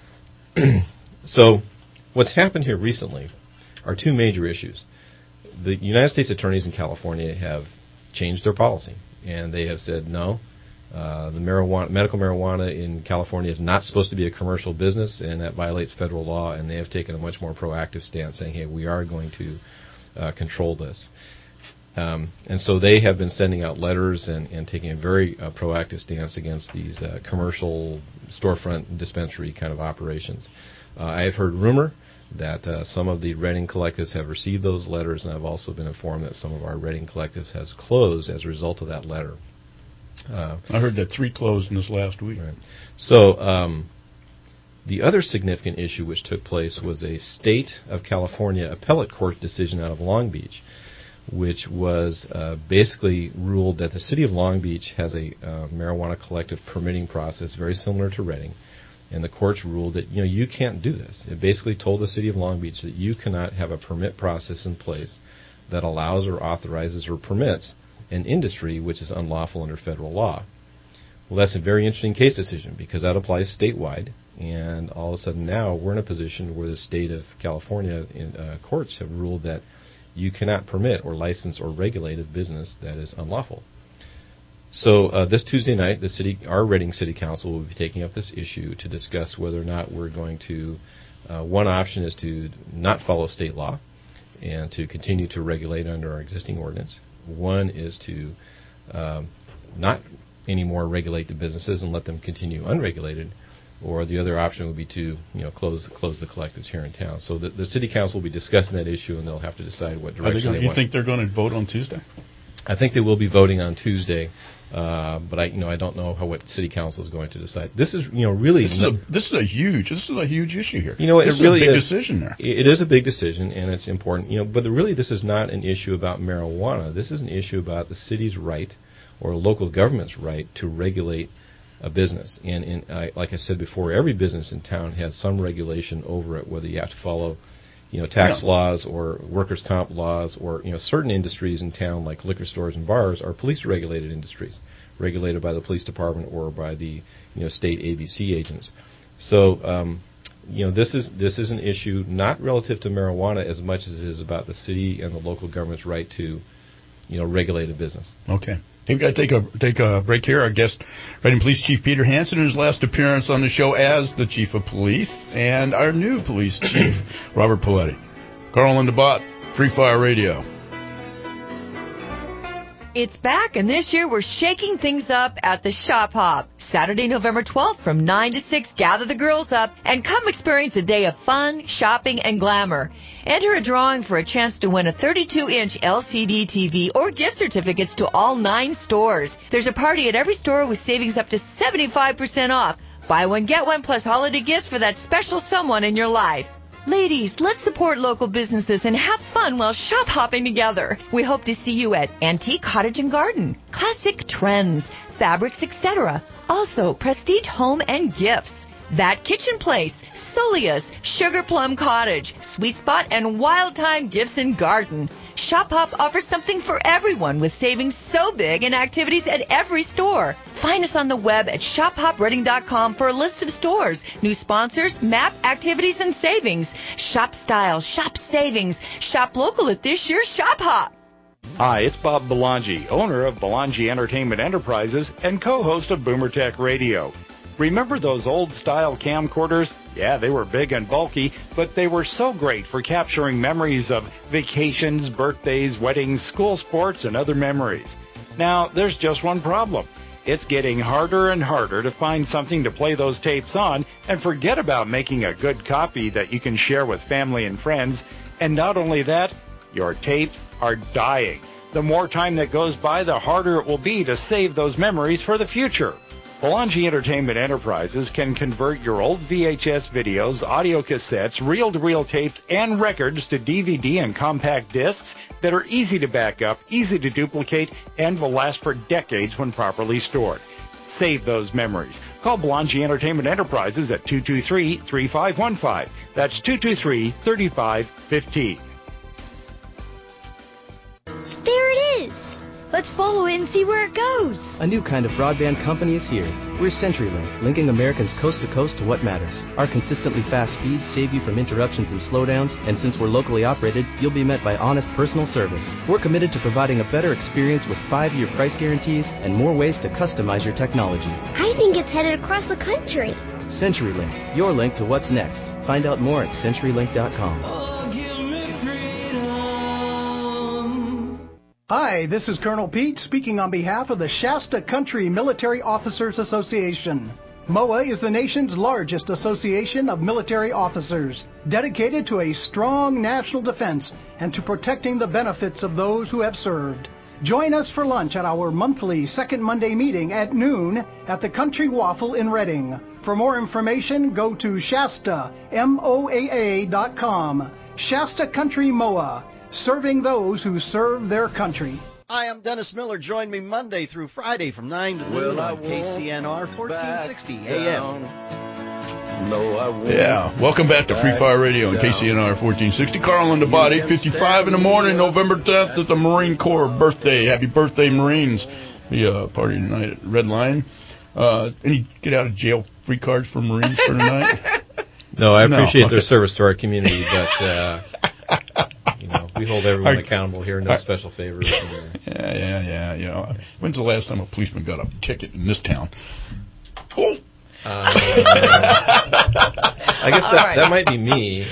Speaker 10: so what's happened here recently are two major issues. The United States attorneys in California have changed their policy, and they have said, no, the medical marijuana in California is not supposed to be a commercial business, and that violates federal law, and they have taken a much more proactive stance saying, hey, we are going to control this. And so they have been sending out letters and taking a very proactive stance against these commercial storefront dispensary kind of operations. I have heard rumor that some of the Redding collectives have received those letters, and I've also been informed that some of our Redding collectives has closed as a result of that letter.
Speaker 8: I heard that 3 closed in this last week.
Speaker 10: Right. So the other significant issue which took place was a state of California appellate court decision out of Long Beach, which was basically ruled that the city of Long Beach has a marijuana collective permitting process very similar to Redding, and the courts ruled that you can't do this. It basically told the city of Long Beach that you cannot have a permit process in place that allows or authorizes or permits an industry which is unlawful under federal law. Well, that's a very interesting case decision because that applies statewide, and all of a sudden now we're in a position where the state of California courts have ruled that you cannot permit or license or regulate a business that is unlawful. So this Tuesday night, our Redding City Council will be taking up this issue to discuss whether or not we're going to, one option is to not follow state law and to continue to regulate under our existing ordinance. One is to not anymore regulate the businesses and let them continue unregulated, or the other option would be to close the collectives here in town. So the city council will be discussing that issue, and they'll have to decide what direction they want.
Speaker 8: You think they're going to vote on Tuesday?
Speaker 10: I think they will be voting on Tuesday, but I don't know what city council is going to decide. This is really
Speaker 8: this is a huge issue here.
Speaker 10: This
Speaker 8: is a big decision there.
Speaker 10: It is a big decision, and it's important. But really, this is not an issue about marijuana. This is an issue about the city's right or local government's right to regulate a business. And like I said before, every business in town has some regulation over it, whether you have to follow tax laws or workers' comp laws, or certain industries in town like liquor stores and bars are police-regulated industries, regulated by the police department or by the state ABC agents. So this is an issue not relative to marijuana as much as it is about the city and the local government's right to regulate a business.
Speaker 8: Okay. We've got to take a break here. Our guest, Redding Police Chief Peter Hansen, in his last appearance on the show as the Chief of Police, and our new Police Chief, Robert Poletti. Carl and DeBott, Free Fire Radio.
Speaker 5: It's back, and this year we're shaking things up at the Shop Hop. Saturday, November 12th from 9 to 6, gather the girls up and come experience a day of fun, shopping, and glamour. Enter a drawing for a chance to win a 32-inch LCD TV or gift certificates to all 9 stores. There's a party at every store with savings up to 75% off. Buy one, get one, plus holiday gifts for that special someone in your life. Ladies, let's support local businesses and have fun while shop hopping together. We hope to see you at Antique Cottage and Garden, Classic Trends, Fabrics, etc. Also, Prestige Home and Gifts, That Kitchen Place, Solia's, Sugar Plum Cottage, Sweet Spot, and Wild Time Gifts and Garden. Shop Hop offers something for everyone with savings so big and activities at every store. Find us on the web at shophopredding.com for a list of stores, new sponsors, map, activities, and savings. Shop style, shop savings. Shop local at this year's Shop Hop.
Speaker 22: Hi, it's Bob Belangi, owner of Belangi Entertainment Enterprises and co-host of Boomer Tech Radio. Remember those old-style camcorders? Yeah, they were big and bulky, but they were so great for capturing memories of vacations, birthdays, weddings, school sports, and other memories. Now, there's just one problem. It's getting harder and harder to find something to play those tapes on, and forget about making a good copy that you can share with family and friends. And not only that, your tapes are dying. The more time that goes by, the harder it will be to save those memories for the future. Belangi Entertainment Enterprises can convert your old VHS videos, audio cassettes, reel-to-reel tapes, and records to DVD and compact discs that are easy to back up, easy to duplicate, and will last for decades when properly stored. Save those memories. Call Belangi Entertainment Enterprises at 223-3515. That's 223-3515.
Speaker 9: There it is! Let's follow it and see where it goes.
Speaker 11: A new kind of broadband company is here. We're CenturyLink, linking Americans coast to coast to what matters. Our consistently fast speeds save you from interruptions and slowdowns, and since we're locally operated, you'll be met by honest personal service. We're committed to providing a better experience with 5-year price guarantees and more ways to customize your technology.
Speaker 9: I think it's headed across the country.
Speaker 11: CenturyLink, your link to what's next. Find out more at CenturyLink.com.
Speaker 14: Hi, this is Colonel Pete speaking on behalf of the Shasta Country Military Officers Association. MOA is the nation's largest association of military officers, dedicated to a strong national defense and to protecting the benefits of those who have served. Join us for lunch at our monthly second Monday meeting at noon at the Country Waffle in Reading. For more information, go to ShastaMOAA.com. Shasta Country MOA, serving those who serve their country.
Speaker 23: Hi, I'm Dennis Miller. Join me Monday through Friday from 9 to noon on KCNR 1460 AM.
Speaker 8: No, I won't. Yeah, welcome back to Free Fire Radio on KCNR 1460. Carl and the Body, 55 in the morning, November 10th. It's the Marine Corps birthday. Happy birthday, Marines. The party tonight at Red Lion. Any get out of jail free cards for Marines for tonight?
Speaker 10: No, I appreciate their service to our community, but we hold everyone accountable here. No special favors.
Speaker 8: Yeah. When's the last time a policeman got a ticket in this town? Oh.
Speaker 10: I guess that might be me.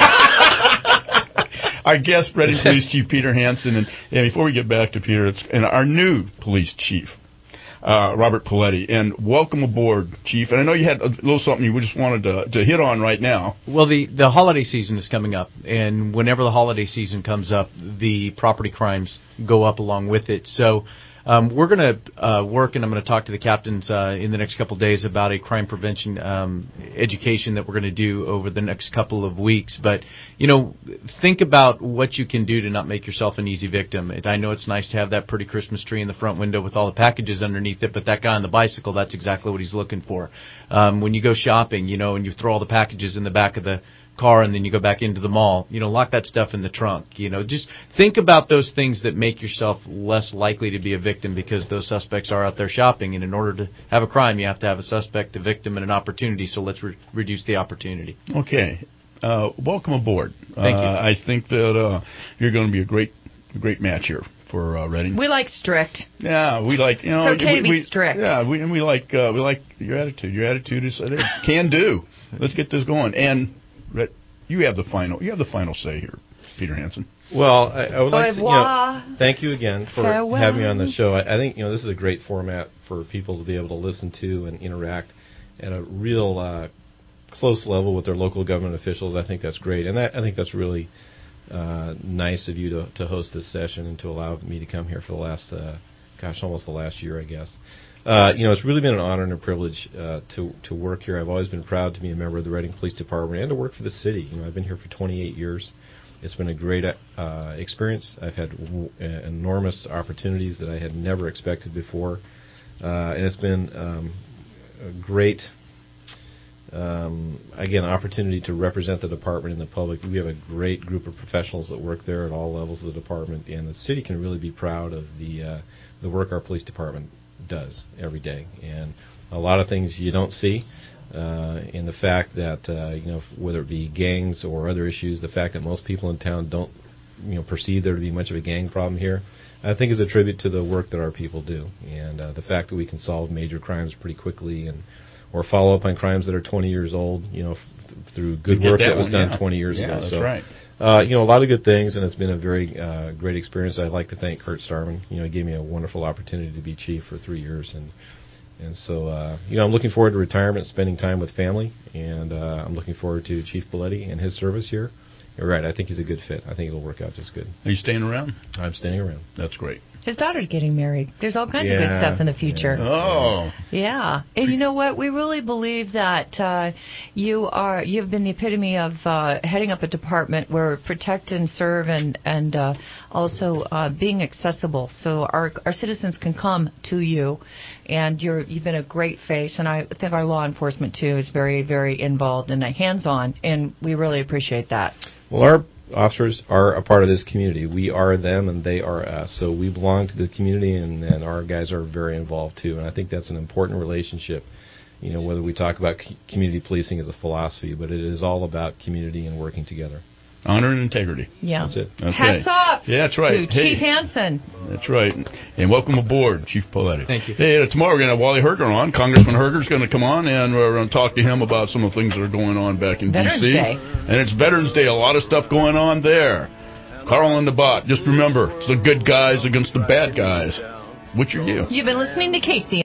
Speaker 8: Our guest, Reading Police Chief Peter Hansen, and before we get back to Peter, and our new police chief, Robert Paletti. And welcome aboard, Chief. And I know you had a little something you just wanted to hit on right now.
Speaker 7: Well, the holiday season is coming up, and whenever the holiday season comes up, the property crimes go up along with it. So we're going to work, and I'm going to talk to the captains in the next couple of days about a crime prevention education that we're going to do over the next couple of weeks. But, think about what you can do to not make yourself an easy victim. I know it's nice to have that pretty Christmas tree in the front window with all the packages underneath it, but that guy on the bicycle, that's exactly what he's looking for. When you go shopping, and you throw all the packages in the back of the car and then you go back into the mall, lock that stuff in the trunk. Just think about those things that make yourself less likely to be a victim, because those suspects are out there shopping, and in order to have a crime, you have to have a suspect, a victim, and an opportunity. So let's reduce the opportunity.
Speaker 8: Okay. Welcome aboard.
Speaker 7: Thank you.
Speaker 8: I think that you're going to be a great match here for Reading.
Speaker 5: We like strict.
Speaker 8: Yeah, we like,
Speaker 5: It's okay to be strict.
Speaker 8: Yeah, we like your attitude. Your attitude is can do. Let's get this going. And you have the final say here, Peter Hansen.
Speaker 10: Well, I would like to thank you again for having me on the show. I think this is a great format for people to be able to listen to and interact at a real close level with their local government officials. I think that's great, and I think that's really nice of you to host this session and to allow me to come here for the last almost the last year, I guess. It's really been an honor and a privilege to work here. I've always been proud to be a member of the Reading Police Department and to work for the city. I've been here for 28 years. It's been a great experience. I've had enormous opportunities that I had never expected before, and it's been a great, opportunity to represent the department and the public. We have a great group of professionals that work there at all levels of the department, and the city can really be proud of the work our police department does every day. And a lot of things you don't see, in the fact that whether it be gangs or other issues, the fact that most people in town don't perceive there to be much of a gang problem here, I think is a tribute to the work that our people do, and the fact that we can solve major crimes pretty quickly and or follow up on crimes that are 20 years old, through good work that was done 20 years ago.
Speaker 8: That's
Speaker 10: so,
Speaker 8: right.
Speaker 10: A lot of good things, and it's been a very great experience. I'd like to thank Kurt Starman. He gave me a wonderful opportunity to be chief for 3 years, and so I'm looking forward to retirement, spending time with family, and I'm looking forward to Chief Belletti and his service here. You're right. I think he's a good fit. I think it'll work out just good.
Speaker 8: Are you staying around?
Speaker 10: I'm staying around.
Speaker 8: That's great.
Speaker 5: His daughter's getting married. There's all kinds of good stuff in the future.
Speaker 8: Yeah. Oh.
Speaker 5: Yeah. And you know what? We really believe that you've been the epitome of heading up a department where protect and serve and also being accessible so our citizens can come to you. And you've been a great face, and I think our law enforcement, too, is very, very involved and hands-on, and we really appreciate that.
Speaker 10: Well, our officers are a part of this community. We are them, and they are us. So we belong to the community, and our guys are very involved, too. And I think that's an important relationship, whether we talk about community policing as a philosophy, but it is all about community and working together.
Speaker 8: Honor and integrity.
Speaker 5: Yeah.
Speaker 10: That's it.
Speaker 8: Okay.
Speaker 5: Hats off
Speaker 8: that's right.
Speaker 5: to Chief Hansen.
Speaker 8: That's right. And welcome aboard, Chief Belletti.
Speaker 7: Thank you.
Speaker 8: Hey, tomorrow we're going to have Wally Herger on. Congressman Herger's going to come on, and we're going to talk to him about some of the things that are going on back in
Speaker 5: Veterans
Speaker 8: D.C.
Speaker 5: Day.
Speaker 8: And it's Veterans Day. A lot of stuff going on there. Carl and the Bot. Just remember, it's the good guys against the bad guys. Which are you?
Speaker 5: You've been listening to Casey.